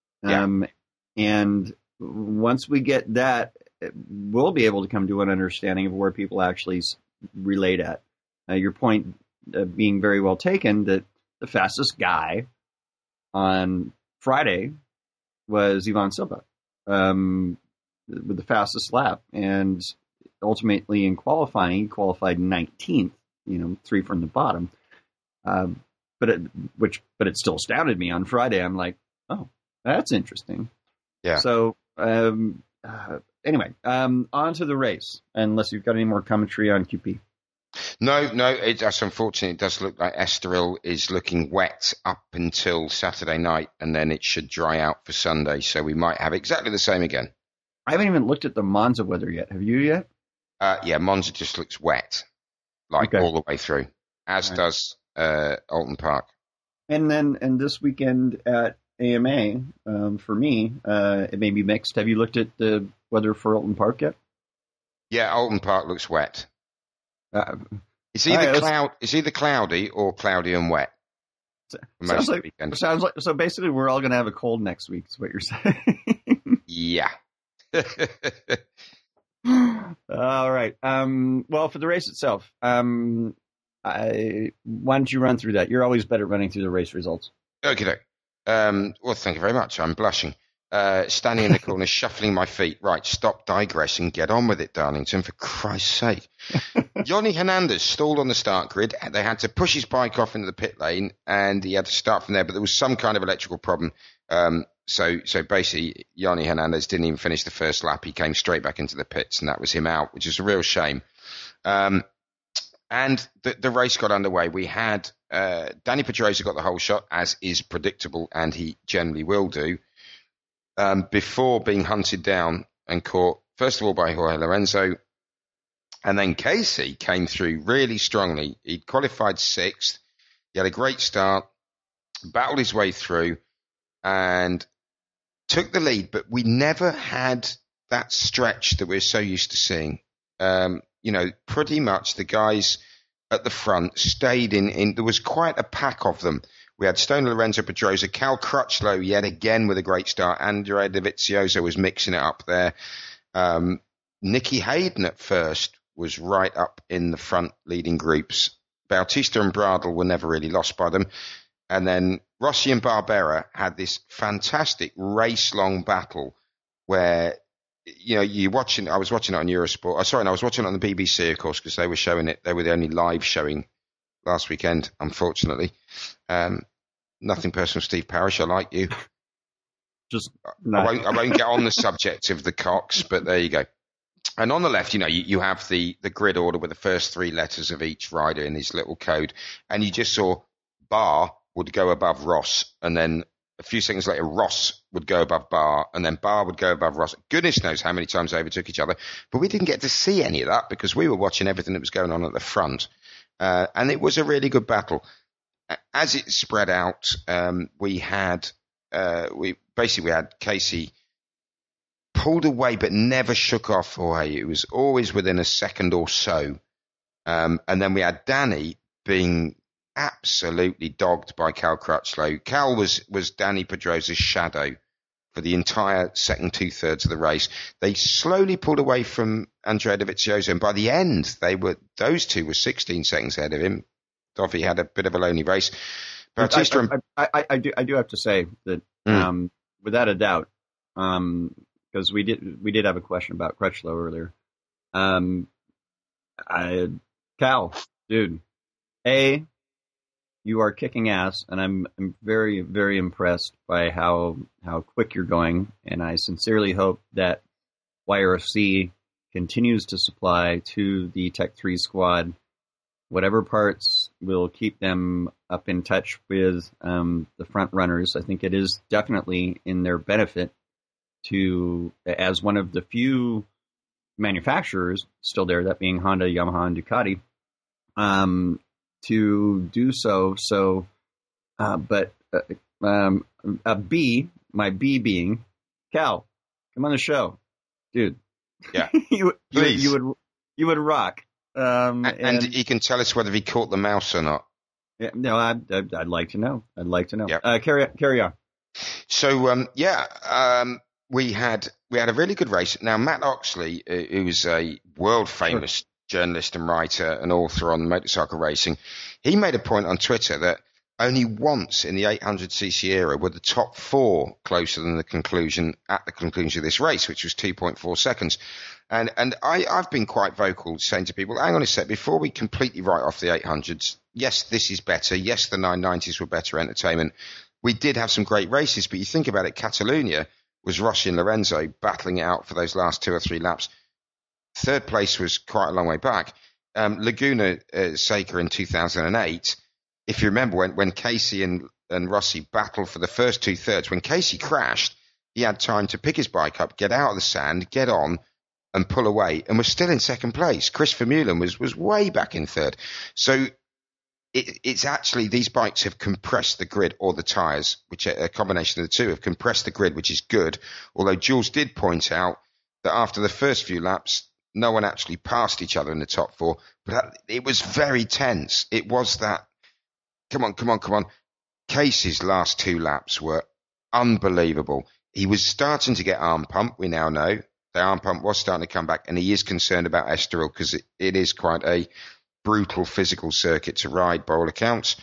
And once we get that, we'll be able to come to an understanding of where people actually relate at. Your point being very well taken, that the fastest guy on Friday was Ivan Silva with the fastest lap. And ultimately in qualifying, he qualified 19th, 3 from the bottom. But it still astounded me on Friday. I'm like, oh, that's interesting. Yeah. So anyway, on to the race, unless you've got any more commentary on QP. No, that's unfortunate. It does look like Estoril is looking wet up until Saturday night, and then it should dry out for Sunday. So we might have exactly the same again. I haven't even looked at the Monza weather yet. Have you yet? Yeah, Monza just looks wet, all the way through, as does Alton Park. And this weekend at AMA, for me, it may be mixed. Have you looked at the weather for Alton Park yet? Yeah, Alton Park looks wet. It's either cloudy or cloudy and wet. Sounds like so. Basically, we're all going to have a cold next week. Is what you're saying? Yeah. All right. Well, for the race itself, why don't you run through that? You're always better at running through the race results. Okay. Well, thank you very much. I'm blushing. Standing in the corner, shuffling my feet. Right, stop digressing. Get on with it, Darlington, for Christ's sake. Yoni Hernandez stalled on the start grid. They had to push his bike off into the pit lane, and he had to start from there, but there was some kind of electrical problem. So basically, Yoni Hernandez didn't even finish the first lap. He came straight back into the pits, and that was him out, which is a real shame. And the race got underway. We had Danny Pedrosa got the whole shot, as is predictable, and he generally will do. Before being hunted down and caught, first of all, by Jorge Lorenzo, and then Casey came through really strongly. He'd qualified 6th. He had a great start, battled his way through, and took the lead, but we never had that stretch that we're so used to seeing. Pretty much the guys at the front stayed in. There was quite a pack of them. We had Stone Lorenzo Pedrosa, Cal Crutchlow yet again with a great start. Andrea Dovizioso was mixing it up there. Nicky Hayden at first was right up in the front leading groups. Bautista and Bradl were never really lost by them. And then Rossi and Barbera had this fantastic race-long battle where, I was watching it on Eurosport. I was watching it on the BBC, of course, because they were showing it. They were the only live showing last weekend, unfortunately. Nothing personal, Steve Parish. I like you. I won't get on the subject of the Cox, but there you go. And on the left, you have the grid order with the first 3 letters of each rider in his little code. And you just saw Barr would go above Ross. And then a few seconds later, Ross would go above Barr. And then Barr would go above Ross. Goodness knows how many times they overtook each other. But we didn't get to see any of that because we were watching everything that was going on at the front. And it was a really good battle. As it spread out, we had Casey pulled away but never shook off Jorge. It was always within a second or so. And then we had Danny being absolutely dogged by Cal Crutchlow. Cal was Danny Pedrosa's shadow for the entire second 2/3 of the race. They slowly pulled away from Andrea Dovizioso, and by the end, those two were 16 seconds ahead of him. Dovi had a bit of a lonely race. Bautista I do have to say that without a doubt, because we did have a question about Crutchlow earlier. Cal, dude, you are kicking ass, and I'm very, very impressed by how quick you're going, and I sincerely hope that YRC continues to supply to the Tech 3 squad whatever parts will keep them up in touch with the front runners. I think it is definitely in their benefit to, as one of the few manufacturers still there, that being Honda, Yamaha, and Ducati, to do so. So, but my B being Cal, come on the show, dude. Yeah, you would rock. And he can tell us whether he caught the mouse or not. Yeah, no, I'd like to know. Yep. Carry on. So we had a really good race. Now Matt Oxley, who's a world famous journalist and writer and author on motorcycle racing, he made a point on Twitter that only once in the 800cc era were the top four closer than the conclusion of this race, which was 2.4 seconds. And I've been quite vocal saying to people, hang on a sec, before we completely write off the 800s, yes, this is better. Yes, the 990s were better entertainment. We did have some great races, but you think about it, Catalunya was Rossi and Lorenzo battling it out for those last 2 or 3 laps. Third place was quite a long way back. Laguna Seca in 2008, if you remember when Casey and Rossi battled for the first 2/3, when Casey crashed, he had time to pick his bike up, get out of the sand, get on, and pull away, and was still in second place. Chris Vermeulen was way back in third. So it's actually, these bikes have compressed the grid, or the tyres, which are a combination of the two, have compressed the grid, which is good. Although Jules did point out that after the first few laps, no one actually passed each other in the top four. But it was very tense. It was that, come on. Casey's last 2 laps were unbelievable. He was starting to get arm pump, we now know. The arm pump was starting to come back, and he is concerned about Estoril because it is quite a brutal physical circuit to ride by all accounts.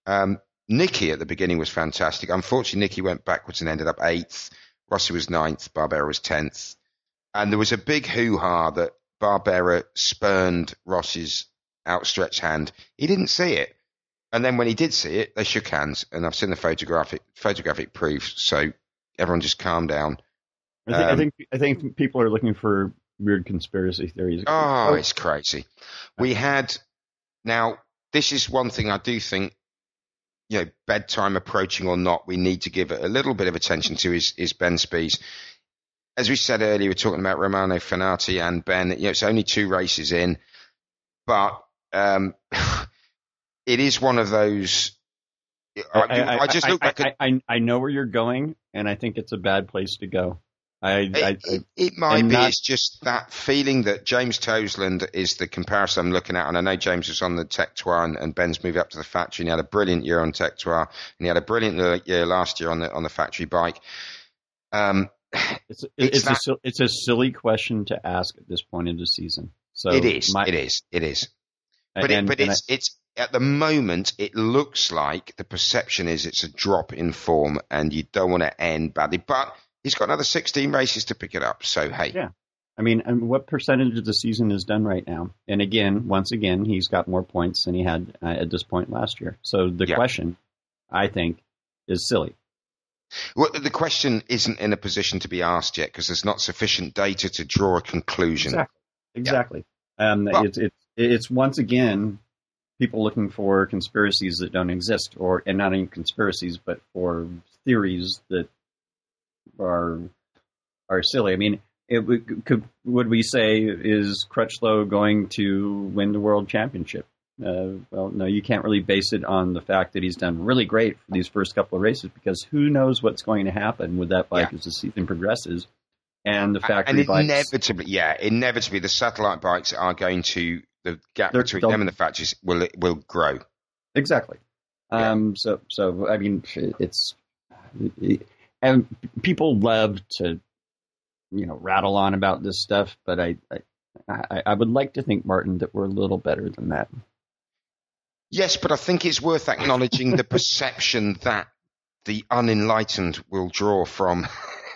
Nicky at the beginning was fantastic. Unfortunately, Nicky went backwards and ended up 8th. Rossi was 9th. Barbera was 10th. And there was a big hoo-ha that Barbera spurned Rossi's outstretched hand. He didn't see it. And then when he did see it, they shook hands. And I've seen the photographic proof. So everyone just calmed down. I think people are looking for weird conspiracy theories. Oh, it's crazy. We had, now, this is one thing I do think, bedtime approaching or not, we need to give it a little bit of attention to is Ben Spies. As we said earlier, we're talking about Romano Fenati and Ben. It's only 2 races in, but it is one of those. I just look back at. I know where you're going, and I think it's a bad place to go. It might be. It's just that feeling that James Toseland is the comparison I'm looking at. And I know James was on the Tech Trois and Ben's moved up to the factory, and he had a brilliant year on Tech Trois, and he had a brilliant year last year on the factory bike. It's a silly question to ask at this point in the season. So it is. But it's at the moment, it looks like the perception is it's a drop in form, and you don't want to end badly. But he's got another 16 races to pick it up. So, hey. Yeah. I mean, and what percentage of the season is done right now? And once again, he's got more points than he had at this point last year. So the question, I think, is silly. Well, the question isn't in a position to be asked yet because there's not sufficient data to draw a conclusion. Exactly. It's once again people looking for conspiracies that don't exist, and not even conspiracies, but for theories that are silly. I mean, would we say, is Crutchlow going to win the world championship? Well, no, you can't really base it on the fact that he's done really great for these first couple of races, because who knows what's going to happen with that bike as the season progresses. And the factory bikes. Inevitably, the satellite bikes are going to, the gap between them and the factories will grow. Exactly. So I mean, it's, and people love to, rattle on about this stuff, but I would like to think, Martin, that we're a little better than that. Yes, but I think it's worth acknowledging the perception that the unenlightened will draw from.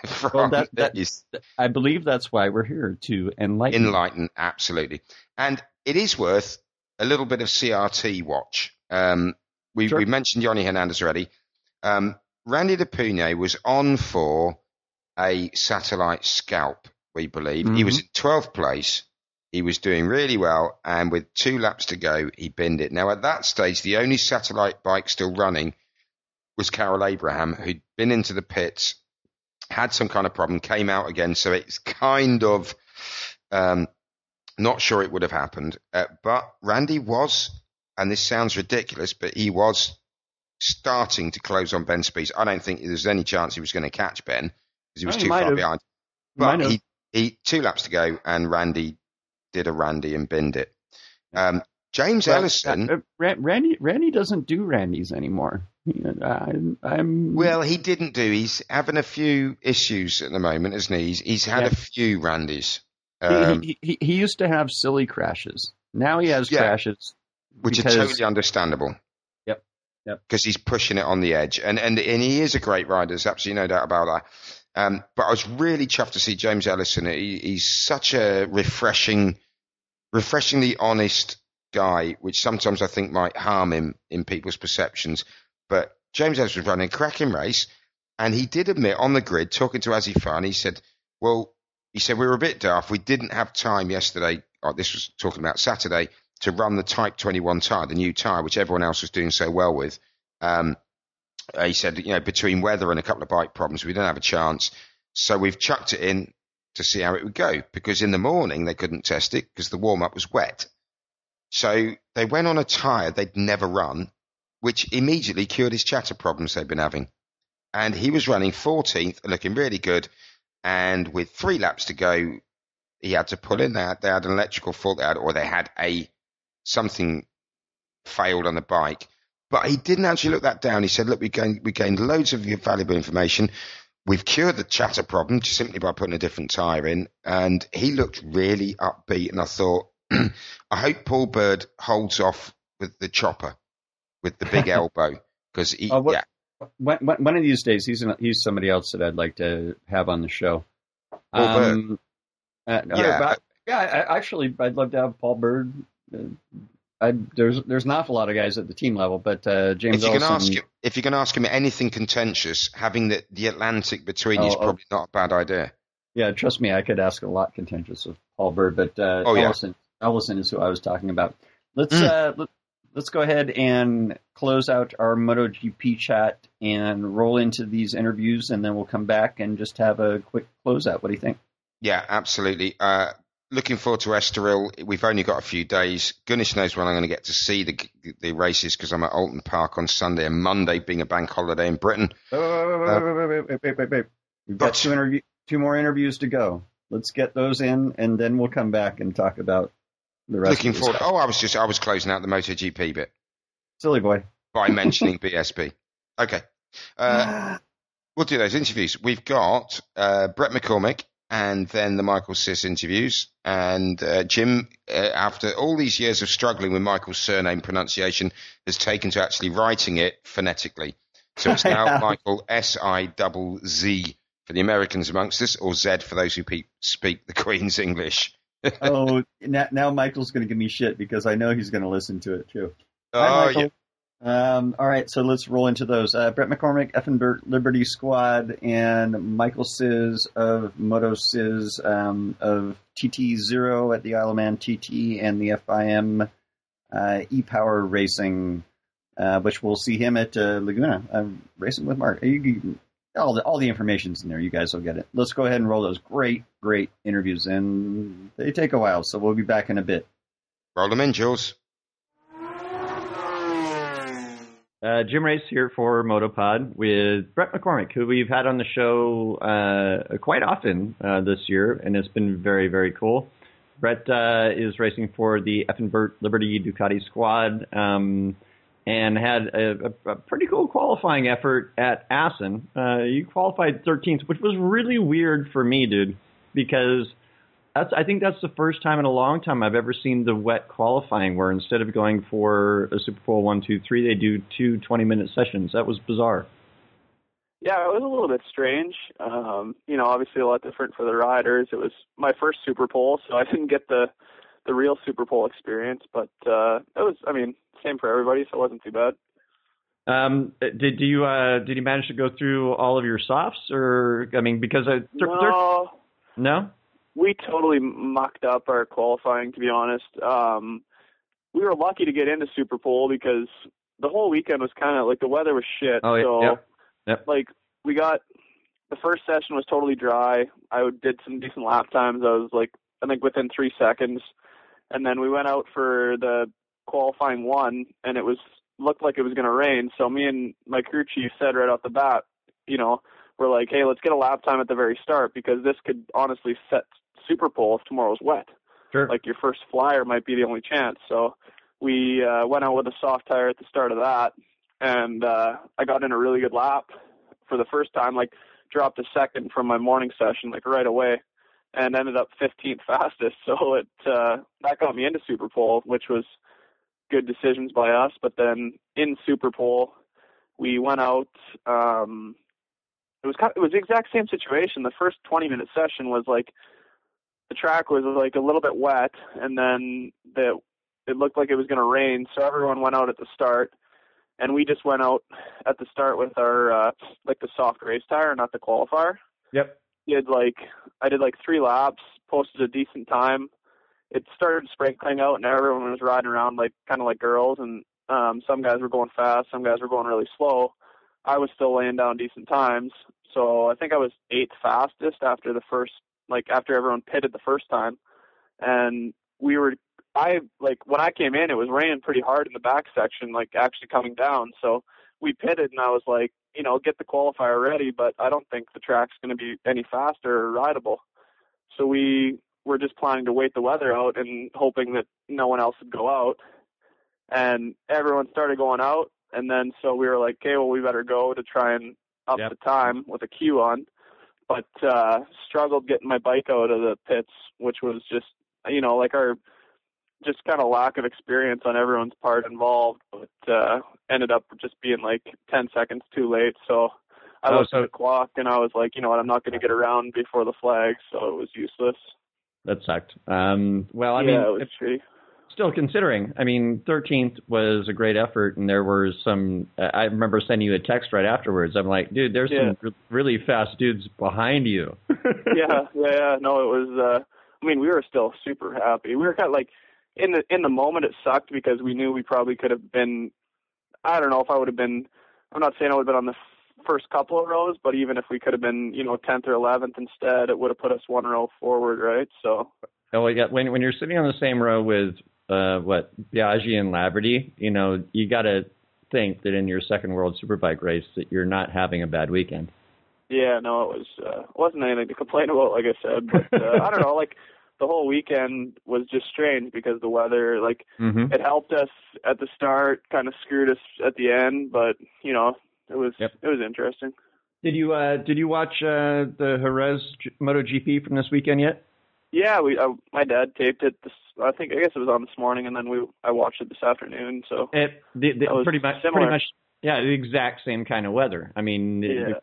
I believe that's why we're here, to enlighten. Enlighten, absolutely. And it is worth a little bit of CRT watch. We mentioned Yoni Hernandez already. Randy DePugno was on for a satellite scalp, we believe. Mm-hmm. He was in 12th place. He was doing really well, and with 2 laps to go, he binned it. Now, at that stage, the only satellite bike still running was Carol Abraham, who'd been into the pits, had some kind of problem, came out again. So it's kind of not sure it would have happened. But Randy was, and this sounds ridiculous, but he was starting to close on Ben Spies. I don't think there's any chance he was going to catch Ben because he was too far behind. But he 2 laps to go, and Randy did a Randy and binned it. James Ellison. Randy doesn't do Randys anymore. Well, he didn't do. He's having a few issues at the moment, isn't he? He's had a few Randys. He used to have silly crashes. Now he has crashes, which are totally understandable. Yep. Because he's pushing it on the edge, and he is a great rider. There's absolutely no doubt about that. But I was really chuffed to see James Ellison. He's such a refreshingly honest guy, which sometimes I think might harm him in people's perceptions. But James Ellison was running a cracking race, and he did admit on the grid, talking to Azzy Farn, he said, we were a bit daft. We didn't have time yesterday, this was talking about Saturday, to run the Type 21 tyre, the new tyre, which everyone else was doing so well with. He said, between weather and a couple of bike problems, we didn't have a chance. So we've chucked it in to see how it would go, because in the morning they couldn't test it because the warm-up was wet. So they went on a tyre they'd never run, which immediately cured his chatter problems they'd been having. And he was running 14th, looking really good. And with 3 laps to go, he had to pull in. They had an electrical fault, they had something failed on the bike. But he didn't actually look that down. He said, look, we gained loads of valuable information. We've cured the chatter problem just simply by putting a different tyre in. And he looked really upbeat. And I thought, I hope Paul Bird holds off with the chopper, with the big elbow. Because one of these days, he's somebody else that I'd like to have on the show. Paul Bird. Actually, I'd love to have Paul Bird. There's an awful lot of guys at the team level, but James Ellison. If you can ask him anything contentious, having the Atlantic between you is probably not a bad idea. Yeah, trust me, I could ask a lot contentious of Paul Bird, but Ellison is who I was talking about. Let's go ahead and close out our MotoGP chat and roll into these interviews, and then we'll come back and just have a quick closeout. What do you think? Yeah, absolutely. Looking forward to Estoril. We've only got a few days. Goodness knows when I'm going to get to see the races, because I'm at Alton Park on Sunday and Monday, being a bank holiday in Britain. Wait. We've got two more interviews to go. Let's get those in, and then we'll come back and talk about the rest. Looking forward. Oh, I was closing out the MotoGP bit. Silly boy. By mentioning BSB. Okay. We'll do those interviews. We've got Brett McCormick, and then the Michael Sis interviews. And Jim, after all these years of struggling with Michael's surname pronunciation, has taken to actually writing it phonetically. So it's now Michael S-I-Z for the Americans amongst us, or Z for those who speak the Queen's English. Now Michael's going to give me shit because I know he's going to listen to it too. Hi, Michael. Yeah. All right, so let's roll into those. Brett McCormick, Effenberg Liberty Squad, and Michael Sis of Moto Sis of TT0 at the Isle of Man TT and the FIM E-Power Racing, which we'll see him at Laguna racing with Mark. All the information's in there. You guys will get it. Let's go ahead and roll those great interviews, and they take a while, so we'll be back in a bit. Roll them in, Jules. Jim Race here for Motopod with Brett McCormick, who we've had on the show quite often this year, and it's been very, very cool. Brett is racing for the Effenberg Liberty Ducati squad, and and had a pretty cool qualifying effort at Assen. You qualified 13th, which was really weird for me, dude, because I think that's the first time in a long time I've ever seen the wet qualifying where instead of going for a Super Pole 1, 2, 3, they do 2 20-minute sessions. That was bizarre. Yeah, it was a little bit strange. Obviously a lot different for the riders. It was my first Super Pole, so I didn't get the real Super Pole experience, but it was, same for everybody, so it wasn't too bad. Did you manage to go through all of your softs, or because no? We totally mucked up our qualifying, to be honest. We were lucky to get into Super Pole because the whole weekend was kind of like the weather was shit. Oh, so yep. We got the first session was totally dry. I did some decent lap times. I was I think within 3 seconds, and then we went out for the qualifying one, and it looked like it was going to rain. So me and my crew chief said right off the bat, we're like, hey, let's get a lap time at the very start because this could honestly set Super Pole if tomorrow's wet. Sure. Like your first flyer might be the only chance. So we went out with a soft tire at the start of that, and I got in a really good lap for the first time, dropped a second from my morning session, right away, and ended up 15th fastest. So that got me into Super Pole, which was good decisions by us. But then in Super Pole, we went out. It was the exact same situation. The first 20-minute session was the track was a little bit wet, and then it looked like it was going to rain, so everyone went out at the start, and we just went out at the start with our the soft race tire, not the qualifier. Yep. I did 3 laps, posted a decent time. It started sprinkling out, and everyone was riding around kind of like girls, and some guys were going fast, some guys were going really slow. I was still laying down decent times, so I think I was 8th fastest after the first, after everyone pitted the first time. And when I came in, it was raining pretty hard in the back section, actually coming down. So we pitted, and I was get the qualifier ready, but I don't think the track's going to be any faster or rideable. So we were just planning to wait the weather out and hoping that no one else would go out. And everyone started going out. And then so we were like, okay, well, we better go to try and up the time with a queue on. But struggled getting my bike out of the pits, which was just, our just kind of lack of experience on everyone's part involved. But ended up just being 10 seconds too late. So I looked at the clock, and I was like, you know what, I'm not going to get around before the flag, so it was useless. That sucked. It was shitty. Still considering, 13th was a great effort, and there were some, I remember sending you a text right afterwards. I'm like, dude, there's some really fast dudes behind you. Yeah. No, it was, we were still super happy. We were kind of in the moment it sucked because we knew we probably could have been, I don't know if I would have been, I'm not saying I would have been on the first couple of rows, but even if we could have been, 10th or 11th instead, it would have put us 1 row forward, right? So. Oh, yeah. When you're sitting on the same row with, Biaggi and Laverty, you got to think that in your second World Superbike race that you're not having a bad weekend. Yeah, no, it wasn't anything to complain about, like I said, but I don't know, the whole weekend was just strange because the weather, it helped us at the start, kind of screwed us at the end, but, it was interesting. Did you watch the Jerez MotoGP from this weekend yet? Yeah, my dad taped it. I guess it was on this morning, and then I watched it this afternoon. So it was pretty much, the exact same kind of weather. And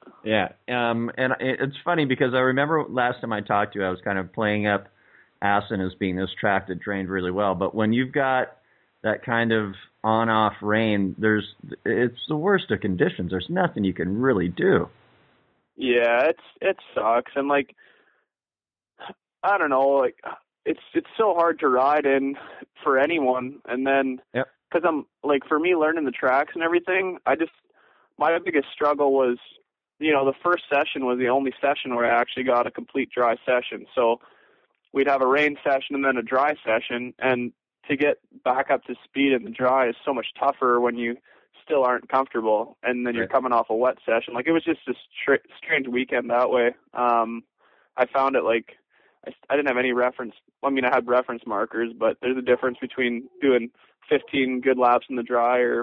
it's funny because I remember last time I talked to you, I was kind of playing up Assen as being this track that drained really well. But when you've got that kind of on-off rain, it's the worst of conditions. There's nothing you can really do. Yeah, it sucks, and I don't know, it's so hard to ride in for anyone. And then, because I'm for me learning the tracks and everything, my biggest struggle was, the first session was the only session where I actually got a complete dry session. So we'd have a rain session and then a dry session, and to get back up to speed in the dry is so much tougher when you still aren't comfortable, and then you're coming off a wet session. It was just a strange weekend that way. I found it I didn't have any reference. I had reference markers, but there's a difference between doing 15 good laps in the dry or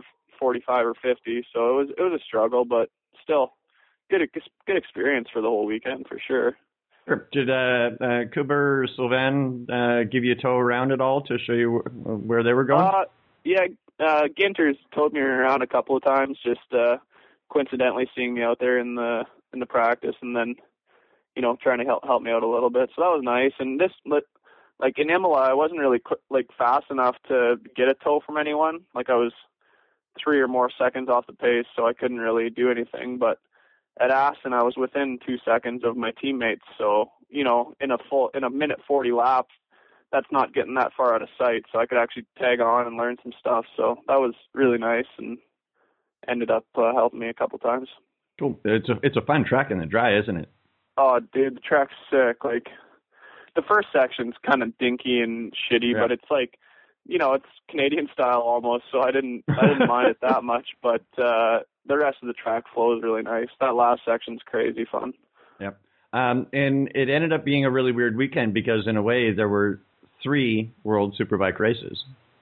45 or 50. So it was a struggle, but still good experience for the whole weekend for sure. Sure. Did Kuber Sylvain give you a tow around at all to show you where they were going? Yeah, Ginter's towed me around a couple of times, just coincidentally seeing me out there in the practice, and then trying to help me out a little bit. So that was nice. And this, like in Imola, I wasn't really fast enough to get a tow from anyone. Like I was 3 or more seconds off the pace, so I couldn't really do anything. But at Aston, I was within 2 seconds of my teammates. So in a minute 40 lap, that's not getting that far out of sight. So I could actually tag on and learn some stuff. So that was really nice and ended up helping me a couple times. Cool. It's a fun track in the dry, isn't it? Oh, dude, the track's sick. Like the first section's kind of dinky and shitty, but it's like, it's Canadian style almost. So I didn't mind it that much. But the rest of the track flows really nice. That last section's crazy fun. Yep. And it ended up being a really weird weekend because in a way there were 3 World Superbike races.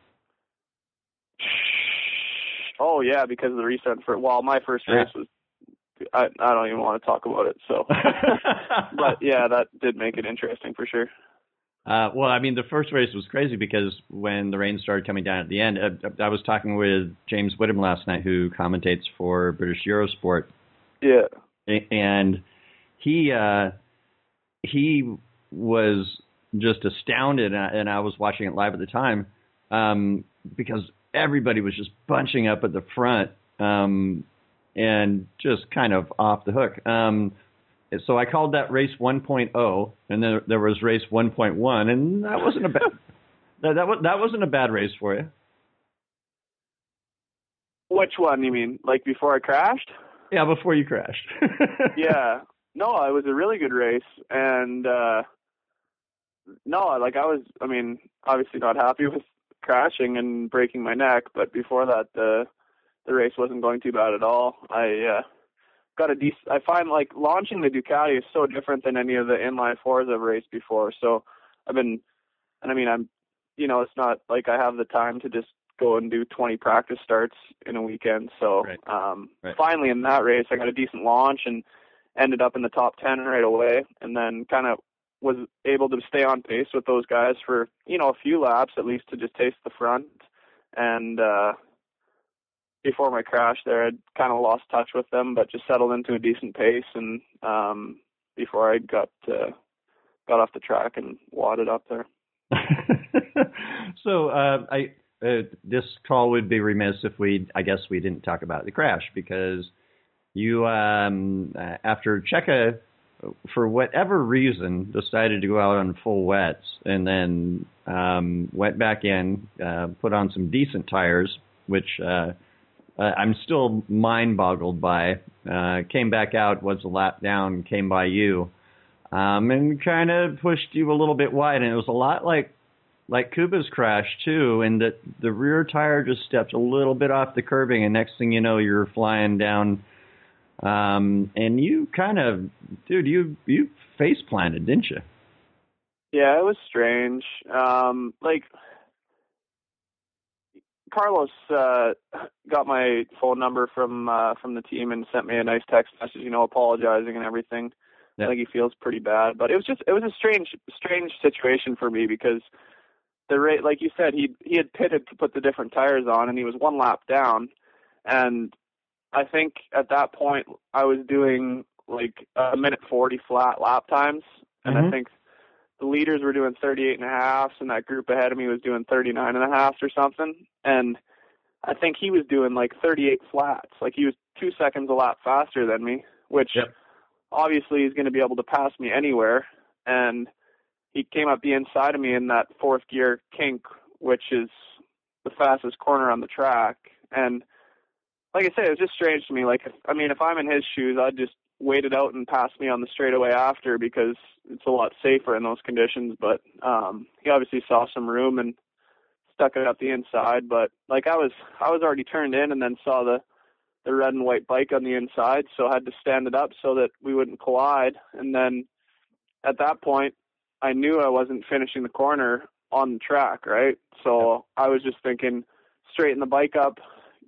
Oh yeah, because of the restart my first race was. I don't even want to talk about it. So, but yeah, that did make it interesting for sure. Well, I mean, the first race was crazy because when the rain started coming down at the end, I was talking with James Whittam last night, who commentates for British Eurosport. Yeah, and he was just astounded, and I was watching it live at the time because everybody was just bunching up at the front. And just kind of off the hook. So I called that race 1.0, and then there was race 1.1, and that wasn't a bad that wasn't a bad race for you. Which one you mean? Like before I crashed? Yeah, before you crashed. Yeah. No, it was a really good race, and I was obviously not happy with crashing and breaking my neck, but before that the race wasn't going too bad at all. I find like launching the Ducati is so different than any of the inline fours I've raced before. So it's not like I have the time to just go and do 20 practice starts in a weekend. So finally in that race, I got a decent launch and ended up in the top 10 right away, and then kind of was able to stay on pace with those guys for, a few laps at least to just taste the front. And, before my crash there, I'd kind of lost touch with them, but just settled into a decent pace. And before I got off the track and wadded up there. So this call would be remiss if we didn't talk about the crash, because you, after Checa, for whatever reason, decided to go out on full wets and then went back in, put on some decent tires, which I'm still mind-boggled by. Came back out, was a lap down, came by you, and kind of pushed you a little bit wide. And it was a lot like Kuba's crash, too, in that the rear tire just stepped a little bit off the curbing, and next thing you know, you're flying down. And you kind of, dude, you face-planted, didn't you? Yeah, it was strange. Carlos got my phone number from the team and sent me a nice text message, apologizing and everything. Yeah. I think he feels pretty bad, but it was a strange situation for me because like you said, he had pitted to put the different tires on, and he was one lap down, and I think at that point I was doing like a minute 40 flat lap times, and I think the leaders were doing 38.5, and that group ahead of me was doing 39.5 or something. And I think he was doing like 38 flats. Like he was 2 seconds a lap faster than me, which obviously he's going to be able to pass me anywhere. And he came up the inside of me in that fourth gear kink, which is the fastest corner on the track. And like I said, it was just strange to me. Like, if I'm in his shoes, I'd just wait it out and pass me on the straightaway after, because it's a lot safer in those conditions. But he obviously saw some room and stuck it up the inside. But like I was already turned in, and then saw the red and white bike on the inside, so I had to stand it up so that we wouldn't collide. And then at that point, I knew I wasn't finishing the corner on the track, right? So I was just thinking, straighten the bike up,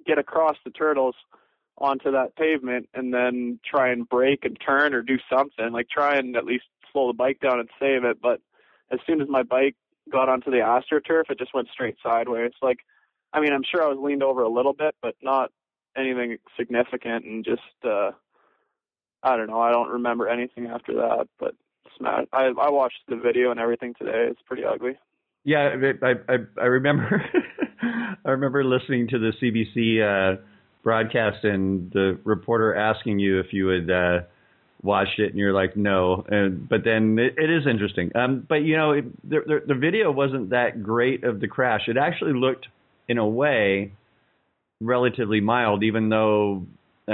get across the turtles onto that pavement and then try and brake and turn or do something, like try and at least slow the bike down and save it. But as soon as my bike got onto the AstroTurf, it just went straight sideways. Like, I mean, I'm sure I was leaned over a little bit, but not anything significant. And just, I don't know. I don't remember anything after that, but smash. I watched the video and everything today. It's pretty ugly. Yeah, I remember. I remember listening to the CBC broadcast and the reporter asking you if you had watched it, and you're like, no. But then it is interesting. But you know, the video wasn't that great of the crash. It actually looked, in a way, relatively mild, even though.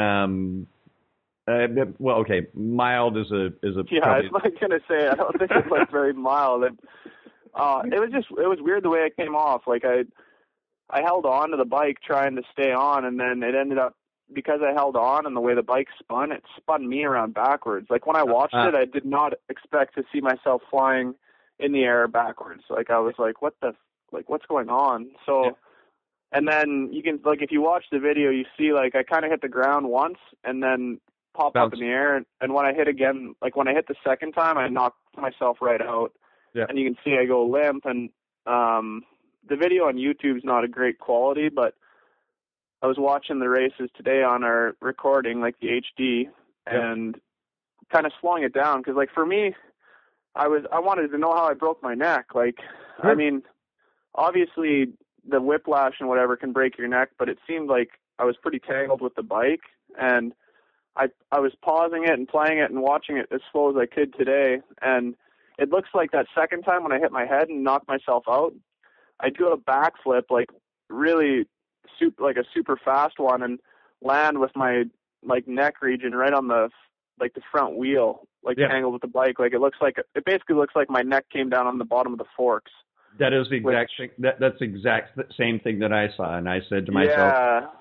Well, okay, mild is a. Yeah, I was gonna say I don't think it looked very mild. And, it was weird the way it came off. Like I held on to the bike trying to stay on, and then it ended up, because I held on and the way the bike spun, it spun me around backwards. Like when I watched it, I did not expect to see myself flying in the air backwards. Like I was like, what's going on? So, yeah. And then you can, like, if you watch the video, you see like I kind of hit the ground once and then popped up in the air. And when I hit again, like when I hit the second time, I knocked myself right out. Yeah. And you can see I go limp. And the video on YouTube is not a great quality, but I was watching the races today on our recording, like the HD, and kind of slowing it down. Cause like for me, I wanted to know how I broke my neck. Like, I mean, obviously the whiplash and whatever can break your neck, but it seemed like I was pretty tangled with the bike, and I was pausing it and playing it and watching it as slow as I could today. And it looks like that second time when I hit my head and knocked myself out, I do a backflip, like really super fast one, and land with my like neck region right on the front wheel, tangled with the bike. Like it basically looks like my neck came down on the bottom of the forks. That is the exact thing. That's the exact same thing that I saw, and I said to myself,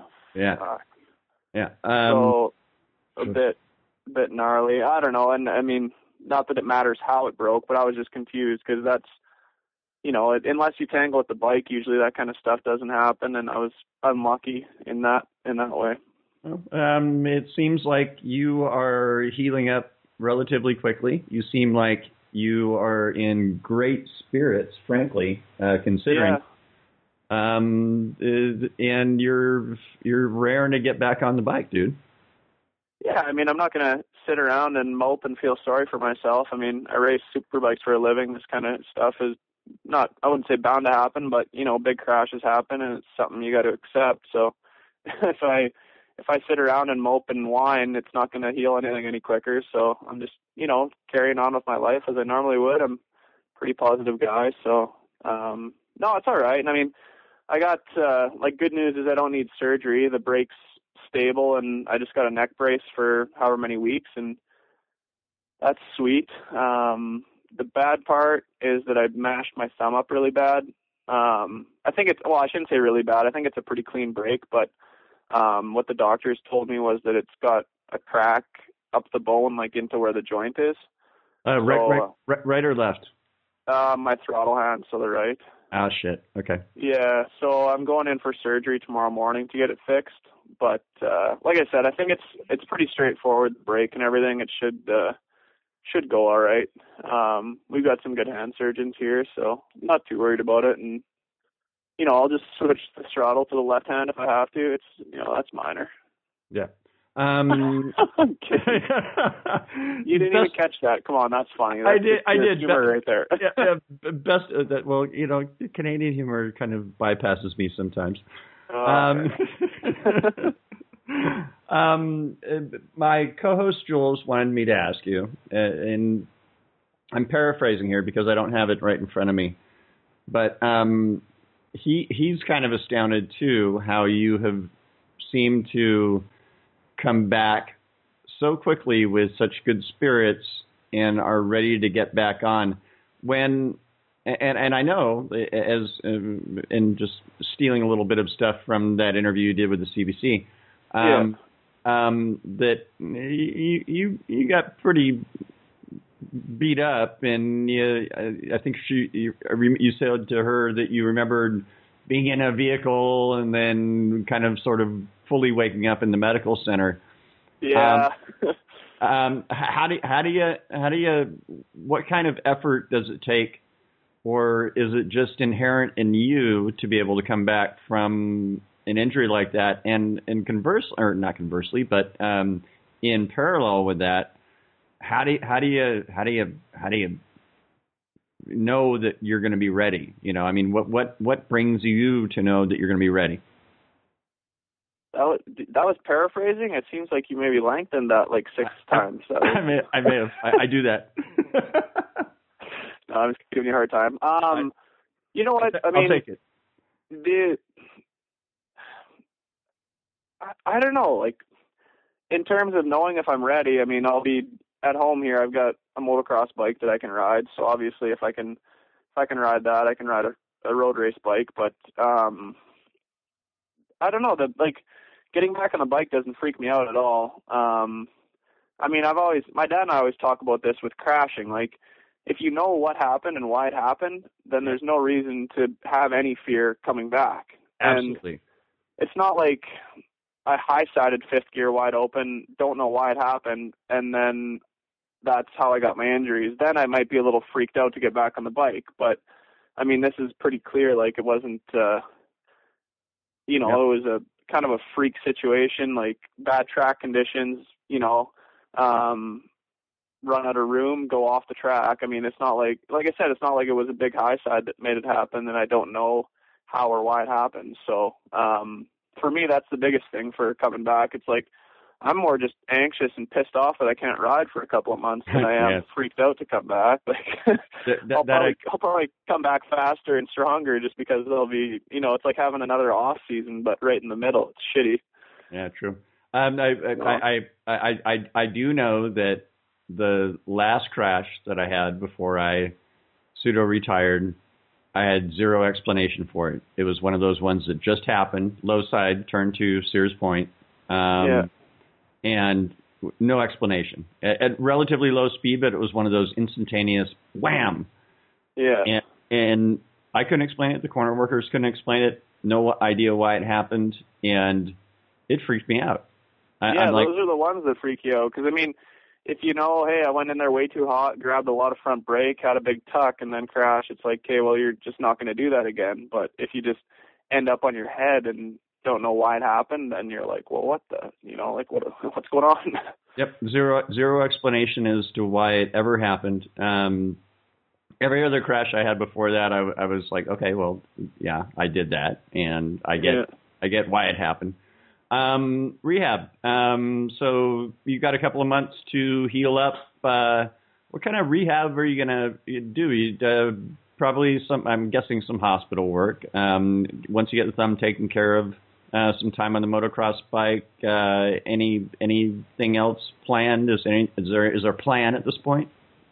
yeah. So a bit gnarly. I don't know, and I mean, not that it matters how it broke, but I was just confused because that's, you know, unless you tangle with the bike, usually that kind of stuff doesn't happen, and I was unlucky in that way. Well, it seems like you are healing up relatively quickly. You seem like you are in great spirits, frankly, considering. Yeah. And you're raring to get back on the bike, dude. Yeah, I mean, I'm not going to sit around and mope and feel sorry for myself. I mean, I race superbikes for a living. This kind of stuff is not, I wouldn't say bound to happen, but, you know, big crashes happen, and it's something you got to accept. So if I sit around and mope and whine, it's not going to heal anything any quicker. So I'm just, you know, carrying on with my life as I normally would. I'm a pretty positive guy. So, no, it's all right. And I mean, I got, good news is I don't need surgery. The brake's stable, and I just got a neck brace for however many weeks, and that's sweet. The bad part is that I mashed my thumb up really bad. I think I shouldn't say really bad. I think it's a pretty clean break, but what the doctors told me was that it's got a crack up the bone, like into where the joint is. Right or left? My throttle hand, so the right. Oh, shit. Okay. Yeah, so I'm going in for surgery tomorrow morning to get it fixed. But like I said, I think it's pretty straightforward, the brake and everything. It should go all right. We've got some good hand surgeons here, so I'm not too worried about it. And, you know, I'll just switch the throttle to the left hand if I have to. It's, you know, that's minor. Yeah. I'm kidding. You didn't even catch that. Come on, that's funny. I did. Humor right there. Best. Well, you know, Canadian humor kind of bypasses me sometimes. My co-host Jules wanted me to ask you, and I'm paraphrasing here because I don't have it right in front of me, but he's kind of astounded too how you have seemed to come back so quickly with such good spirits and are ready to get back on. And I know, as in just stealing a little bit of stuff from that interview you did with the CBC, that you got pretty beat up, and I think you said to her that you remembered being in a vehicle and then kind of sort of fully waking up in the medical center. Yeah. How do you, what kind of effort does it take, or is it just inherent in you to be able to come back from an injury like that? And not conversely, but in parallel with that, how do you know that you're going to be ready? You know, I mean, what brings you to know that you're going to be ready? That was paraphrasing. It seems like you maybe lengthened that like 6 times. So. I may have. I do that. No, I'm just giving you a hard time. You know what? I mean, I'll take it. I don't know. Like, in terms of knowing if I'm ready, I mean, I'll be at home here. I've got a motocross bike that I can ride. So obviously, if I can ride that, I can ride a road race bike. But I don't know. Getting back on the bike doesn't freak me out at all. I mean, my dad and I always talk about this with crashing. Like, if you know what happened and why it happened, then there's no reason to have any fear coming back. Absolutely. And it's not like I high-sided fifth gear wide open, don't know why it happened, and then that's how I got my injuries. Then I might be a little freaked out to get back on the bike. But, I mean, this is pretty clear. Like, it wasn't, It was a kind of a freak situation, like bad track conditions, run out of room, go off the track. I mean, it's not like I said, it's not like it was a big high side that made it happen, and I don't know how or why it happened. So for me, that's the biggest thing for coming back. It's like I'm more just anxious and pissed off that I can't ride for a couple of months than I am freaked out to come back. Like I'll probably come back faster and stronger just because there'll be, it's like having another off season, but right in the middle. It's shitty. Yeah, true. I do know that the last crash that I had before I pseudo-retired, I had zero explanation for it. It was one of those ones that just happened, low side, turn to Sears Point, and no explanation. At relatively low speed, but it was one of those instantaneous wham. Yeah. And I couldn't explain it. The corner workers couldn't explain it. No idea why it happened, and it freaked me out. Those are the ones that freak you out. Because, I mean, if you know, hey, I went in there way too hot, grabbed a lot of front brake, had a big tuck, and then crashed, it's like, okay, well, you're just not going to do that again. But if you just end up on your head and don't know why it happened, then you're like, well, what the, what's going on? Yep, zero explanation as to why it ever happened. Every other crash I had before that, I was like, okay, well, yeah, I did that, and I get why it happened. Rehab. So you got a couple of months to heal up. What kind of rehab are you going to do? Probably I'm guessing some hospital work. Once you get the thumb taken care of, some time on the motocross bike. Anything else planned? Is there a plan at this point?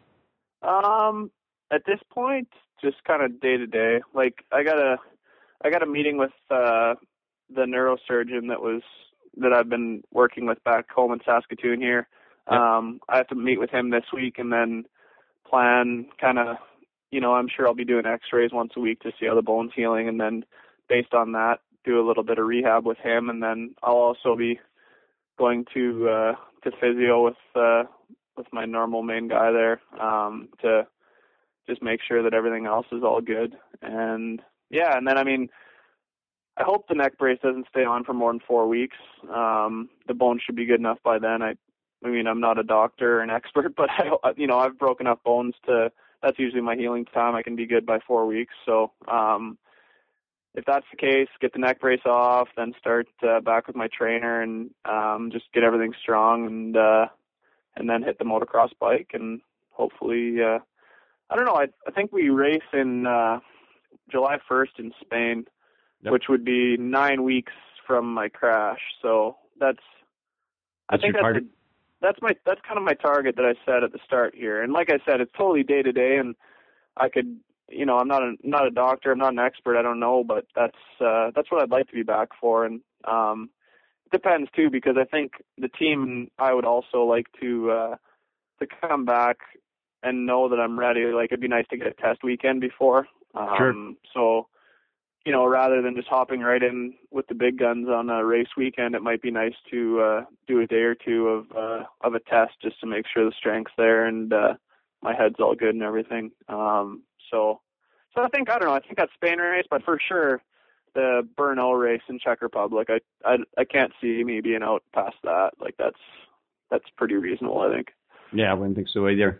At this point, just kind of day to day. Like I got a meeting with the neurosurgeon that I've been working with back home in Saskatoon here. Yep. I have to meet with him this week and then plan kind of, I'm sure I'll be doing x-rays once a week to see how the bone's healing, and then based on that, do a little bit of rehab with him. And then I'll also be going to physio with my normal main guy there, to just make sure that everything else is all good. And and then, I mean, I hope the neck brace doesn't stay on for more than 4 weeks. The bone should be good enough by then. I mean, I'm not a doctor or an expert, but I've broken up bones that's usually my healing time. I can be good by 4 weeks. So, if that's the case, get the neck brace off, then start back with my trainer and just get everything strong, and then hit the motocross bike, and hopefully, I don't know. I think we race in July 1st in Spain. Yep. Which would be 9 weeks from my crash. So that's kind of my target that I set at the start here. And like I said, it's totally day to day, and I could, I'm not a doctor, I'm not an expert, I don't know, but that's what I'd like to be back for. And it depends too, because I think the team and I would also like to come back and know that I'm ready. Like, it'd be nice to get a test weekend before. Sure. So rather than just hopping right in with the big guns on a race weekend, it might be nice to do a day or two of a test just to make sure the strength's there and my head's all good and everything. So I think I think that Spain race, but for sure the Brno race in Czech Republic, I can't see me being out past that. Like that's pretty reasonable, I think. Yeah, I wouldn't think so either.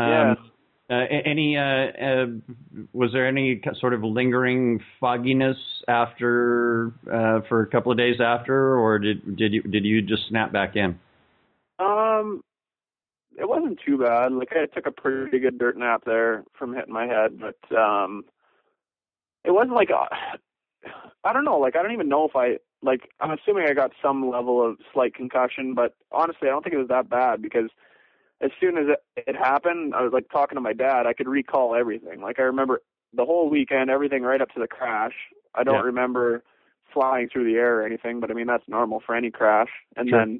Was there any sort of lingering fogginess after for a couple of days after, or did you just snap back in? It wasn't too bad. Like I took a pretty good dirt nap there from hitting my head, but it wasn't like I don't know. Like I don't even know if I'm assuming I got some level of slight concussion, but honestly, I don't think it was that bad because as soon as it happened, I was like talking to my dad. I could recall everything. Like I remember the whole weekend, everything right up to the crash. I don't remember flying through the air or anything, but I mean, that's normal for any crash. And then,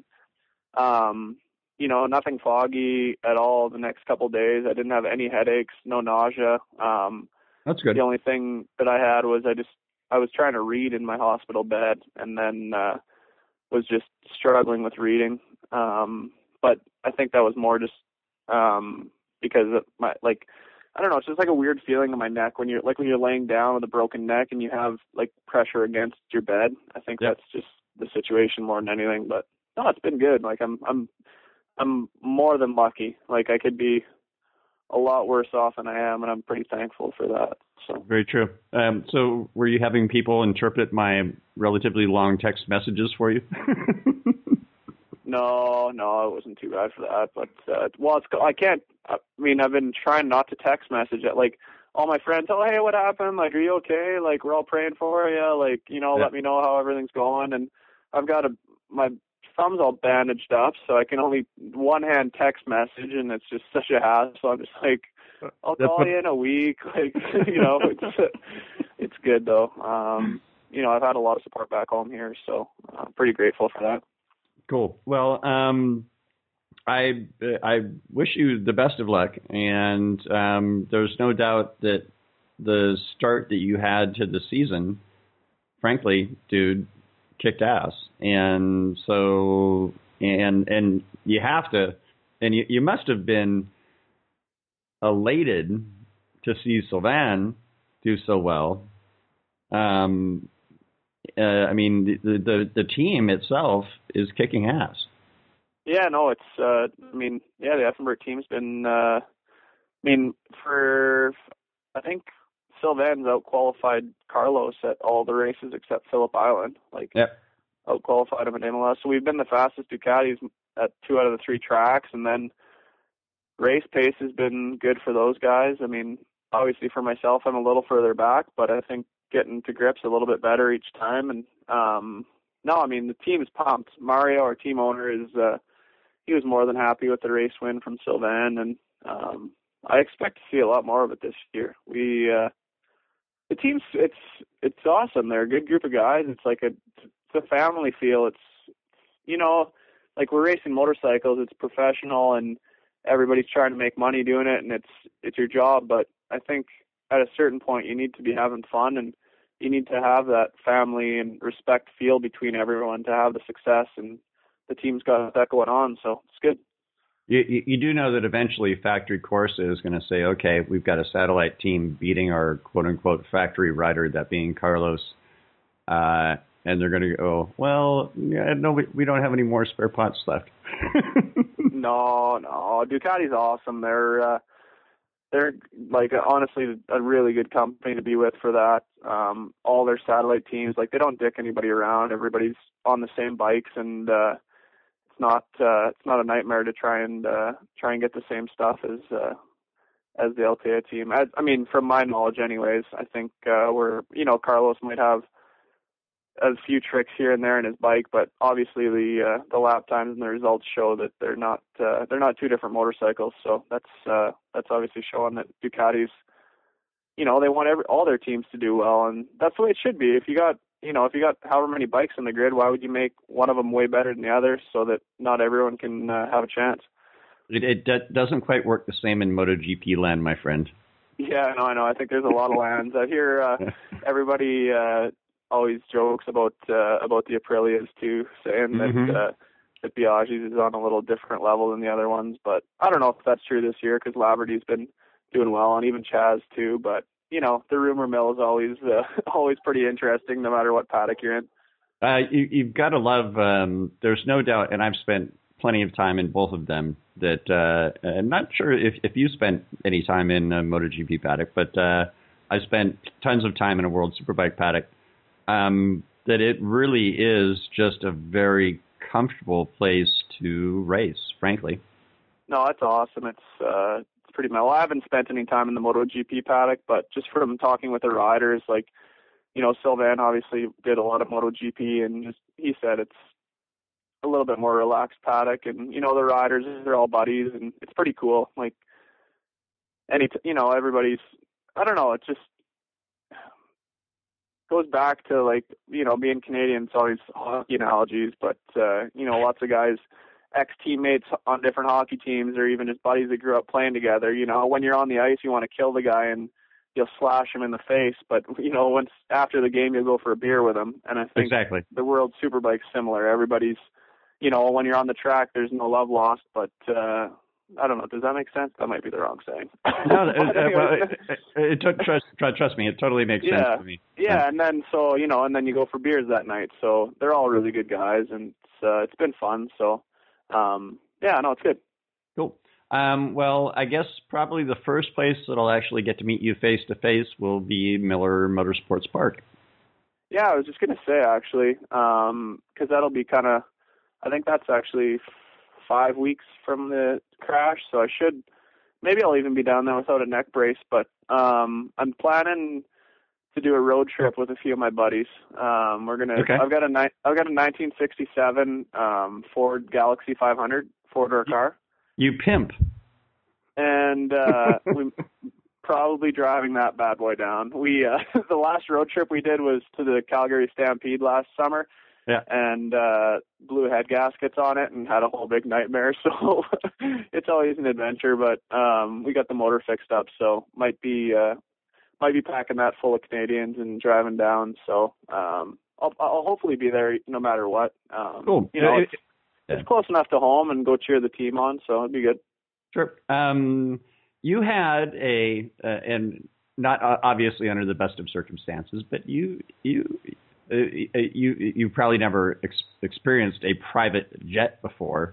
nothing foggy at all the next couple of days. I didn't have any headaches, no nausea. That's good. The only thing that I had was I was trying to read in my hospital bed and then was just struggling with reading. But I think that was more just because of my I don't know, it's just like a weird feeling in my neck when you're laying down with a broken neck and you have like pressure against your bed. I think that's just the situation more than anything. But no, it's been good. Like I'm more than lucky. Like I could be a lot worse off than I am, and I'm pretty thankful for that. So very true. So were you having people interpret my relatively long text messages for you? No, it wasn't too bad for that. But I've been trying not to text message at like all my friends. Oh, hey, what happened? Like, are you okay? Like, we're all praying for you. Like, let me know how everything's going. And I've got my thumb's all bandaged up, so I can only one hand text message, and it's just such a hassle. I'm just like, I'll call you in a week. Like, it's good though. I've had a lot of support back home here, so I'm pretty grateful for that. Cool. Well, I wish you the best of luck, and there's no doubt that the start that you had to the season, frankly, dude, kicked ass. And so, and you have to, and you must have been elated to see Sylvain do so well. I mean, the team itself is kicking ass. Yeah, no, it's, the Effenberg team's been, I think Sylvain's out-qualified Carlos at all the races except Phillip Island. Out-qualified him at MLS. So we've been the fastest Ducatis at 2 out of the 3 tracks, and then race pace has been good for those guys. I mean, obviously for myself, I'm a little further back, but I think getting to grips a little bit better each time. And the team is pumped. Mario, our team owner, he was more than happy with the race win from Sylvain, and I expect to see a lot more of it this year. The team's it's awesome. They're a good group of guys. It's like it's a family feel. It's like we're racing motorcycles. It's professional, and everybody's trying to make money doing it, and it's your job. But I think at a certain point, you need to be having fun, and you need to have that family and respect feel between everyone to have the success, and the team's got that going on, so it's good. You do know that eventually Factory Corsa is going to say, okay, we've got a satellite team beating our quote-unquote factory rider, that being Carlos, and they're going to go, well, no, we don't have any more spare parts left. No, Ducati's awesome. They're like honestly a really good company to be with for that. All their satellite teams, like they don't dick anybody around. Everybody's on the same bikes, and it's not a nightmare to try and get the same stuff as the Altea team. I mean, from my knowledge, anyways, I think Carlos might have a few tricks here and there in his bike, but obviously the lap times and the results show that they're not two different motorcycles. So that's obviously showing that Ducati's, they want all their teams to do well, and that's the way it should be. If you got however many bikes in the grid, why would you make one of them way better than the other so that not everyone can have a chance? It doesn't quite work the same in MotoGP land, my friend. Yeah, I know. I think there's a lot of lands. I hear everybody always jokes about the Aprilias too, saying that Biaggi's is on a little different level than the other ones. But I don't know if that's true this year because Laverty's been doing well, and even Chaz too. But the rumor mill is always pretty interesting, no matter what paddock you're in. You've got to love. There's no doubt, and I've spent plenty of time in both of them. That I'm not sure if you spent any time in a MotoGP paddock, but I spent tons of time in a World Superbike paddock. That it really is just a very comfortable place to race, frankly. No, that's awesome. It's pretty mellow. I haven't spent any time in the MotoGP paddock, but just from talking with the riders, like, Sylvain obviously did a lot of MotoGP, and he said it's a little bit more relaxed paddock, and the riders, they're all buddies, and it's pretty cool. Like, everybody's, I don't know, it just goes back to, like, being Canadian, it's always hockey analogies, but lots of guys, ex-teammates on different hockey teams, or even just buddies that grew up playing together. When you're on the ice, you want to kill the guy and you'll slash him in the face, but once after the game, you'll go for a beer with him. And I think exactly the World Superbike's similar. Everybody's, when you're on the track, there's no love lost, but I don't know. Does that make sense? That might be the wrong saying. No, trust me, it totally makes sense to me. Yeah, and then and then you go for beers that night. So they're all really good guys, and it's been fun. So it's good. Cool. Well, I guess probably the first place that I'll actually get to meet you face to face will be Miller Motorsports Park. Yeah, I was just gonna say actually, because that'll be I think that's actually 5 weeks from the crash, so maybe I'll even be down there without a neck brace, but I'm planning to do a road trip with a few of my buddies. Okay. I've got a 1967 Ford Galaxy 500 four-door car. You pimp. And we probably driving that bad boy down. We the last road trip we did was to the Calgary Stampede last summer. Yeah. And blew head gaskets on it and had a whole big nightmare. So it's always an adventure, but we got the motor fixed up, so might be packing that full of Canadians and driving down. So I'll hopefully be there no matter what. Cool. It's close enough to home and go cheer the team on, so it'd be good. Sure. You had and not obviously under the best of circumstances, but you probably never experienced a private jet before.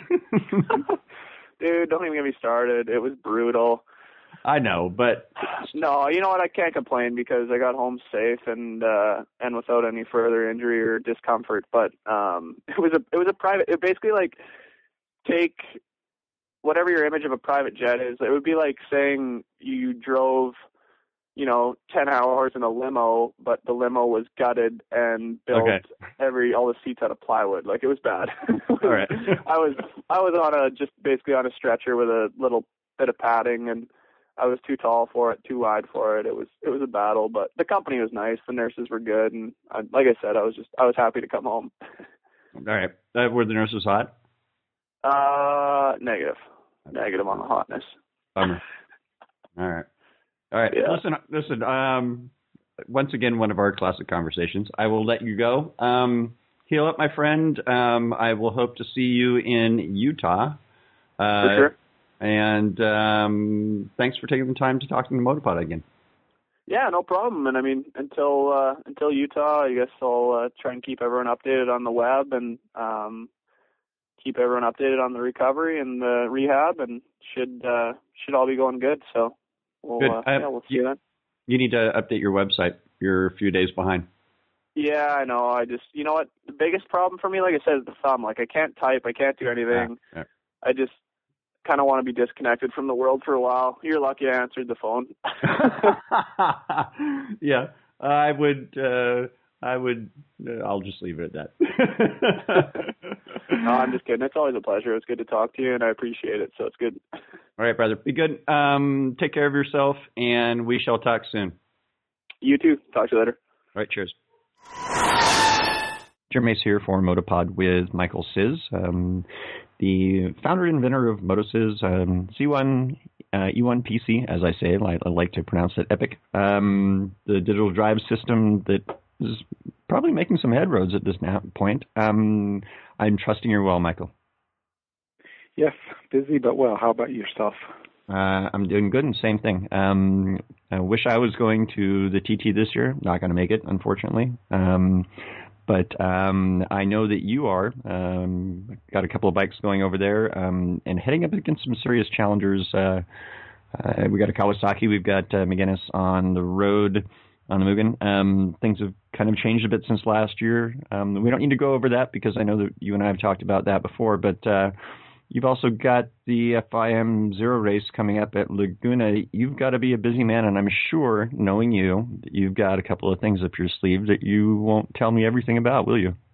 Dude, don't even get me started. It was brutal. I know, but no, you know what? I can't complain because I got home safe and without any further injury or discomfort. But it was a private. It basically like take whatever your image of a private jet is. It would be like saying you drove 10 hours in a limo, but the limo was gutted and built all the seats out of plywood. Like, it was bad. All right. I was just basically on a stretcher with a little bit of padding, and I was too tall for it, too wide for it. It was a battle, but the company was nice. The nurses were good. And like I said, I was happy to come home. All right. Were the nurses hot? Negative. Negative on the hotness. Bummer. All right. Yeah. Listen. Once again, one of our classic conversations. I will let you go. Heal up, my friend. I will hope to see you in Utah. For sure. And thanks for taking the time to talk to the Motopod again. Yeah, no problem. And I mean, until Utah, I guess I'll try and keep everyone updated on the web and keep everyone updated on the recovery and the rehab, and should all be going good. So. We'll see you then. You need to update your website. You're a few days behind. Yeah, I know. You know what? The biggest problem for me, like I said, is the thumb. Like, I can't type. I can't do anything. Yeah. I just kind of want to be disconnected from the world for a while. You're lucky I answered the phone. Yeah, I would. I'll just leave it at that. No, I'm just kidding. It's always a pleasure. It's good to talk to you, and I appreciate it. So it's good. All right, brother. Be good. Take care of yourself, and we shall talk soon. You too. Talk to you later. All right, cheers. Jim Mace here for Motopod with Michael Siz, the founder and inventor of MotoSiz. C1 E1 PC, as I say, I like to pronounce it EPIC, the digital drive system that is probably making some headroads at this point. I'm trusting you're well, Michael. Yes, busy but well. How about yourself? I'm doing good, and same thing. I wish I was going to the TT this year. Not going to make it, unfortunately. But I know that you are. Got a couple of bikes going over there and heading up against some serious challengers. We got a Kawasaki. We've got McGuinness on the road on the Mugen. Things have kind of changed a bit since last year. We don't need to go over that because I know that you and I have talked about that before. But you've also got the FIM Zero race coming up at Laguna. You've got to be a busy man, and I'm sure, knowing you, that you've got a couple of things up your sleeve that you won't tell me everything about, will you?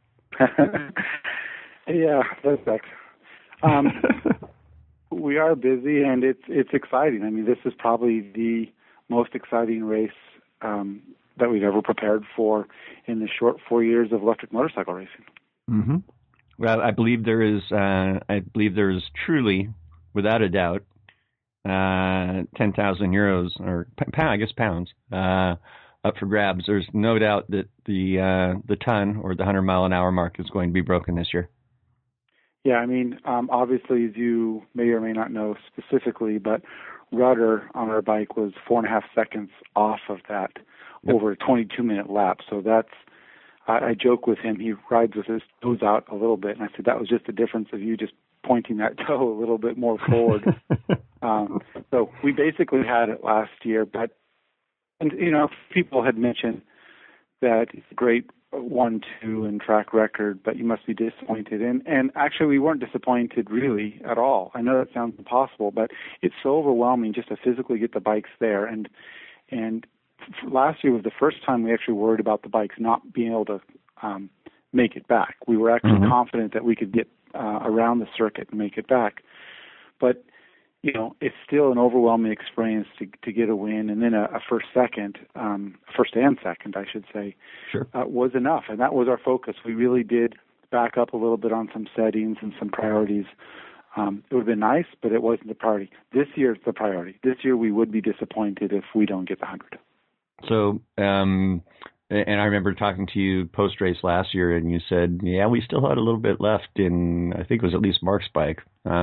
Yeah, that's we are busy, and it's exciting. I mean, this is probably the most exciting race that we've ever prepared for in the short 4 years of electric motorcycle racing. Mm-hmm. Well, I believe there is truly, without a doubt, 10,000 euros or I guess pounds up for grabs. There's no doubt that the ton or the 100-mile-an-hour mark is going to be broken this year. Yeah, I mean, obviously, as you may or may not know specifically, but Rudder on our bike was 4.5 seconds off of that over a 22-minute lap. So that's. I joke with him. He rides with his toes out a little bit, and I said that was just the difference of you just pointing that toe a little bit more forward. So we basically had it last year, and people had mentioned that it's a great 1-2 and track record, but you must be disappointed. And actually, we weren't disappointed really at all. I know that sounds impossible, but it's so overwhelming just to physically get the bikes there. And last year was the first time we actually worried about the bikes not being able to make it back. We were actually confident that we could get around the circuit and make it back. But, it's still an overwhelming experience to get a win. And then a first and second, I should say, sure. Was enough. And that was our focus. We really did back up a little bit on some settings and some priorities. It would have been nice, but it wasn't the priority. This year it's the priority. This year we would be disappointed if we don't get the 100. So, and I remember talking to you post-race last year, and you said, yeah, we still had a little bit left in, I think it was at least Mark's bike.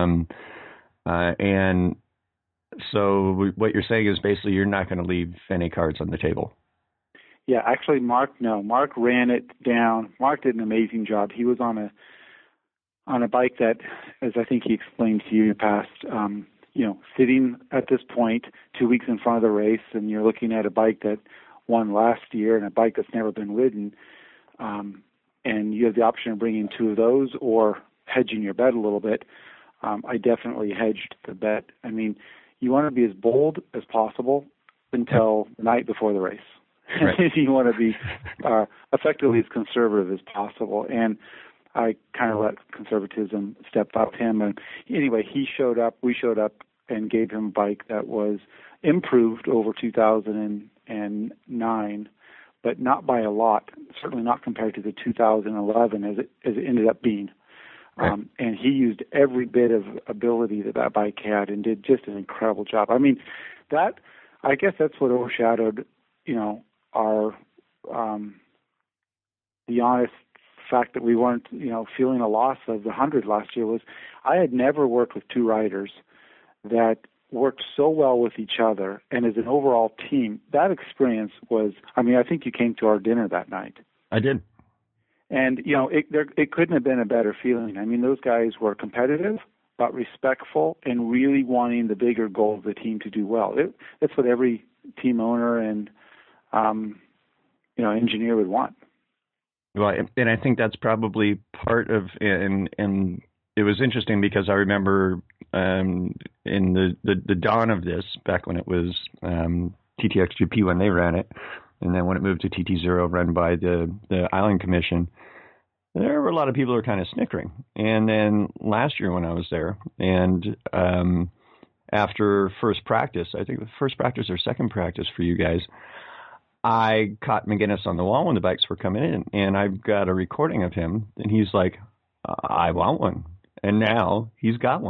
And so what you're saying is basically you're not going to leave any cards on the table. Yeah, actually, Mark ran it down. Mark did an amazing job. He was on a bike that, as I think he explained to you in the past, sitting at this point 2 weeks in front of the race, and you're looking at a bike that won last year and a bike that's never been ridden, and you have the option of bringing two of those or hedging your bet a little bit. I definitely hedged the bet. I mean, you want to be as bold as possible until the night before the race. Right. You want to be effectively as conservative as possible. And I kind of let conservatism step up him. And anyway, he showed up, we showed up, and gave him a bike that was improved over 2009, but not by a lot, certainly not compared to the 2011 as it ended up being. Right. And he used every bit of ability that bike had and did just an incredible job. I mean, I guess that's what overshadowed, our the honest fact that we weren't, feeling a loss of the 100 last year was I had never worked with two riders that worked so well with each other, and as an overall team, that experience was, I think you came to our dinner that night. I did. And, it couldn't have been a better feeling. I mean, those guys were competitive, but respectful, and really wanting the bigger goal of the team to do well. That's what every team owner and, engineer would want. Well, and I think that's probably part of, and it was interesting because I remember in the dawn of this, back when it was TTXGP when they ran it, and then when it moved to TT0 run by the Island Commission, there were a lot of people who were kind of snickering. And then last year when I was there, and after first practice, I think the first practice or second practice for you guys, I caught McGuinness on the wall when the bikes were coming in, and I've got a recording of him, and he's like, I want one. And now he's got one.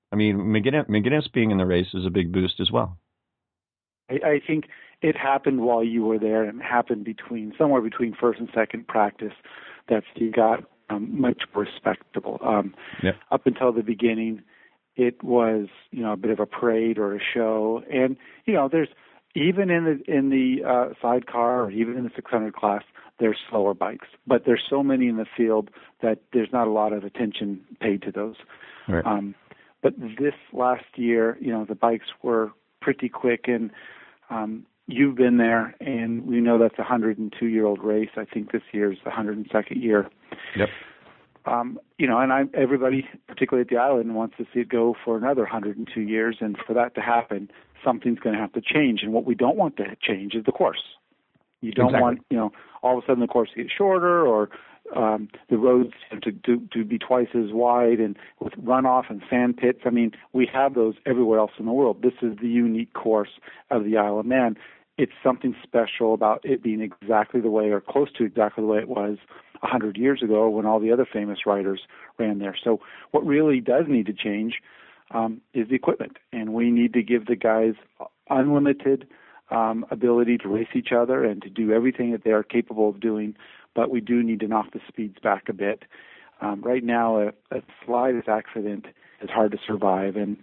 I mean, McGuinness being in the race is a big boost as well. I think it happened while you were there, and happened somewhere between first and second practice that Steve got much more respectable. Up until the beginning, it was a bit of a parade or a show, and there's even in the sidecar or even in the 600 class, there's slower bikes, but there's so many in the field that there's not a lot of attention paid to those. Right. But this last year, the bikes were pretty quick, and you've been there, and we know that's a 102-year-old race. I think this year is the 102nd year. Yep. And everybody, particularly at the island, wants to see it go for another 102 years, and for that to happen, something's going to have to change. And what we don't want to change is the course. You don't want, all of a sudden the course to get shorter, or the roads to be twice as wide, and with runoff and sand pits. I mean, we have those everywhere else in the world. This is the unique course of the Isle of Man. It's something special about it being exactly the way, or close to exactly the way it was 100 years ago when all the other famous riders ran there. So what really does need to change is the equipment, and we need to give the guys unlimited ability to race each other and to do everything that they are capable of doing, but we do need to knock the speeds back a bit. Right now, a slightest accident is hard to survive, and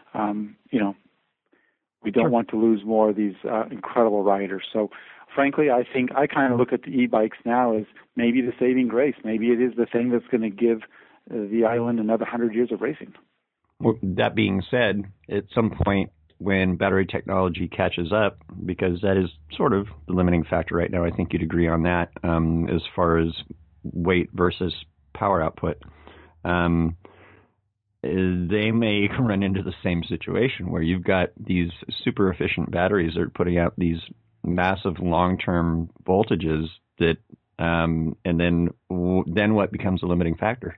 we don't want to lose more of these incredible riders. So, frankly, I think I kind of look at the e-bikes now as maybe the saving grace. Maybe it is the thing that's going to give the island another 100 years of racing. Well, that being said, at some point when battery technology catches up, because that is sort of the limiting factor right now, I think you'd agree on that, as far as weight versus power output, they may run into the same situation where you've got these super efficient batteries that are putting out these massive long-term voltages that, and then what becomes a limiting factor?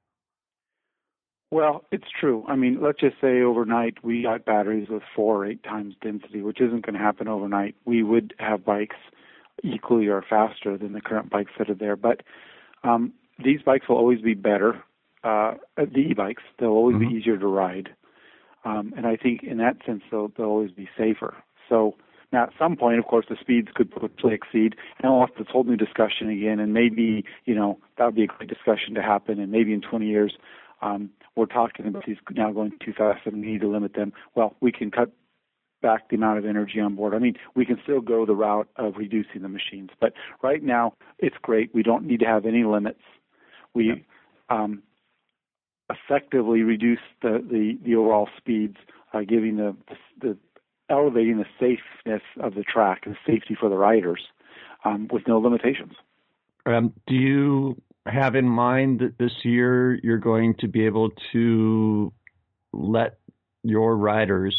Well, it's true. I mean, let's just say overnight we got batteries with 4 or 8 times density, which isn't going to happen overnight. We would have bikes equally or faster than the current bikes that are there. But these bikes will always be better. The e-bikes, they'll always be easier to ride. And I think in that sense, they'll always be safer. So now at some point, of course, the speeds could potentially exceed. And we'll have this whole new discussion again. And maybe, that would be a great discussion to happen. And maybe in 20 years, we're talking about these now going too fast and we need to limit them. Well, we can cut back the amount of energy on board. I mean, we can still go the route of reducing the machines. But right now, it's great. We don't need to have any limits. We effectively reduce the overall speeds, giving the elevating the safeness of the track and safety for the riders with no limitations. Do you have in mind that this year you're going to be able to let your riders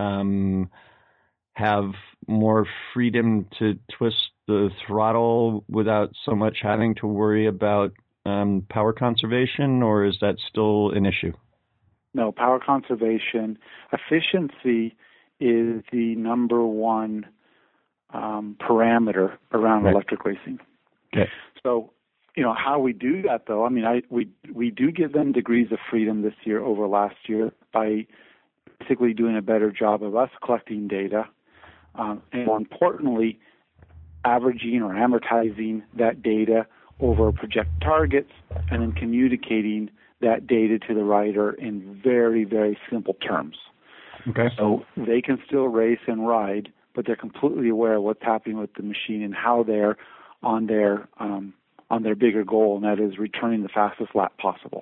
have more freedom to twist the throttle without so much having to worry about power conservation, or is that still an issue? No, power conservation. Efficiency is the number one parameter around electric racing. Okay. So, how we do that, though, I mean, we do give them degrees of freedom this year over last year by basically doing a better job of us collecting data, and more importantly, averaging or amortizing that data over project targets and then communicating that data to the rider in very, very simple terms. Okay. So they can still race and ride, but they're completely aware of what's happening with the machine and how they're on their bigger goal, and that is returning the fastest lap possible.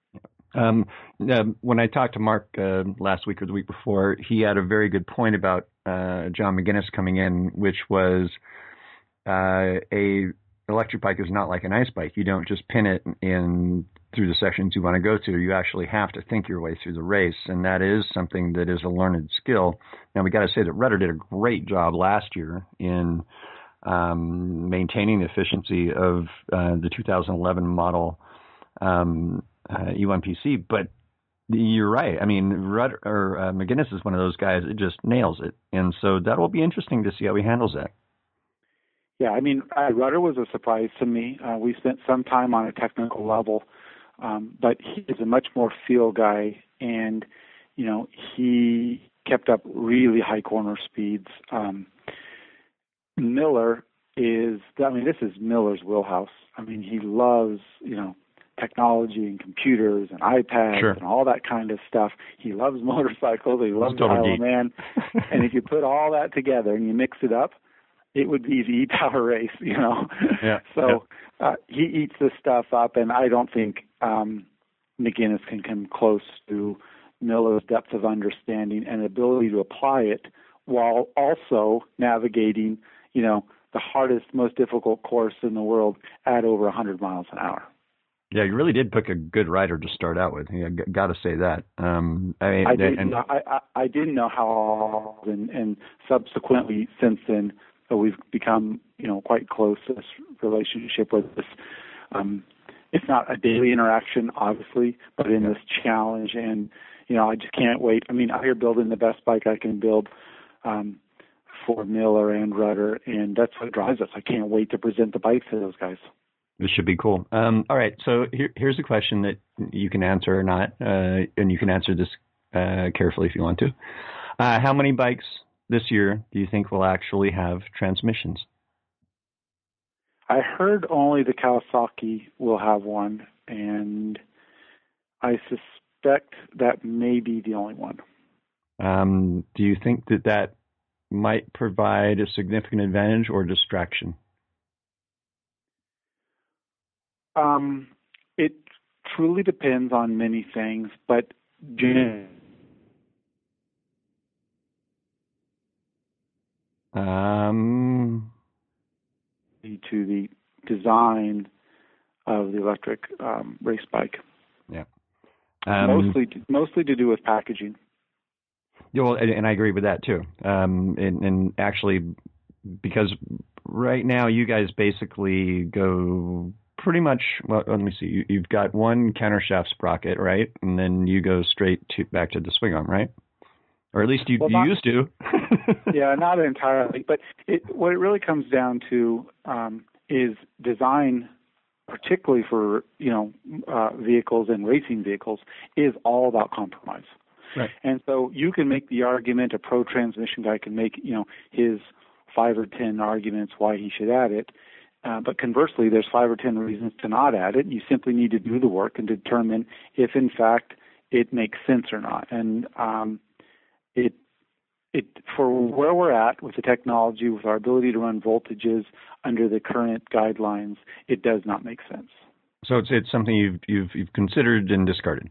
When I talked to Mark last week or the week before, he had a very good point about John McGuinness coming in, which was a electric bike is not like an ice bike. You don't just pin it in through the sections you want to go to. You actually have to think your way through the race, and that is something that is a learned skill. Now, we got to say that Rudder did a great job last year in maintaining the efficiency of the 2011 model E1PC, but you're right. I mean, Rudder or McGuinness is one of those guys that just nails it, and so that will be interesting to see how he handles that. Yeah, I mean, Rudder was a surprise to me. We spent some time on a technical level, but he is a much more feel guy, and he kept up really high corner speeds. Miller this is Miller's wheelhouse. I mean, he loves, technology and computers and iPads and all that kind of stuff. He loves motorcycles. He loves Isle of Man. And if you put all that together and you mix it up, it would be the E-Tower race, Yeah. So he eats this stuff up, and I don't think McGuinness can come close to Miller's depth of understanding and ability to apply it while also navigating, the hardest, most difficult course in the world at over 100 miles an hour. Yeah, you really did pick a good rider to start out with. Yeah, got to say that. I didn't know how, and subsequently since then we've become, quite close. This relationship with this. It's not a daily interaction, obviously, but in this challenge, and I just can't wait. I mean, I'm here building the best bike I can build for Miller and Rudder, and that's what drives us. I can't wait to present the bike to those guys. This should be cool. All right, so here's a question that you can answer or not, and you can answer this carefully if you want to. How many bikes this year do you think will actually have transmissions? I heard only the Kawasaki will have one, and I suspect that may be the only one. Do you think that might provide a significant advantage or distraction? It truly depends on many things, but to the design of the electric race bike. Yeah. Mostly to do with packaging. Yeah, well, and I agree with that too. And actually, because right now you guys basically go pretty much. Well, let me see. You've got one countershaft sprocket, right? And then you go straight back to the swing arm, right? Or at least you used to. Yeah, not entirely. But what it really comes down to is design, particularly for vehicles and racing vehicles, is all about compromise. Right. And so you can make the argument, a pro transmission guy can make his 5 or 10 arguments why he should add it. But conversely, there's 5 or 10 reasons to not add it. You simply need to do the work and determine if, in fact, it makes sense or not. And it for where we're at with the technology, with our ability to run voltages under the current guidelines, it does not make sense. So it's something you've considered and discarded.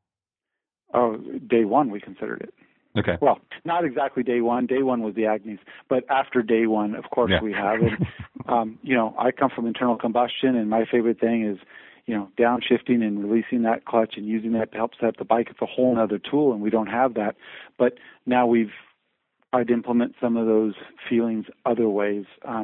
Oh, day one we considered it. Okay. Well, not exactly day one. Day one was the Agnes, but after day one, of course, we have. And I come from internal combustion, and my favorite thing is, downshifting and releasing that clutch and using that to help set up the bike. It's a whole other tool, and we don't have that. But now we've tried to implement some of those feelings other ways.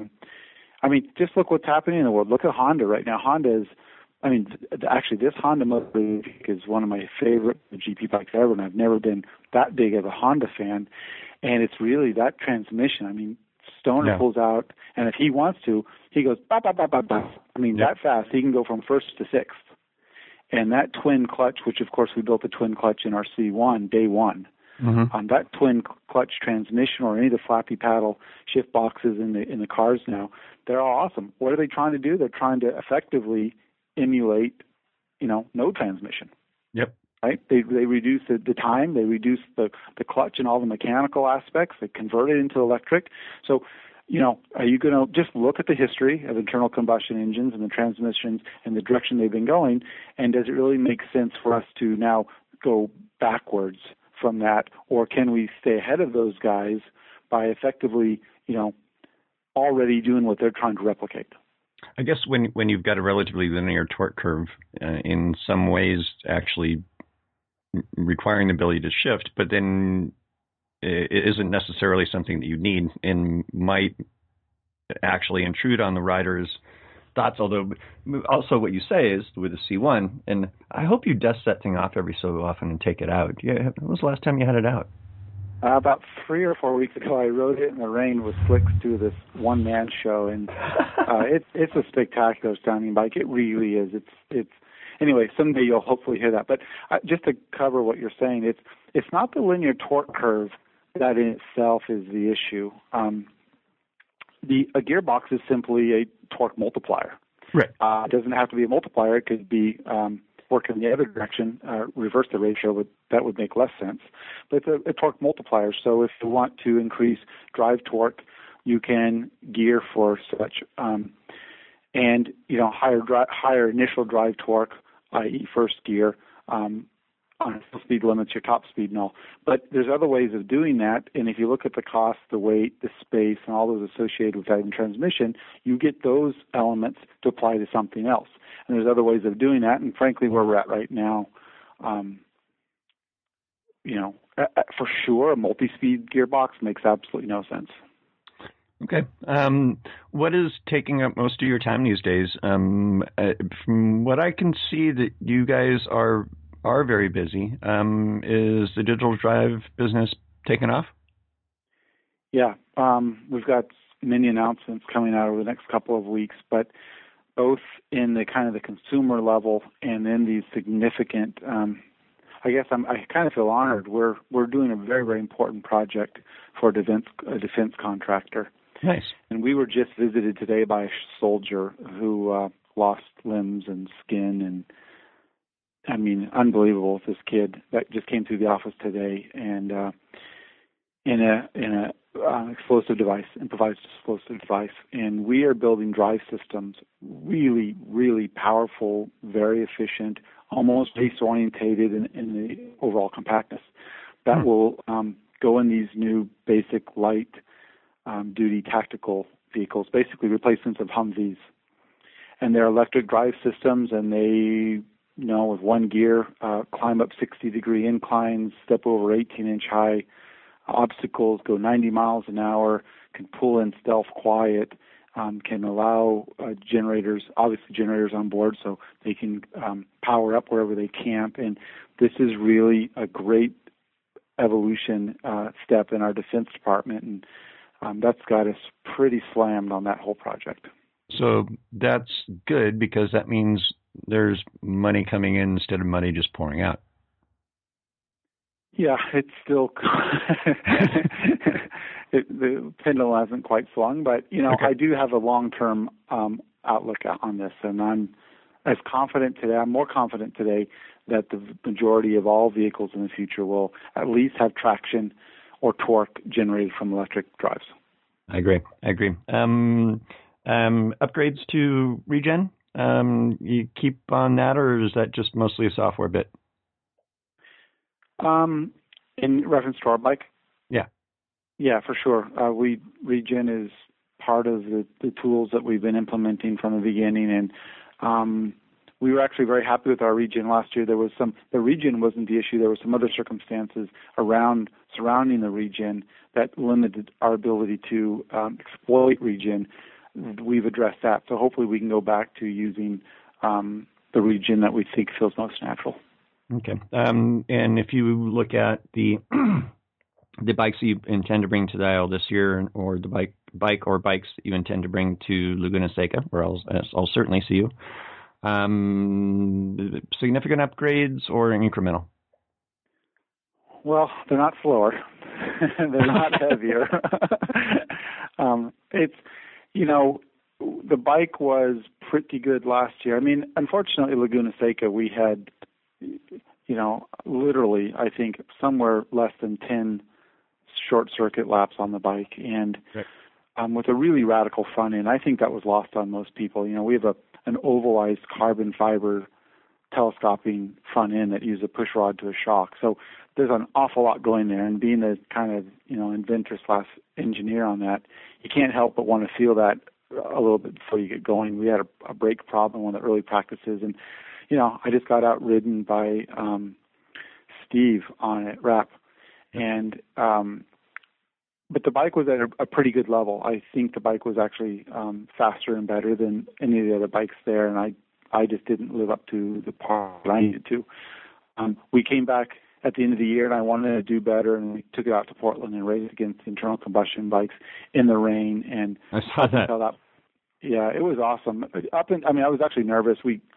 Just look what's happening in the world. Look at Honda right now. Actually, this Honda Motor is one of my favorite GP bikes ever, and I've never been that big of a Honda fan. And it's really that transmission. Stoner pulls out, and if he wants to, he goes, bah, bah, bah, bah, bah. That fast. He can go from first to sixth. And that twin clutch, which, of course, we built the twin clutch in our C1, day one. Mm-hmm. That twin clutch transmission or any of the flappy paddle shift boxes in the cars now, they're all awesome. What are they trying to do? They're trying to effectively emulate, no transmission. Yep. Right? They reduce the time, they reduce the clutch and all the mechanical aspects, they convert it into electric. So, are you going to just look at the history of internal combustion engines and the transmissions and the direction they've been going, and does it really make sense for us to now go backwards from that, or can we stay ahead of those guys by effectively, already doing what they're trying to replicate? I guess when you've got a relatively linear torque curve, in some ways actually requiring the ability to shift, but then it isn't necessarily something that you need and might actually intrude on the rider's thoughts. Although also what you say is with the C1, and I hope you dust that thing off every so often and take it out. Yeah, when was the last time you had it out? About 3 or 4 weeks ago, I rode it in the rain with Slicks to this one-man show, and it's a spectacular sounding bike. It really is. It's anyway. Someday you'll hopefully hear that. But just to cover what you're saying, it's not the linear torque curve that in itself is the issue. A gearbox is simply a torque multiplier. Right. It doesn't have to be a multiplier. It could be work in the other direction, reverse the ratio, but that would make less sense. But it's a torque multiplier. So if you want to increase drive torque, you can gear for such. And higher initial drive torque, i.e. first gear, on full speed limits your top speed and all. But there's other ways of doing that, and if you look at the cost, the weight, the space, and all those associated with that in transmission, you get those elements to apply to something else. And there's other ways of doing that, and frankly, where we're at right now, for sure, a multi-speed gearbox makes absolutely no sense. Okay. What is taking up most of your time these days? From what I can see that you guys are very busy. Is the digital drive business taking off? Yeah. We've got many announcements coming out over the next couple of weeks, but both in the kind of the consumer level and in these significant, I kind of feel honored. We're doing a very, very important project for a defense contractor. Nice. And we were just visited today by a soldier who lost limbs and skin, and I mean, unbelievable. This kid that just came through the office today, and in a explosive device, improvised explosive device, and we are building drive systems, really, really powerful, very efficient, almost race orientated in the overall compactness. That will go in these new basic light duty tactical vehicles, basically replacements of Humvees. And they're electric drive systems, and they, with one gear, climb up 60-degree inclines, step over 18-inch high obstacles, go 90 miles an hour, can pull in stealth quiet, can allow generators on board so they can power up wherever they camp. And this is really a great evolution step in our Defense Department, and that's got us pretty slammed on that whole project. So that's good, because that means there's money coming in instead of money just pouring out. Yeah, it's still the pendulum hasn't quite swung, but okay. I do have a long-term outlook on this, and I'm more confident today that the majority of all vehicles in the future will at least have traction or torque generated from electric drives. I agree. Upgrades to Regen, you keep on that, or is that just mostly a software bit? In reference to our bike? Yeah. Yeah, for sure. Regen is part of the tools that we've been implementing from the beginning, and we were actually very happy with our Regen last year. The Regen wasn't the issue. There were some other circumstances surrounding the Regen that limited our ability to exploit Regen. We've addressed that, so hopefully we can go back to using the Regen that we think feels most natural. Okay. And if you look at the the bikes you intend to bring to the Isle this year, or the bike or bikes that you intend to bring to Laguna Seca, where I'll certainly see you, significant upgrades or incremental? Well, they're not slower. They're not heavier. The bike was pretty good last year. I mean, unfortunately, Laguna Seca, we had, literally, I think, somewhere less than 10 short circuit laps on the bike, and with a really radical front end. I think that was lost on most people. We have an ovalized carbon fiber telescoping front end that uses a push rod to a shock. So there's an awful lot going there, and being the kind of, inventor / engineer on that, you can't help but want to feel that a little bit before you get going. We had a brake problem in one of the early practices, and, I just got outridden by Steve on it, Rap. And, but the bike was at a pretty good level. I think the bike was actually faster and better than any of the other bikes there, and I just didn't live up to the par that I needed to. We came back at the end of the year, and I wanted to do better, and we took it out to Portland and raced against internal combustion bikes in the rain. And I saw that. Yeah, it was awesome. I was actually nervous.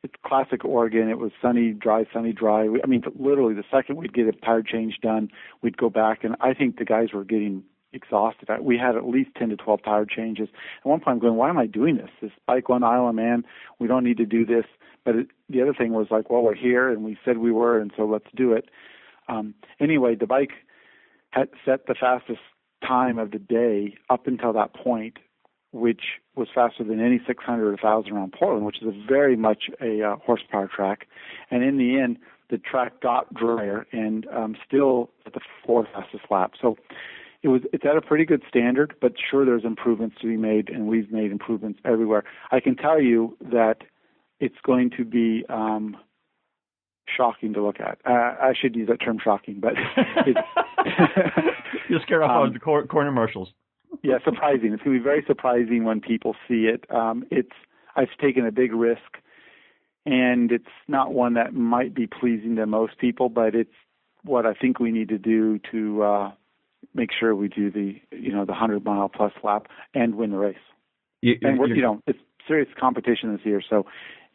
classic Oregon. It was sunny, dry, sunny, dry. I mean, literally the second we'd get a tire change done, we'd go back, and I think the guys were getting exhausted. We had at least 10 to 12 tire changes. At one point I'm going, why am I doing this? This bike won Isle of Man. We don't need to do this. But the other thing was like, well, we're here and we said we were, and so let's do it. Anyway, the bike had set the fastest time of the day up until that point, which was faster than any 600 or 1,000 around Portland, which is very much a horsepower track. And in the end, the track got drier and still at the fourth fastest lap. So it's at a pretty good standard, but sure, there's improvements to be made, and we've made improvements everywhere. I can tell you that it's going to be shocking to look at. I should use that term, shocking, but you'll scare off all the corner marshals. Yeah, surprising. It's going to be very surprising when people see it. I've taken a big risk, and it's not one that might be pleasing to most people, but it's what I think we need to do to make sure we do the 100-mile plus lap and win the race. It's serious competition this year, so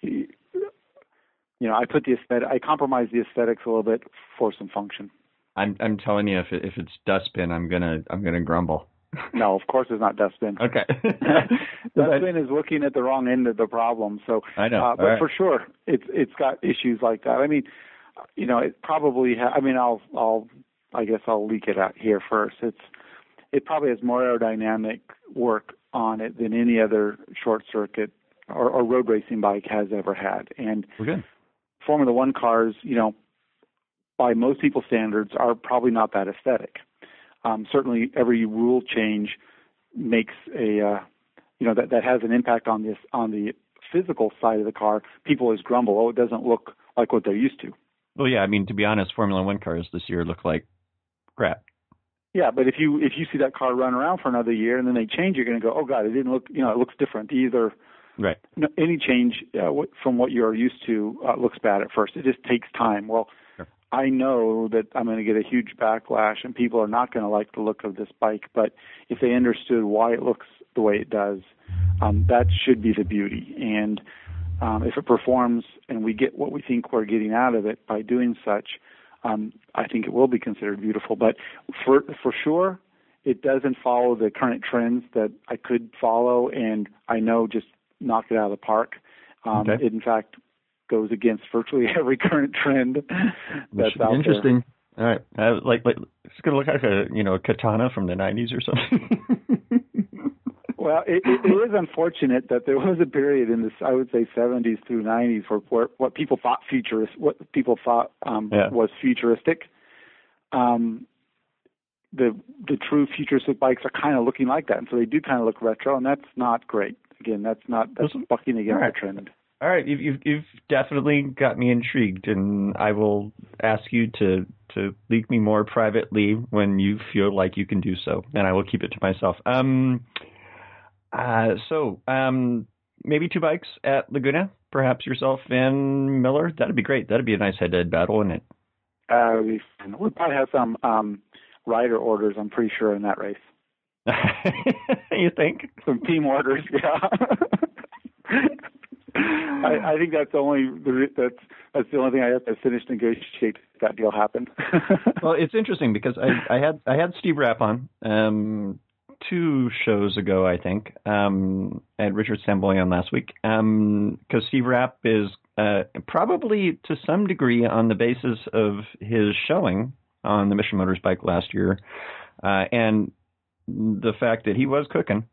I put I compromise the aesthetics a little bit for some function. I'm telling you, if it's dustbin, I'm gonna grumble. No, of course it's not dustbin. Okay. Dustbin is looking at the wrong end of the problem. So I know, but for sure, it's got issues like that. I mean, it probably. I guess I'll leak it out here first. It probably has more aerodynamic work on it than any other short circuit or road racing bike has ever had. And Formula One cars, by most people's standards, are probably not that aesthetic. Certainly, every rule change makes that has an impact on the physical side of the car. People always grumble, oh, it doesn't look like what they're used to. Well, yeah, I mean, to be honest, Formula One cars this year look like crap. Yeah, but if you see that car run around for another year and then they change, you're going to go, oh God, it didn't look, it looks different either. Right. Any change from what you're used to looks bad at first. It just takes time. Well, sure. I know that I'm going to get a huge backlash and people are not going to like the look of this bike, but if they understood why it looks the way it does, that should be the beauty. And if it performs and we get what we think we're getting out of it by doing such, I think it will be considered beautiful. But for sure, it doesn't follow the current trends that I could follow, and I know just knock it out of the park. It, in fact, goes against virtually every current trend that's out interesting. There. All right, like it's going to look like a katana from the 90s or something. Well, it is unfortunate that there was a period in this, I would say, 70s through 90s where what people thought was futuristic. The true futuristic bikes are kind of looking like that, and so they do kind of look retro, and that's not great. Again, that's bucking against the trend. All right, you've definitely got me intrigued, and I will ask you to leak me more privately when you feel like you can do so, and I will keep it to myself. So maybe two bikes at Laguna, perhaps yourself and Miller. That'd be great. That'd be a nice head-to-head battle, wouldn't it? We'll probably have some rider orders, I'm pretty sure, in that race. You think? Some team orders, yeah. I think that's the only thing I have to finish negotiate if that deal happened. Well, it's interesting because I had Steve Rapp on 2 shows ago, I think, and Richard Stambouli on last week, because Steve Rapp is probably to some degree on the basis of his showing on the Mission Motors bike last year, and the fact that he was cooking,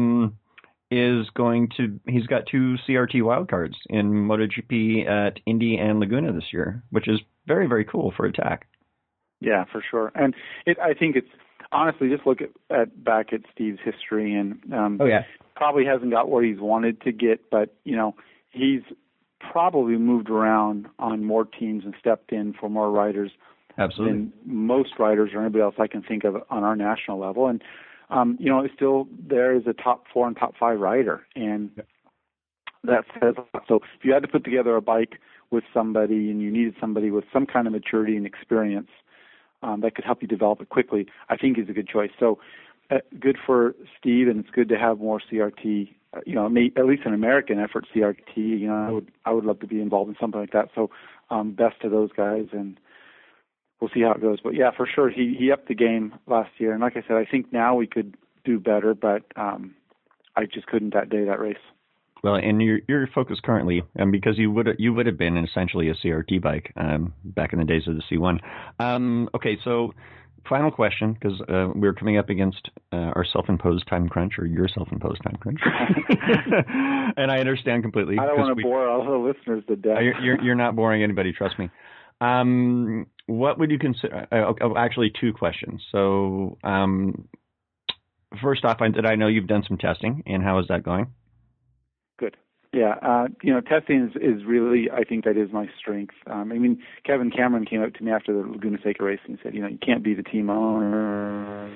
he's got 2 CRT wildcards in MotoGP at Indy and Laguna this year, which is very, very cool for attack. Yeah, for sure. And I think it's, honestly, just look back at Steve's history, and probably hasn't got where he's wanted to get, but he's probably moved around on more teams and stepped in for more riders than most riders or anybody else I can think of on our national level. And still there is a top 4 and top 5 rider, and that says a lot. So if you had to put together a bike with somebody and you needed somebody with some kind of maturity and experience that could help you develop it quickly, I think is a good choice. So good for Steve, and it's good to have more CRT. At least an American effort CRT. I would love to be involved in something like that. So, best to those guys, and we'll see how it goes. But yeah, for sure, he upped the game last year, and like I said, I think now we could do better, but I just couldn't that race. Well, and your focus currently, because you would have been essentially a CRT bike back in the days of the C1. Okay, so final question, because we're coming up against our self-imposed time crunch, or your self-imposed time crunch, and I understand completely. I don't want to bore all the listeners to death. You're not boring anybody, trust me. What would you consider? Actually, two questions. So, first off, I know you've done some testing, and how is that going? Good. Yeah, testing is really, I think that is my strength. Kevin Cameron came up to me after the Laguna Seca race and said, you can't be the team owner.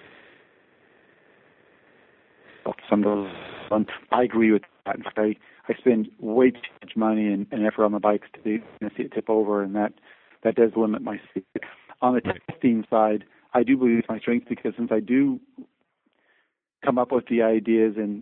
I agree with that. In fact, I spend way too much money and effort on the bikes to see it tip over, and that does limit my speed. On the testing side, I do believe it's my strength, because since I do come up with the ideas and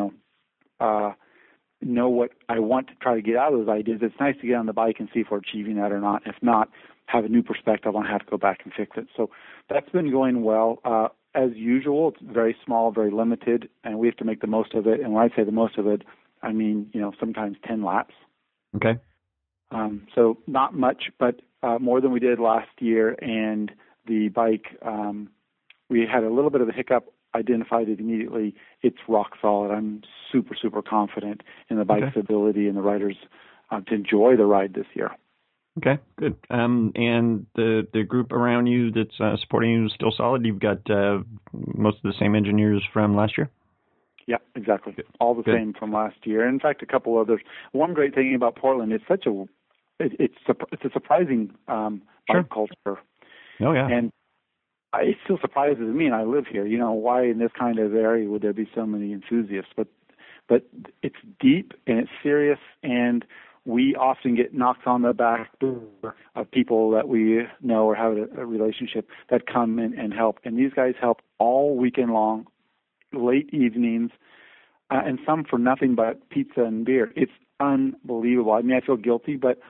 know what I want to try to get out of those ideas, it's nice to get on the bike and see if we're achieving that or not. If not, have a new perspective on how to go back and fix it. So that's been going well. As usual, it's very small, very limited, and we have to make the most of it. And when I say the most of it, I mean, sometimes 10 laps. Okay. So not much, but more than we did last year. And the bike, we had a little bit of a hiccup, identified it immediately. It's rock solid. I'm super, super confident in the bike's ability and the riders to enjoy the ride this year. Okay, good. And the group around you that's supporting you is still solid? You've got most of the same engineers from last year? Yeah, exactly. All the same from last year. In fact, a couple others. One great thing about Portland is it's a surprising bike culture. Oh, yeah. And it still surprises me, and I live here. Why in this kind of area would there be so many enthusiasts? But it's deep and it's serious, and we often get knocks on the back door of people that we know or have a relationship that come in and help. And these guys help all weekend long, late evenings, and some for nothing but pizza and beer. It's unbelievable. I feel guilty, but,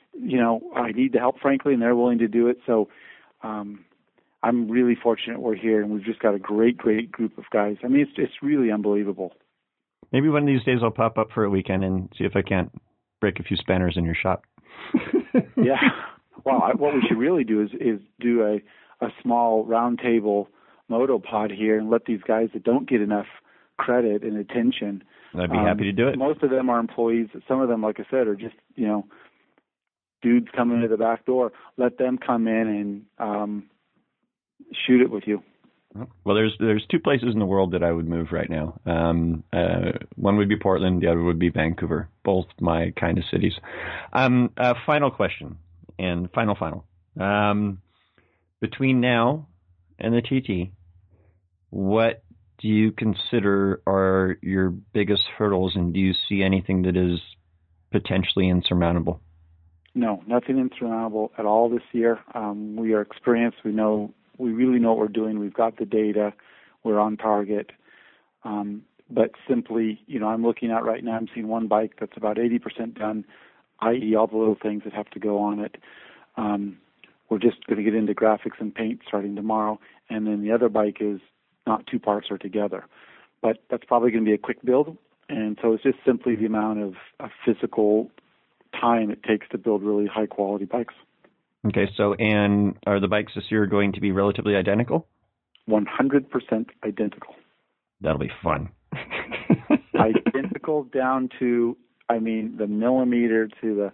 I need the help, frankly, and they're willing to do it. So I'm really fortunate we're here, and we've just got a great, great group of guys. It's really unbelievable. Maybe one of these days I'll pop up for a weekend and see if I can't break a few spanners in your shop. Yeah. Well, what we should really do is do a small roundtable motopod here and let these guys that don't get enough credit and attention. I'd be happy to do it. Most of them are employees. Some of them, like I said, are just, dudes coming into the back door. Let them come in and shoot it with you. Well, there's two places in the world that I would move right now. One would be Portland, the other would be Vancouver. Both my kind of cities. Final question, and final. Between now and the TT, what do you consider are your biggest hurdles, and do you see anything that is potentially insurmountable? No, nothing insurmountable at all this year. We are experienced. We really know what we're doing. We've got the data. We're on target. But simply, I'm looking at right now, I'm seeing one bike that's about 80% done, i.e. all the little things that have to go on it. We're just going to get into graphics and paint starting tomorrow. And then the other bike is not two parts are together. But that's probably going to be a quick build. And so it's just simply the amount of physical time it takes to build really high-quality bikes. Okay, and are the bikes this year going to be relatively identical? 100% identical. That'll be fun. Identical down to, the millimeter to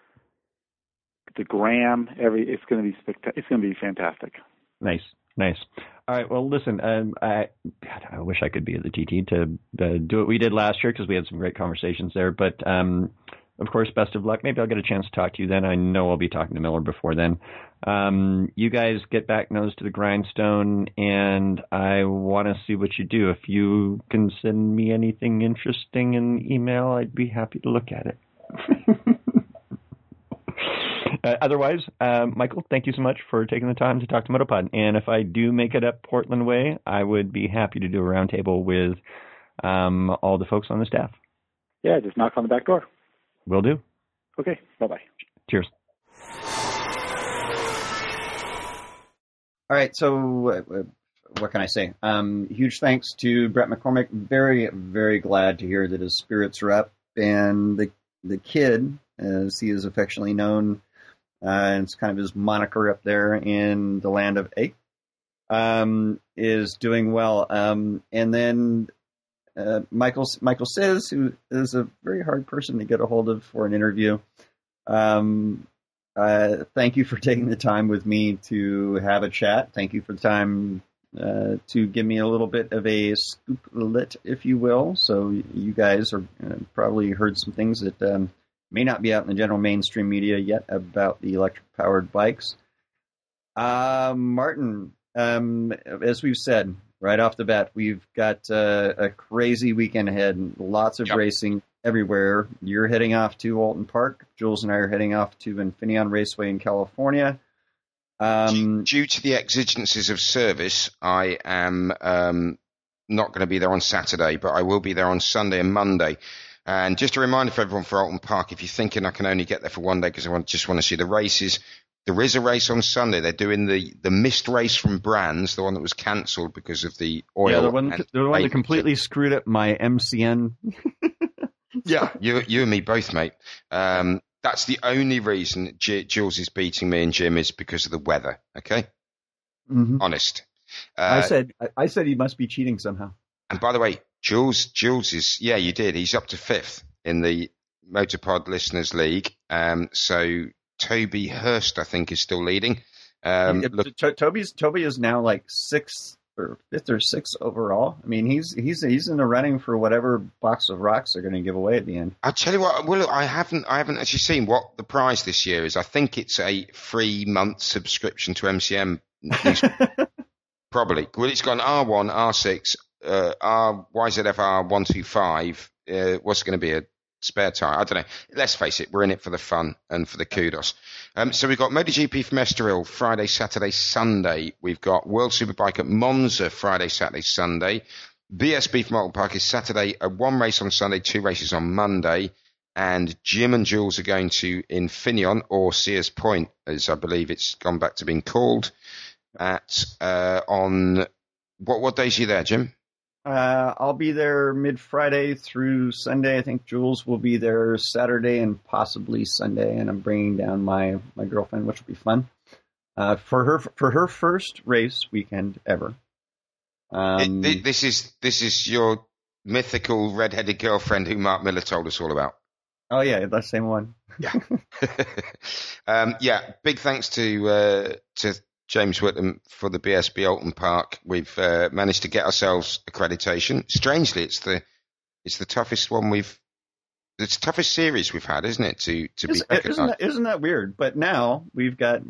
the gram. It's going to be it's going to be fantastic. Nice. All right. Well, listen. I wish I could be at the TT to do what we did last year, because we had some great conversations there. But of course, best of luck. Maybe I'll get a chance to talk to you then. I know I'll be talking to Miller before then. You guys get back nose to the grindstone, and I want to see what you do. If you can send me anything interesting in email, I'd be happy to look at it. Otherwise, Michael, thank you so much for taking the time to talk to Motopod. And if I do make it up Portland way, I would be happy to do a roundtable with all the folks on the staff. Yeah, just knock on the back door. Will do. Okay, bye-bye. Cheers. All right, so what can I say? Huge thanks to Brett McCormick. Very, very glad to hear that his spirits are up. And the kid, as he is affectionately known, it's kind of his moniker up there in the land of eight, is doing well. And then Michael Sis, who is a very hard person to get a hold of for an interview. Thank you for taking the time with me to have a chat. Thank you for the time to give me a little bit of a scoop lit, if you will. So you guys are probably heard some things that may not be out in the general mainstream media yet about the electric-powered bikes. Martin, as we've said right off the bat, we've got a crazy weekend ahead. Lots of racing everywhere. You're heading off to Alton Park. Jules and I are heading off to Infineon Raceway in California. Due to the exigencies of service, I am not going to be there on Saturday, but I will be there on Sunday and Monday. And just a reminder for everyone for Alton Park, if you're thinking I can only get there for one day because I just want to see the races, there is a race on Sunday. They're doing the missed race from Brands, the one that was cancelled because of the oil. Yeah, the one that completely screwed up my MCN. Yeah, you and me both, mate. That's the only reason Jules is beating me and Jim is because of the weather. Okay, honest. I said he must be cheating somehow. And by the way, Jules is you did. He's up to 5th in the Motopod Listeners League. So Toby Hurst, I think, is still leading. Toby is now like 5th or 6th overall. I mean, he's in the running for whatever box of rocks they're going to give away at the end. I'll tell you what. Well, I haven't actually seen what the prize this year is. I think it's a 3-month subscription to MCM. Probably. Well, it's got an R1, R6, YZF-R 125. What's going to be a spare tire? I don't know. Let's face it, we're in it for the fun and for the kudos. So we've got MotoGP from Estoril Friday, Saturday, Sunday. We've got World Superbike at Monza Friday, Saturday, Sunday. BSB from Alton Park is Saturday, 1 race on Sunday, 2 races on Monday. And Jim and Jules are going to Infineon, or Sears Point, as I believe it's gone back to being called, on what days are you there, Jim? I'll be there mid-Friday through Sunday. I think Jules will be there Saturday and possibly Sunday, and I'm bringing down my girlfriend, which will be fun for her first race weekend ever. This is your mythical red-headed girlfriend who Mark Miller told us all about. Oh yeah, that same one. Yeah. Big thanks to James Whittam for the BSB Alton Park. We've managed to get ourselves accreditation. Strangely, it's the toughest one it's the toughest series we've had, isn't it? To be recognized. Isn't that weird? But now we've got.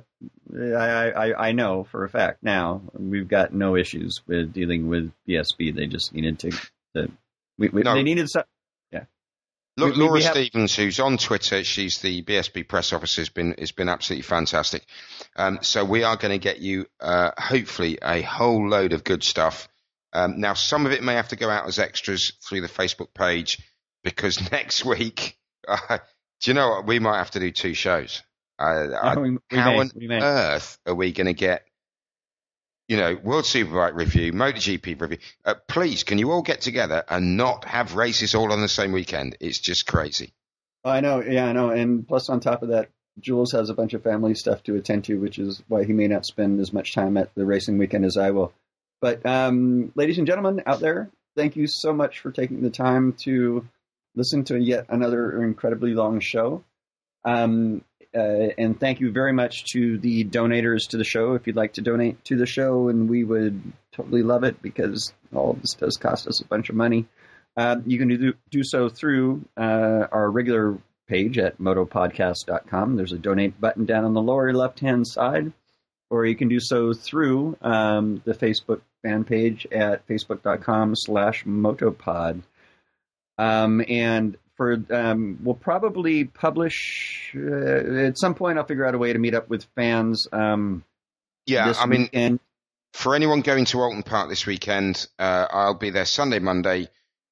I know for a fact now we've got no issues with dealing with BSB. They just needed to. They needed some. Look, Laura Stevens, who's on Twitter, she's the BSB press officer, has been absolutely fantastic. So we are going to get you, hopefully, a whole load of good stuff. Now, some of it may have to go out as extras through the Facebook page because next week, do you know what? We might have to do 2 shows. How on earth are we going to get, World Superbike review, MotoGP review? Please, can you all get together and not have races all on the same weekend? It's just crazy. I know. Yeah, I know. And plus, on top of that, Jules has a bunch of family stuff to attend to, which is why he may not spend as much time at the racing weekend as I will. But ladies and gentlemen out there, thank you so much for taking the time to listen to yet another incredibly long show. And thank you very much to the donators to the show. If you'd like to donate to the show, and we would totally love it because all of this does cost us a bunch of money. You can do so through our regular page at motopodcast.com. There's a donate button down on the lower left-hand side, or you can do so through the Facebook fan page at facebook.com/motopod. And we'll probably publish at some point. I'll figure out a way to meet up with fans. This weekend. For anyone going to Alton Park this weekend, I'll be there Sunday, Monday.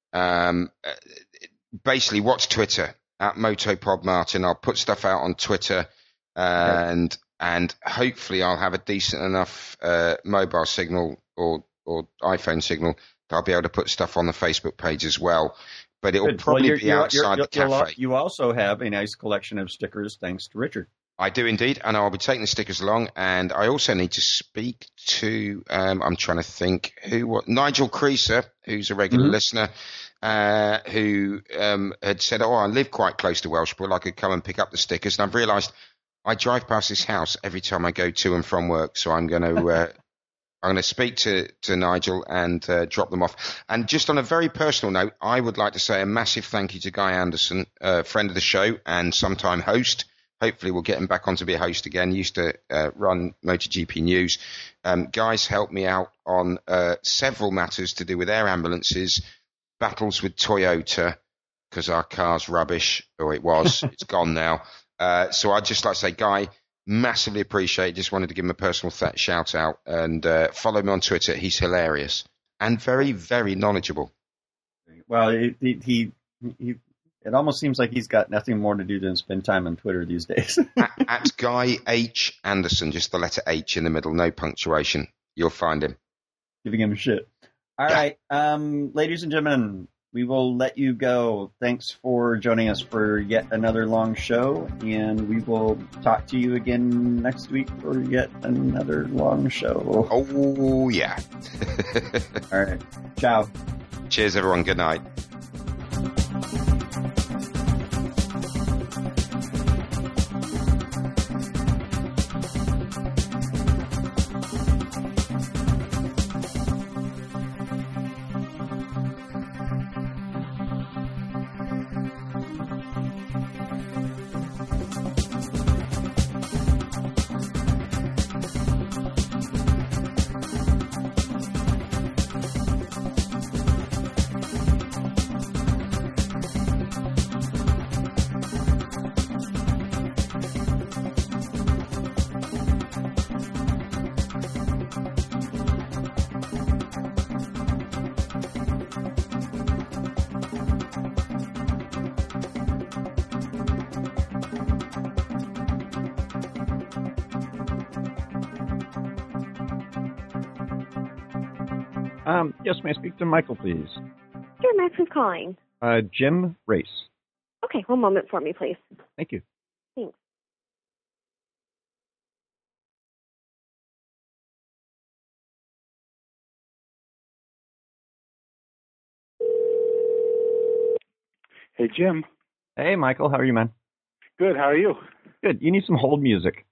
Basically, watch Twitter at MotoPodMartin. I'll put stuff out on Twitter, and hopefully I'll have a decent enough mobile signal or iPhone signal that I'll be able to put stuff on the Facebook page as well. But it'll probably be outside the cafe. You also have a nice collection of stickers, thanks to Richard. I do indeed, and I'll be taking the stickers along. And I also need to speak to, I'm trying to think Nigel Creaser, who's a regular listener, who had said, I live quite close to Welshpool. I could come and pick up the stickers. And I've realised I drive past his house every time I go to and from work. So I'm going to speak to Nigel and drop them off. And just on a very personal note, I would like to say a massive thank you to Guy Anderson, friend of the show and sometime host. Hopefully we'll get him back on to be a host again. He used to run MotoGP News. Guy's helped me out on several matters to do with air ambulances, battles with Toyota, because our car's rubbish, or it was. It's gone now. So I'd just like to say, Guy, massively appreciate it. Just wanted to give him a personal shout out. And follow me on Twitter. He's hilarious and very, very knowledgeable. Well, it almost seems like he's got nothing more to do than spend time on Twitter these days. at Guy H. Anderson, just the letter H in the middle, no punctuation. You'll find him. Giving him shit. All right, ladies and gentlemen, we will let you go. Thanks for joining us for yet another long show, and we will talk to you again next week for yet another long show. Oh, yeah. All right. Ciao. Cheers, everyone. Good night. Yes, may I speak to Michael, please? Sure, Max, who's calling? Jim Race. Okay, one moment for me, please. Thank you. Thanks. Hey, Jim. Hey, Michael. How are you, man? Good. How are you? Good. You need some hold music.